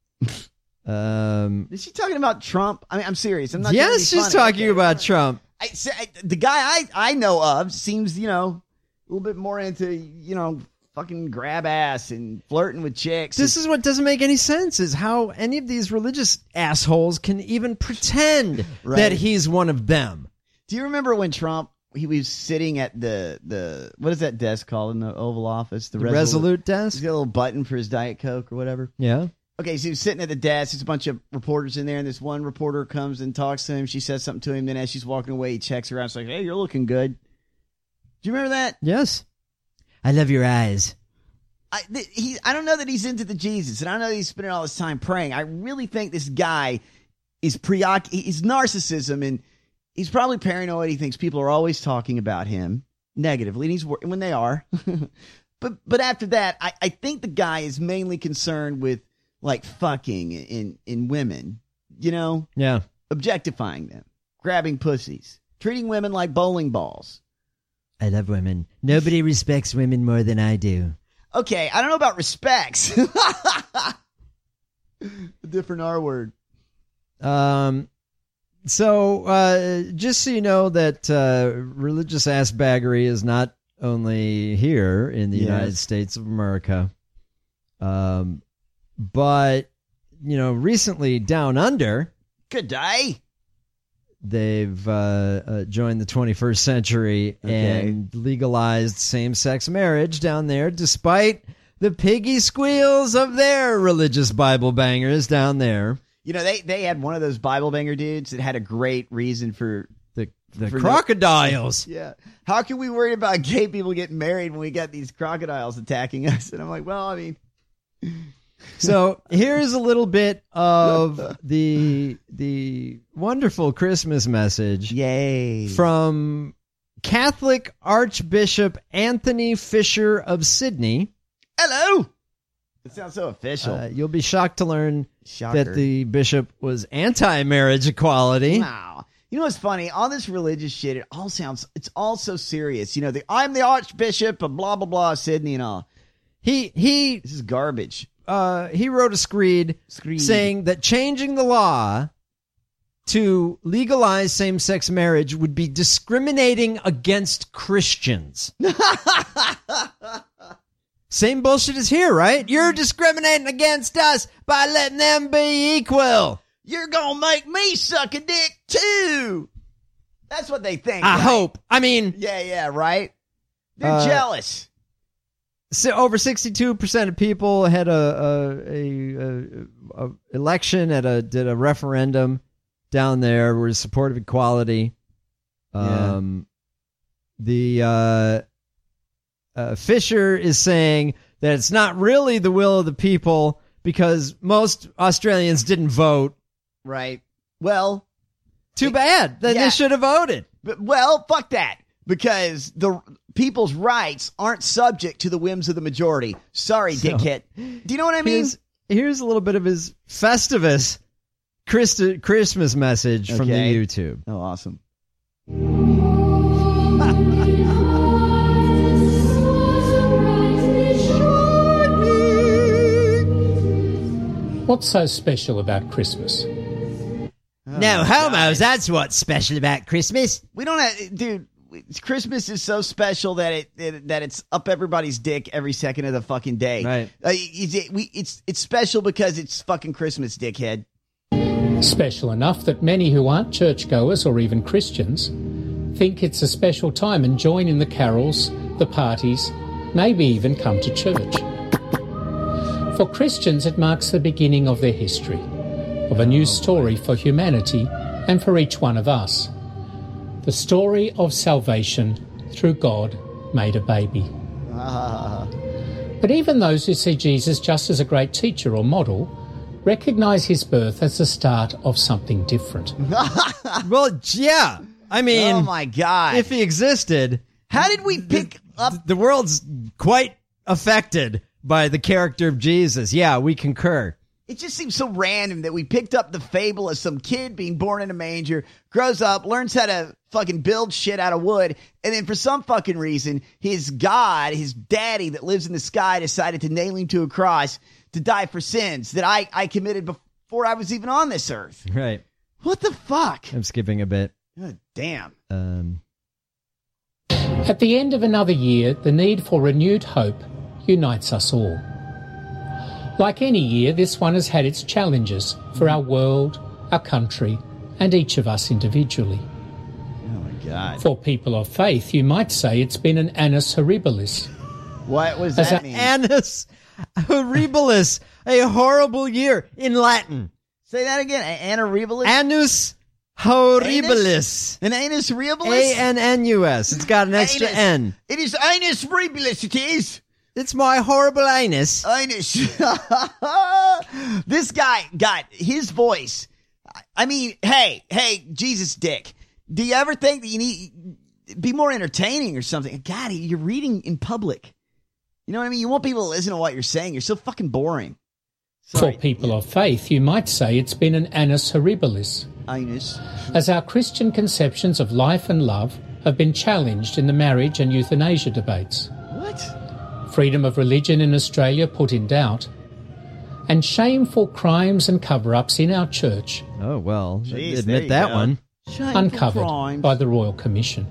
Speaker 9: Is she talking about Trump? I mean, I'm serious. I'm not.
Speaker 8: Yes, she's talking about Trump.
Speaker 9: The guy I know of seems, a little bit more into, fucking grab ass and flirting with chicks.
Speaker 8: This is what doesn't make any sense, is how any of these religious assholes can even pretend that he's one of them.
Speaker 9: Do you remember when Trump he was sitting at the what is that desk called in the Oval Office?
Speaker 8: The Resolute desk?
Speaker 9: He's got a little button for his Diet Coke or whatever.
Speaker 8: Yeah.
Speaker 9: Okay, so he was sitting at the desk. There's a bunch of reporters in there, and this one reporter comes and talks to him. She says something to him. Then as she's walking away, he checks her out. It's like, hey, you're looking good. Do you remember that?
Speaker 8: Yes. I love your eyes.
Speaker 9: I don't know that he's into the Jesus, and I don't know that he's spending all his time praying. I really think this guy is he's narcissism, and he's probably paranoid. He thinks people are always talking about him negatively, and he's when they are. but after that, I think the guy is mainly concerned with like fucking in women, you know?
Speaker 8: Yeah.
Speaker 9: Objectifying them, grabbing pussies, treating women like bowling balls.
Speaker 8: I love women. Nobody respects women more than I do.
Speaker 9: Okay, I don't know about respects. A different R word.
Speaker 8: So, just so you know that religious assbaggery is not only here in the United States of America, but, you know, recently down under.
Speaker 9: Good day.
Speaker 8: They've joined the 21st century and legalized same-sex marriage down there, despite the piggy squeals of their religious Bible bangers down there.
Speaker 9: You know, they had one of those Bible banger dudes that had a great reason for
Speaker 8: the crocodiles.
Speaker 9: Yeah. How can we worry about gay people getting married when we got these crocodiles attacking us? And I'm like, well, I mean...
Speaker 8: So here's a little bit of the wonderful Christmas message.
Speaker 9: Yay.
Speaker 8: From Catholic Archbishop Anthony Fisher of Sydney.
Speaker 9: Hello. It sounds so official.
Speaker 8: You'll be shocked to learn that the bishop was anti-marriage equality.
Speaker 9: Wow. You know what's funny? All this religious shit, it's all so serious. You know, I'm the Archbishop of blah, blah, blah, Sydney and all.
Speaker 8: This
Speaker 9: is garbage.
Speaker 8: He wrote a screed saying that changing the law to legalize same-sex marriage would be discriminating against Christians. Same bullshit as here, right? You're discriminating against us by letting them be equal.
Speaker 9: You're gonna make me suck a dick too. That's what they think.
Speaker 8: I hope. I mean...
Speaker 9: Yeah, right? They're jealous.
Speaker 8: So over 62% of people had a election did a referendum down there were supportive of equality. The Fisher is saying that it's not really the will of the people because most Australians didn't vote.
Speaker 9: Right. Well,
Speaker 8: too bad. Then they should have voted.
Speaker 9: But, well, fuck that. Because the people's rights aren't subject to the whims of the majority. Sorry, dickhead. Do you know what I mean?
Speaker 8: Here's a little bit of his Festivus Christmas message from the YouTube.
Speaker 9: Oh, awesome.
Speaker 15: What's so special about Christmas?
Speaker 8: No homos, that's what's special about Christmas.
Speaker 9: We don't have... Dude... Christmas is so special that it's up everybody's dick every second of the fucking day.
Speaker 8: Right.
Speaker 9: It's special because it's fucking Christmas, dickhead.
Speaker 15: Special enough that many who aren't churchgoers or even Christians think it's a special time and join in the carols, the parties, maybe even come to church. For Christians, it marks the beginning of their history, of a new story for humanity and for each one of us. The story of salvation through God made a baby. But even those who see Jesus just as a great teacher or model recognise his birth as the start of something different.
Speaker 8: Well, yeah. I mean...
Speaker 9: Oh, my God.
Speaker 8: If he existed...
Speaker 9: How did we pick up...
Speaker 8: The world's quite affected by the character of Jesus. Yeah, we concur.
Speaker 9: It just seems so random that we picked up the fable of some kid being born in a manger, grows up, learns how to fucking build shit out of wood, and then for some fucking reason, his God, his daddy that lives in the sky, decided to nail him to a cross to die for sins that I committed before I was even on this earth.
Speaker 8: Right.
Speaker 9: What the fuck?
Speaker 8: I'm skipping a bit.
Speaker 9: God damn.
Speaker 15: At the end of another year, the need for renewed hope unites us all. Like any year, this one has had its challenges for our world, our country, and each of us individually.
Speaker 9: Oh my God.
Speaker 15: For people of faith, you might say it's been an annus horribilis.
Speaker 9: What was that mean?
Speaker 8: Annus horribilis, a horrible year in Latin.
Speaker 9: Say that again. Annus horribilis?
Speaker 8: Annus horribilis.
Speaker 9: An annus horribilis?
Speaker 8: A-N-N-U-S. It's got an extra
Speaker 9: Anus.
Speaker 8: N.
Speaker 9: It is annus horribilis, it is.
Speaker 8: It's my horrible anus.
Speaker 9: Anus. This guy got his voice. I mean, hey, Jesus dick. Do you ever think that you need be more entertaining or something? God, you're reading in public. You know what I mean? You want people to listen to what you're saying. You're so fucking boring.
Speaker 15: For people of faith, you might say it's been an annus horribilis.
Speaker 9: Anus.
Speaker 15: As our Christian conceptions of life and love have been challenged in the marriage and euthanasia debates.
Speaker 9: What?
Speaker 15: Freedom of religion in Australia put in doubt. And shameful crimes and cover-ups in our church.
Speaker 8: Oh, well,
Speaker 9: Jeez,
Speaker 8: admit that one.
Speaker 9: Shameful
Speaker 15: Uncovered
Speaker 9: crimes.
Speaker 15: by the Royal Commission.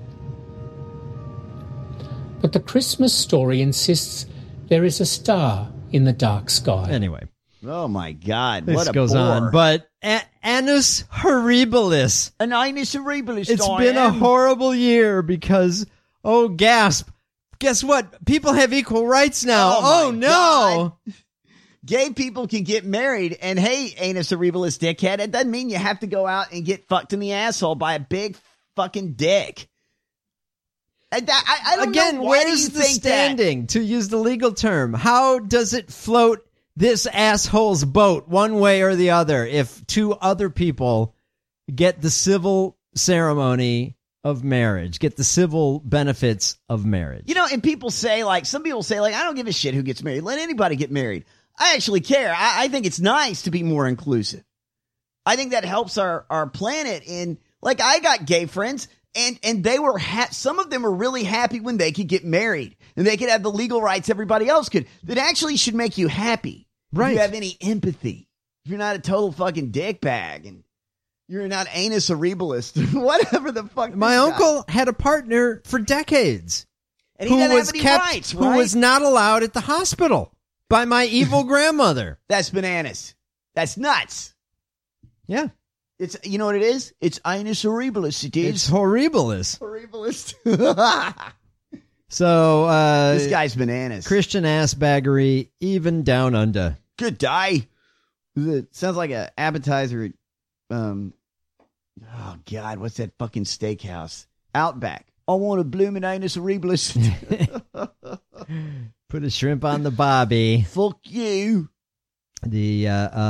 Speaker 15: But the Christmas story insists there is a star in the dark sky.
Speaker 8: Anyway.
Speaker 9: Oh, my God.
Speaker 8: This
Speaker 9: What a
Speaker 8: goes
Speaker 9: bore.
Speaker 8: on. But annus horribilis.
Speaker 9: An annus horribilis.
Speaker 8: It's been a horrible year because, oh, gasp. Guess what? People have equal rights now. Oh,
Speaker 9: my
Speaker 8: no.
Speaker 9: God. Gay people can get married, and hey, annus horribilis dickhead, it doesn't mean you have to go out and get fucked in the asshole by a big fucking dick. I don't
Speaker 8: Again,
Speaker 9: know. Why do
Speaker 8: where's
Speaker 9: you
Speaker 8: the
Speaker 9: think
Speaker 8: standing, to use the legal term? How does it float this asshole's boat one way or the other if two other people get the civil ceremony of marriage, get the civil benefits of marriage?
Speaker 9: You know, and people say, like, some people say, like, I don't give a shit who gets married. Let anybody get married. I actually care. I think it's nice to be more inclusive. I think that helps our planet. And, like, I got gay friends, and they were, some of them were really happy when they could get married, and they could have the legal rights everybody else could. That actually should make you happy.
Speaker 8: Right.
Speaker 9: If you have any empathy. If you're not a total fucking dickbag, and you're not annus horribilis, whatever the fuck.
Speaker 8: My uncle had a partner for decades.
Speaker 9: And he didn't have any rights,
Speaker 8: who
Speaker 9: right?
Speaker 8: was not allowed at the hospital by my evil grandmother.
Speaker 9: That's bananas. That's nuts.
Speaker 8: Yeah.
Speaker 9: It's, you know what it is? It's annus horribilis. It is.
Speaker 8: It's horribilis.
Speaker 9: Horribilis.
Speaker 8: So,
Speaker 9: this guy's bananas.
Speaker 8: Christian assbaggery, even down under.
Speaker 9: Good day. It sounds like an appetizer at, oh God, what's that fucking steakhouse? Outback. I want a blooming anus horribilis.
Speaker 8: Put a shrimp on the barbie.
Speaker 9: Fuck you.
Speaker 8: The,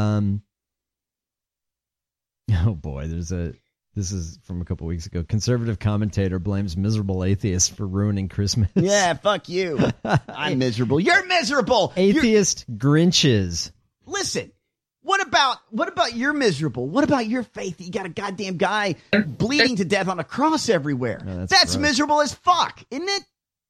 Speaker 8: oh boy, this is from a couple weeks ago. Conservative commentator blames miserable atheists for ruining Christmas.
Speaker 9: Yeah, fuck you. I'm miserable. You're miserable.
Speaker 8: Atheist Grinches.
Speaker 9: Listen, what about you're miserable? What about your faith? You got a goddamn guy bleeding to death on a cross everywhere.
Speaker 8: Oh,
Speaker 9: that's
Speaker 8: gross.
Speaker 9: miserable as fuck, isn't it?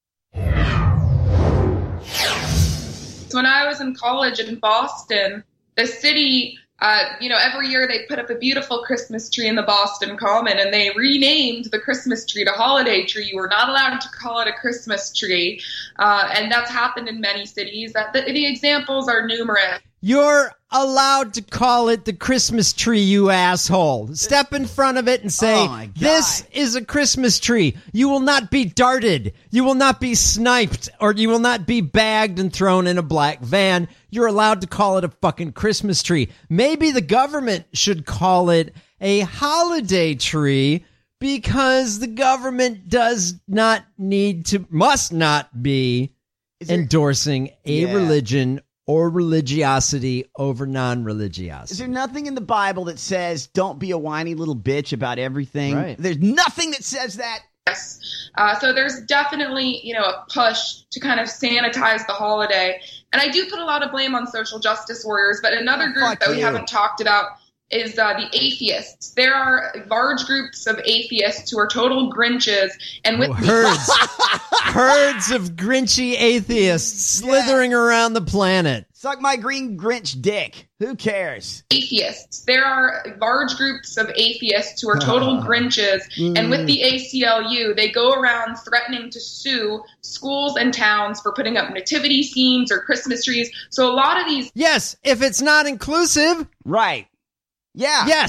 Speaker 16: When I was in college in Boston, the city, every year they put up a beautiful Christmas tree in the Boston Common, and they renamed the Christmas tree to holiday tree. You were not allowed to call it a Christmas tree, and that's happened in many cities. The examples are numerous.
Speaker 8: You're allowed to call it the Christmas tree, you asshole. Step in front of it and say,
Speaker 9: Oh my God.
Speaker 8: This is a Christmas tree. You will not be darted. You will not be sniped, or you will not be bagged and thrown in a black van. You're allowed to call it a fucking Christmas tree. Maybe the government should call it a holiday tree, because the government must not be endorsing a religion or religiosity over non-religiosity.
Speaker 9: Is there nothing in the Bible that says don't be a whiny little bitch about everything?
Speaker 8: Right.
Speaker 9: There's nothing that says that.
Speaker 16: Yes. So there's definitely, a push to kind of sanitize the holiday. And I do put a lot of blame on social justice warriors, but another group that we haven't talked about is the atheists. There are large groups of atheists who are total Grinches, and with
Speaker 8: herds of Grinchy atheists slithering around the planet.
Speaker 9: Suck my green Grinch dick. Who cares?
Speaker 16: Atheists. There are large groups of atheists who are total Grinches, and with the ACLU, they go around threatening to sue schools and towns for putting up nativity scenes or Christmas trees. So a lot of these...
Speaker 8: Yes, if it's not inclusive.
Speaker 9: Right. Yeah.
Speaker 8: Yes.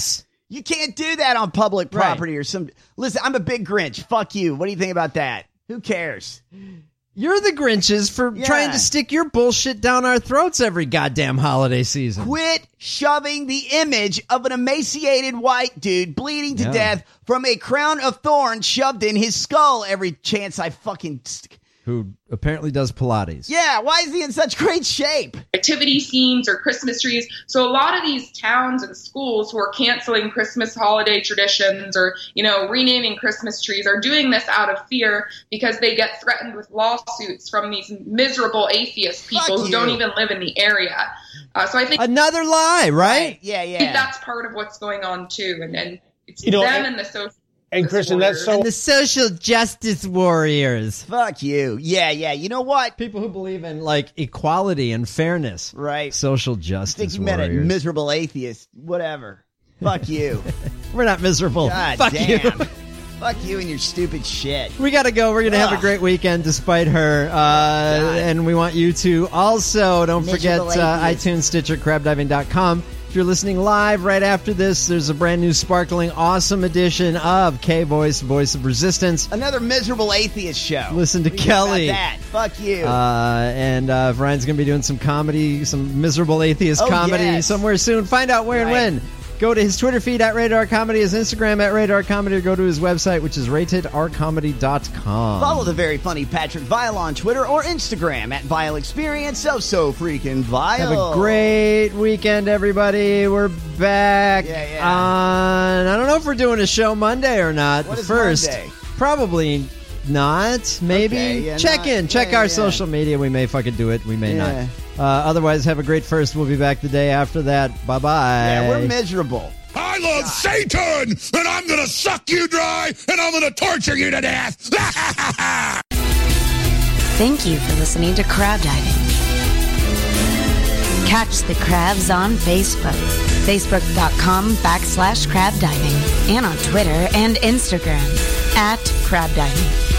Speaker 9: You can't do that on public property or some. Listen, I'm a big Grinch. Fuck you. What do you think about that? Who cares?
Speaker 8: You're the Grinches for trying to stick your bullshit down our throats every goddamn holiday season.
Speaker 9: Quit shoving the image of an emaciated white dude bleeding to death from a crown of thorns shoved in his skull every chance I fucking...
Speaker 8: Who apparently does Pilates.
Speaker 9: Yeah, why is he in such great shape?
Speaker 16: Nativity scenes or Christmas trees. So a lot of these towns and schools who are canceling Christmas holiday traditions or, renaming Christmas trees are doing this out of fear because they get threatened with lawsuits from these miserable atheist people who don't even live in the area. So I think...
Speaker 8: Another lie, right?
Speaker 9: Yeah.
Speaker 16: I think that's part of what's going on, too. And it's them and the social...
Speaker 17: And Christian, that's so...
Speaker 8: And the social justice warriors.
Speaker 9: Fuck you. Yeah. You know what?
Speaker 8: People who believe in, equality and fairness.
Speaker 9: Right.
Speaker 8: Social justice
Speaker 9: I think you
Speaker 8: warriors.
Speaker 9: met a miserable atheist. Whatever. Fuck you.
Speaker 8: We're not miserable.
Speaker 9: God
Speaker 8: Fuck
Speaker 9: damn.
Speaker 8: you.
Speaker 9: Fuck you and your stupid shit.
Speaker 8: We gotta go. We're gonna have a great weekend despite her. And we want you to also, don't forget iTunes, Stitcher, crabdiving.com. If you're listening live right after this, there's a brand new sparkling awesome edition of K-Voice, Voice of Resistance.
Speaker 9: Another miserable atheist show.
Speaker 8: Listen to Kelly.
Speaker 9: That. Fuck you.
Speaker 8: And Ryan's going to be doing some comedy, some miserable atheist comedy somewhere soon. Find out where and when. Go to his Twitter feed at Radar Comedy, his Instagram at Radar Comedy, or go to his website, which is ratedrcomedy.com.
Speaker 9: Follow the very funny Patrick Vile on Twitter or Instagram at Vile Experience. So freaking Vile.
Speaker 8: Have a great weekend, everybody. We're back on... I don't know if we're doing a show Monday or not.
Speaker 9: What is
Speaker 8: first,
Speaker 9: Monday?
Speaker 8: Probably not. Maybe. Check our social media. We may fucking do it. We may not. Otherwise, have a great first. We'll be back the day after that. Bye-bye.
Speaker 9: Yeah, we're miserable.
Speaker 18: I love Satan, and I'm going to suck you dry, and I'm going to torture you to death.
Speaker 7: Thank you for listening to Crab Diving. Catch the crabs on Facebook. Facebook.com/crabdiving. And on Twitter and Instagram @crabdiving.